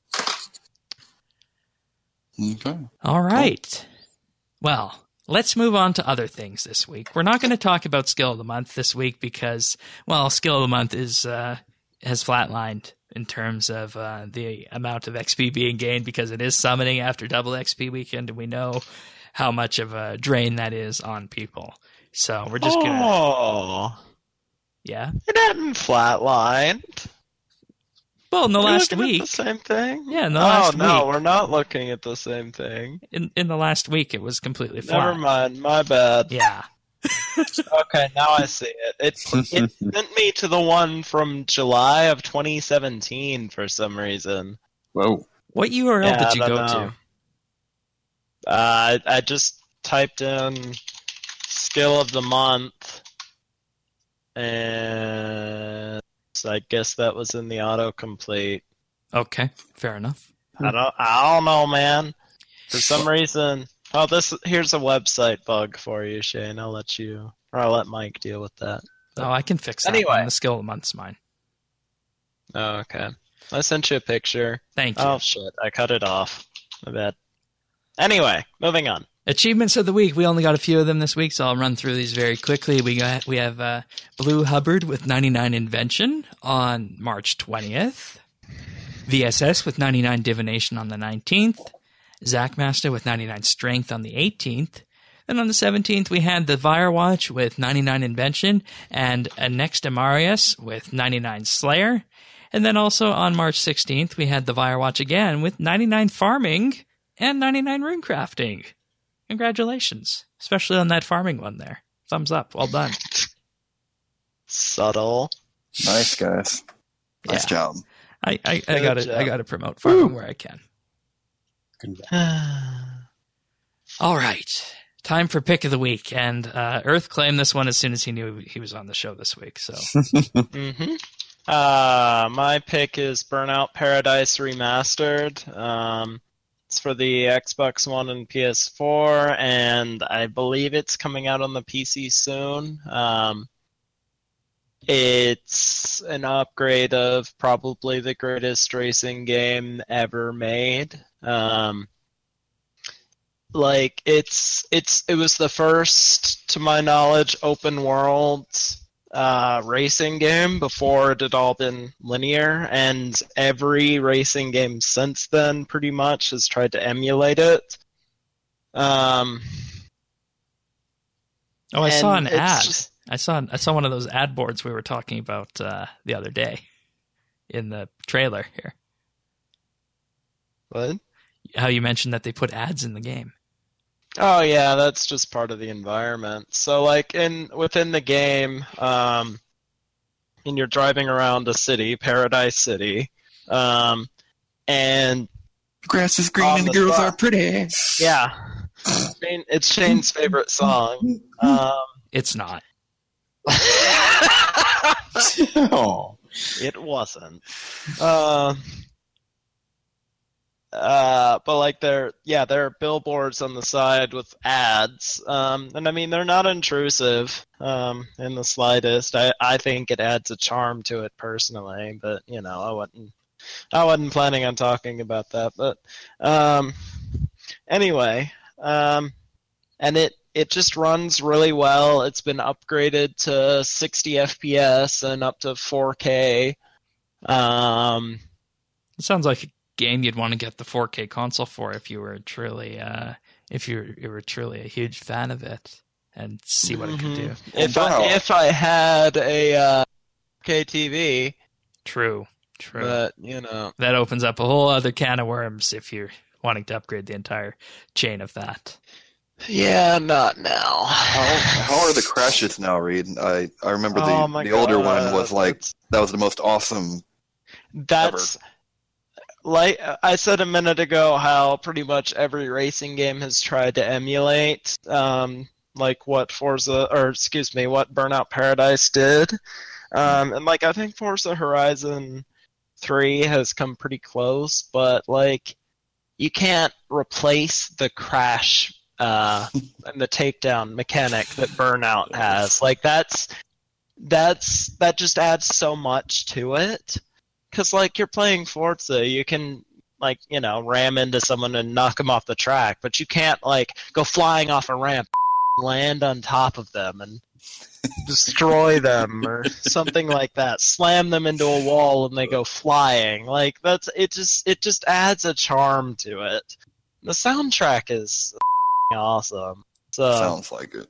Okay. All right. Well, let's move on to other things this week. We're not going to talk about Skill of the Month this week because, well, Skill of the Month has flatlined in terms of the amount of XP being gained because it is summoning after double XP weekend, and we know how much of a drain that is on people. So we're just gonna, yeah. It hadn't flatlined. Well, in the We're last looking at week, the same thing. Yeah, in the last week. We're not looking at the same thing. in the last week, it was completely flat. Never mind, my bad. Yeah. Okay, now I see it. It sent me to the one from July of 2017 for some reason. Whoa. What URL did you I go don't to? know. I just typed in Skill of the Month, and I guess that was in the autocomplete. Okay, fair enough. I don't know, man. For some reason, here's a website bug for you, Shane. I'll let Mike deal with that. Oh, I can fix that. Anyway. The Skill of the Month's mine. Oh, okay. I sent you a picture. Thank you. Oh shit! I cut it off. My bad. Anyway, moving on. Achievements of the week. We only got a few of them this week, so I'll run through these very quickly. We have Blue Hubbard with 99 Invention on March 20th. VSS with 99 Divination on the 19th. Zachmaster with 99 Strength on the 18th. Then on the 17th, we had the Firewatch with 99 Invention and Anextamarius with 99 Slayer. And then also on March 16th, we had the Firewatch again with 99 Farming and 99 Runecrafting. Congratulations, especially on that farming one there. Thumbs up. Well done. Subtle. Nice, guys. Nice Yeah. job. I Good job. gotta promote farming where I can. Mm-hmm. All right. Time for pick of the week. And Earth claimed this one as soon as he knew he was on the show this week. So Mm-hmm. My pick is Burnout Paradise Remastered. It's for the Xbox One and PS4, and I believe it's coming out on the PC soon. It's an upgrade of probably the greatest racing game ever made. It was the first, to my knowledge, open world racing game before it had all been linear, and every racing game since then pretty much has tried to emulate it. I saw an ad. Just, I saw one of those ad boards we were talking about the other day in the trailer here. what? How you mentioned that they put ads in the game. Oh yeah, that's just part of the environment. So like within the game, and you're driving around a city, Paradise City, and Grass is green On and the the girls spot. are pretty. yeah, it's Shane's favorite song. It's not. Oh. It wasn't. But like there are billboards on the side with ads, and I mean they're not intrusive in the slightest. I think it adds a charm to it personally, but you know I wasn't planning on talking about that. But anyway, and it just runs really well. It's been upgraded to 60 FPS and up to 4K. It sounds like a game you'd want to get the 4K console for if you were truly a huge fan of it and see what it could do. If I had a 4K TV, True. but you know, That opens up a whole other can of worms if you're wanting to upgrade the entire chain of that. yeah, not now. How are the crashes now, Reed? I remember Oh my the older God, one was like that was the most awesome. That's like I said a minute ago, how pretty much every racing game has tried to emulate, like what what Burnout Paradise did, and like I think Forza Horizon 3 has come pretty close, but like you can't replace the crash and the takedown mechanic that Burnout has. Like that just adds so much to it. Because, like, you're playing Forza, you can, like, you know, ram into someone and knock them off the track, but you can't, like, go flying off a ramp, land on top of them, and destroy them, or something like that. Slam them into a wall and they go flying. Like, it just adds a charm to it. The soundtrack is awesome. So Sounds like it.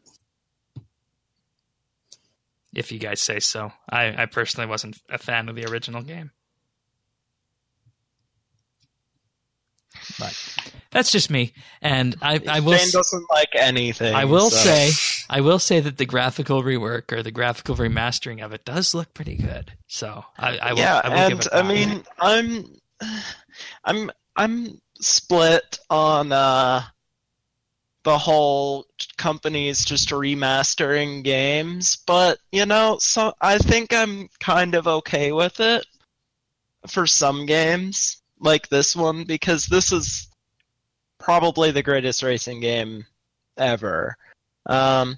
If you guys say so. I personally wasn't a fan of the original game. But that's just me, and I will. Shane doesn't like anything. I will so. say that the graphical rework or the graphical remastering of it does look pretty good. So I will. Yeah, I will and give it I that. mean, I'm split on the whole companies just remastering games, but you know, so I think I'm kind of okay with it for some games like this one, because this is probably the greatest racing game ever. I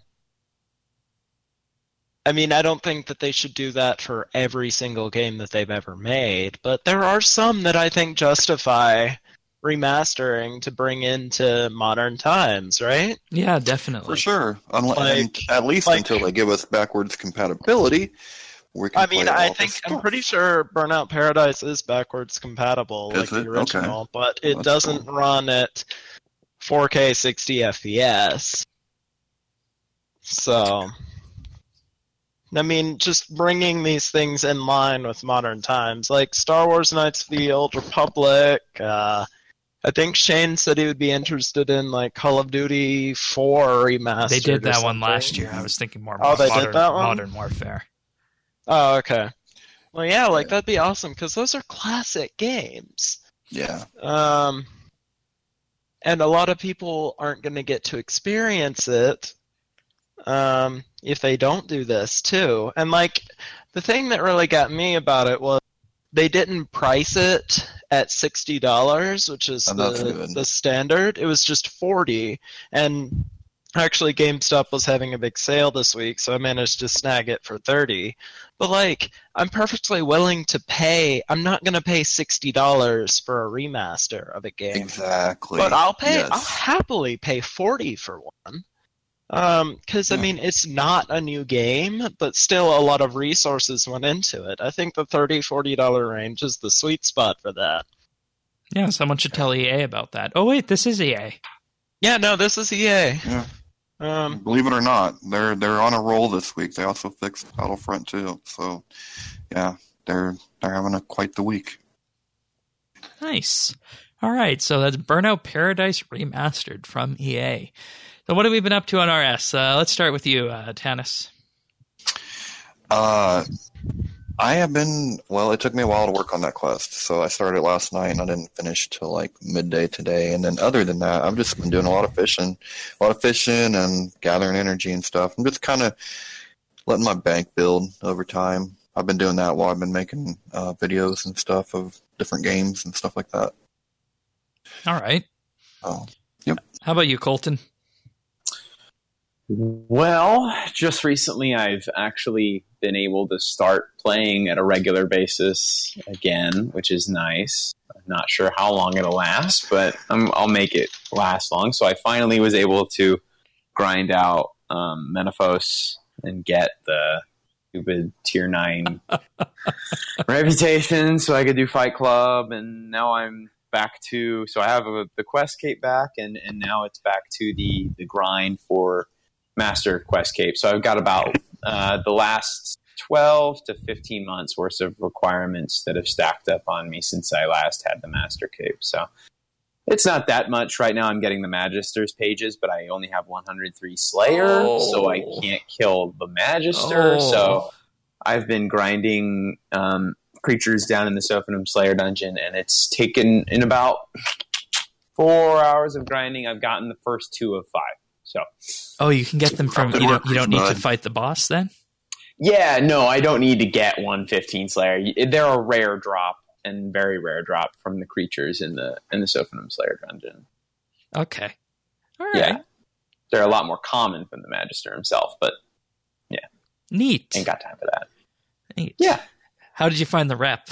mean, I don't think that they should do that for every single game that they've ever made, but there are some that I think justify remastering to bring into modern times, right? Yeah, definitely. For sure. Like- At least like- until they give us backwards compatibility. We can I mean, play all I this think I'm stuff. pretty sure Burnout Paradise is backwards compatible, Is like the it? original, Okay. but it That's doesn't cool. run at 4K 60 FPS. So, I mean, just bringing these things in line with modern times, like Star Wars Knights of the Old Republic. I think Shane said he would be interested in like Call of Duty 4 remastered. They did or that one something. last year. I was thinking more Oh, they did modern, that one? Modern Warfare. Oh, okay. Well, yeah, like that'd be awesome because those are classic games. Yeah. And a lot of people aren't going to get to experience it if they don't do this too. And like The thing that really got me about it was they didn't price it at $60, which is the standard. It was just $40, and actually GameStop was having a big sale this week, so I managed to snag it for $30. But like, I'm perfectly willing to pay. I'm not going to pay $60 for a remaster of a game. Exactly. But I'll Yes. happily pay $40 for one. Because I mean, it's not a new game, but still a lot of resources went into it. I think the $30-$40 range is the sweet spot for that. Yeah, someone should tell EA about that. Oh wait, this is EA. Yeah, no, this is EA. Yeah. Um, Believe it or not, they're on a roll this week. They also fixed Battlefront 2. So, yeah, they're having quite the week. Nice. All right, so that's Burnout Paradise Remastered from EA. So what have we been up to on RS? Let's start with you, Tanis. I have been, well, it took me a while to work on that quest. So I started last night and I didn't finish till like midday today. And then other than that, I've just been doing a lot of fishing and gathering energy and stuff. I'm just kind of letting my bank build over time. I've been doing that while I've been making videos and stuff of different games and stuff like that. All right. Oh, yep. How about you, Colton? Well, just recently I've actually been able to start playing at a regular basis again, which is nice. I'm not sure how long it'll last, but I'll make it last long. So I finally was able to grind out Menaphos and get the stupid tier 9 reputation so I could do Fight Club, and now I'm back to, so I have the quest cape back, and now it's back to the grind for Master Quest Cape. So I've got about the last 12 to 15 months worth of requirements that have stacked up on me since I last had the Master Cape. So it's not that much. Right now I'm getting the Magister's pages, but I only have 103 Slayer, so I can't kill the Magister. So I've been grinding creatures down in the Sophanum Slayer dungeon, and it's taken, in about 4 hours of grinding, I've gotten the first 2 of 5. So, you can get them from, you don't need to fight the boss then? Yeah, no, I don't need to get 115 Slayer. They're a rare drop, and very rare drop from the creatures in the Sophanum Slayer dungeon. Okay. All right. Yeah. They're a lot more common from the Magister himself, but yeah. Neat. Ain't got time for that. Neat. Yeah. How did you find the rep?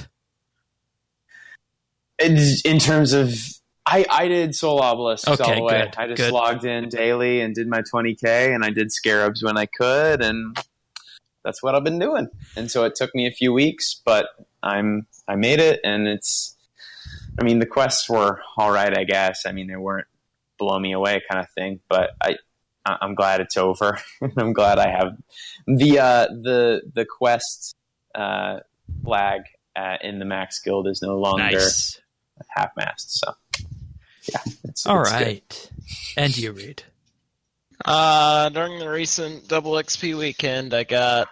In terms of, I did Soul Obelisks all the way. Good, I just logged in daily and did my 20K, and I did Scarabs when I could, and that's what I've been doing. And so it took me a few weeks, but I made it, and the quests were all right, I guess. I mean, they weren't blow me away kind of thing, but I'm glad it's over. I'm glad I have the quest flag in the Max Guild is no longer half-mast, so yeah. It's right. Good. And you, Reed? During the recent Double XP weekend, I got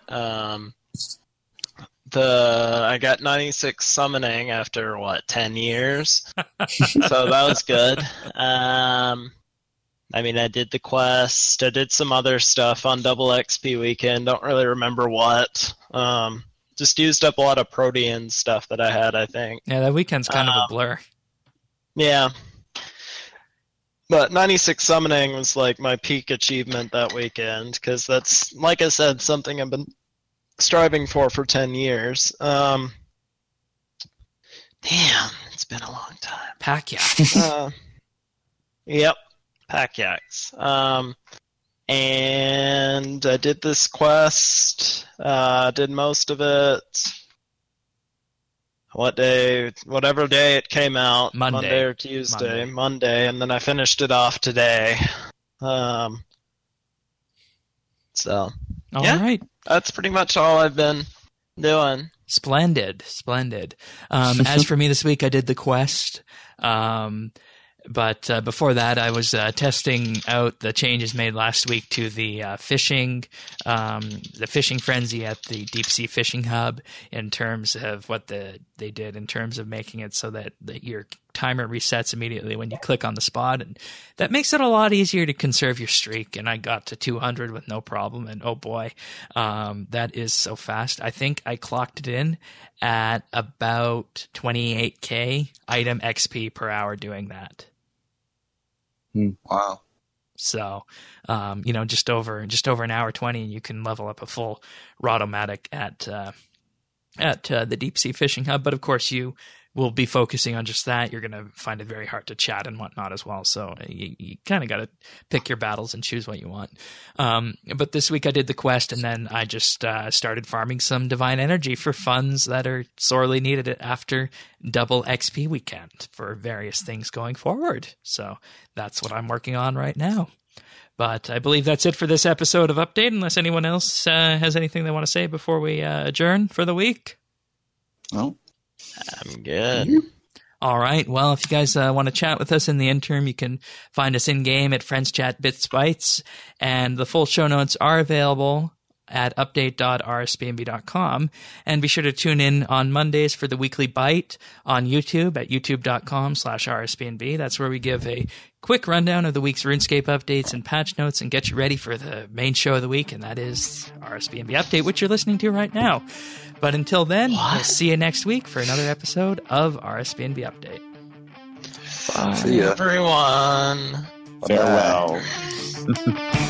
I got 96 summoning after 10 years, so that was good. I did the quest. I did some other stuff on Double XP weekend. Don't really remember what. Just used up a lot of Protean stuff that I had, I think. Yeah, that weekend's kind of a blur. Yeah. But 96 summoning was like my peak achievement that weekend, because that's, like I said, something I've been striving for 10 years. Damn, it's been a long time. Pack yak. Yep, pack yaks. And I did this quest, did most of it. Whatever day it came out, Monday or Tuesday, Monday, and then I finished it off today. All right. That's pretty much all I've been doing. Splendid. As for me this week, I did the quest. But before that, I was testing out the changes made last week to the fishing frenzy at the Deep Sea Fishing Hub in terms of what they did in terms of making it so that your timer resets immediately when you click on the spot, and that makes it a lot easier to conserve your streak. And I got to 200 with no problem, and oh boy, that is so fast. I think I clocked it in at about 28k item XP per hour doing that. Wow. So, just over an hour 20, and you can level up a full Rotomatic at the Deep Sea Fishing Hub. But of course, you will be focusing on just that. You're going to find it very hard to chat and whatnot as well. So you kind of got to pick your battles and choose what you want. But this week I did the quest, and then I just started farming some divine energy for funds that are sorely needed after double XP weekend for various things going forward. So that's what I'm working on right now. But I believe that's it for this episode of Update, unless anyone else has anything they want to say before we adjourn for the week. No. I'm good. All right. Well, if you guys want to chat with us in the interim, you can find us in-game at Friends Chat Bits Bytes, and the full show notes are available at update.rspnb.com. And be sure to tune in on Mondays for the weekly bite on YouTube at youtube.com/rspnb. That's where we give a quick rundown of the week's RuneScape updates and patch notes and get you ready for the main show of the week, and that is RSPNB Update, which you're listening to right now. But until then, we'll see you next week for another episode of RSPNB Update. Bye, See ya. everyone. Farewell.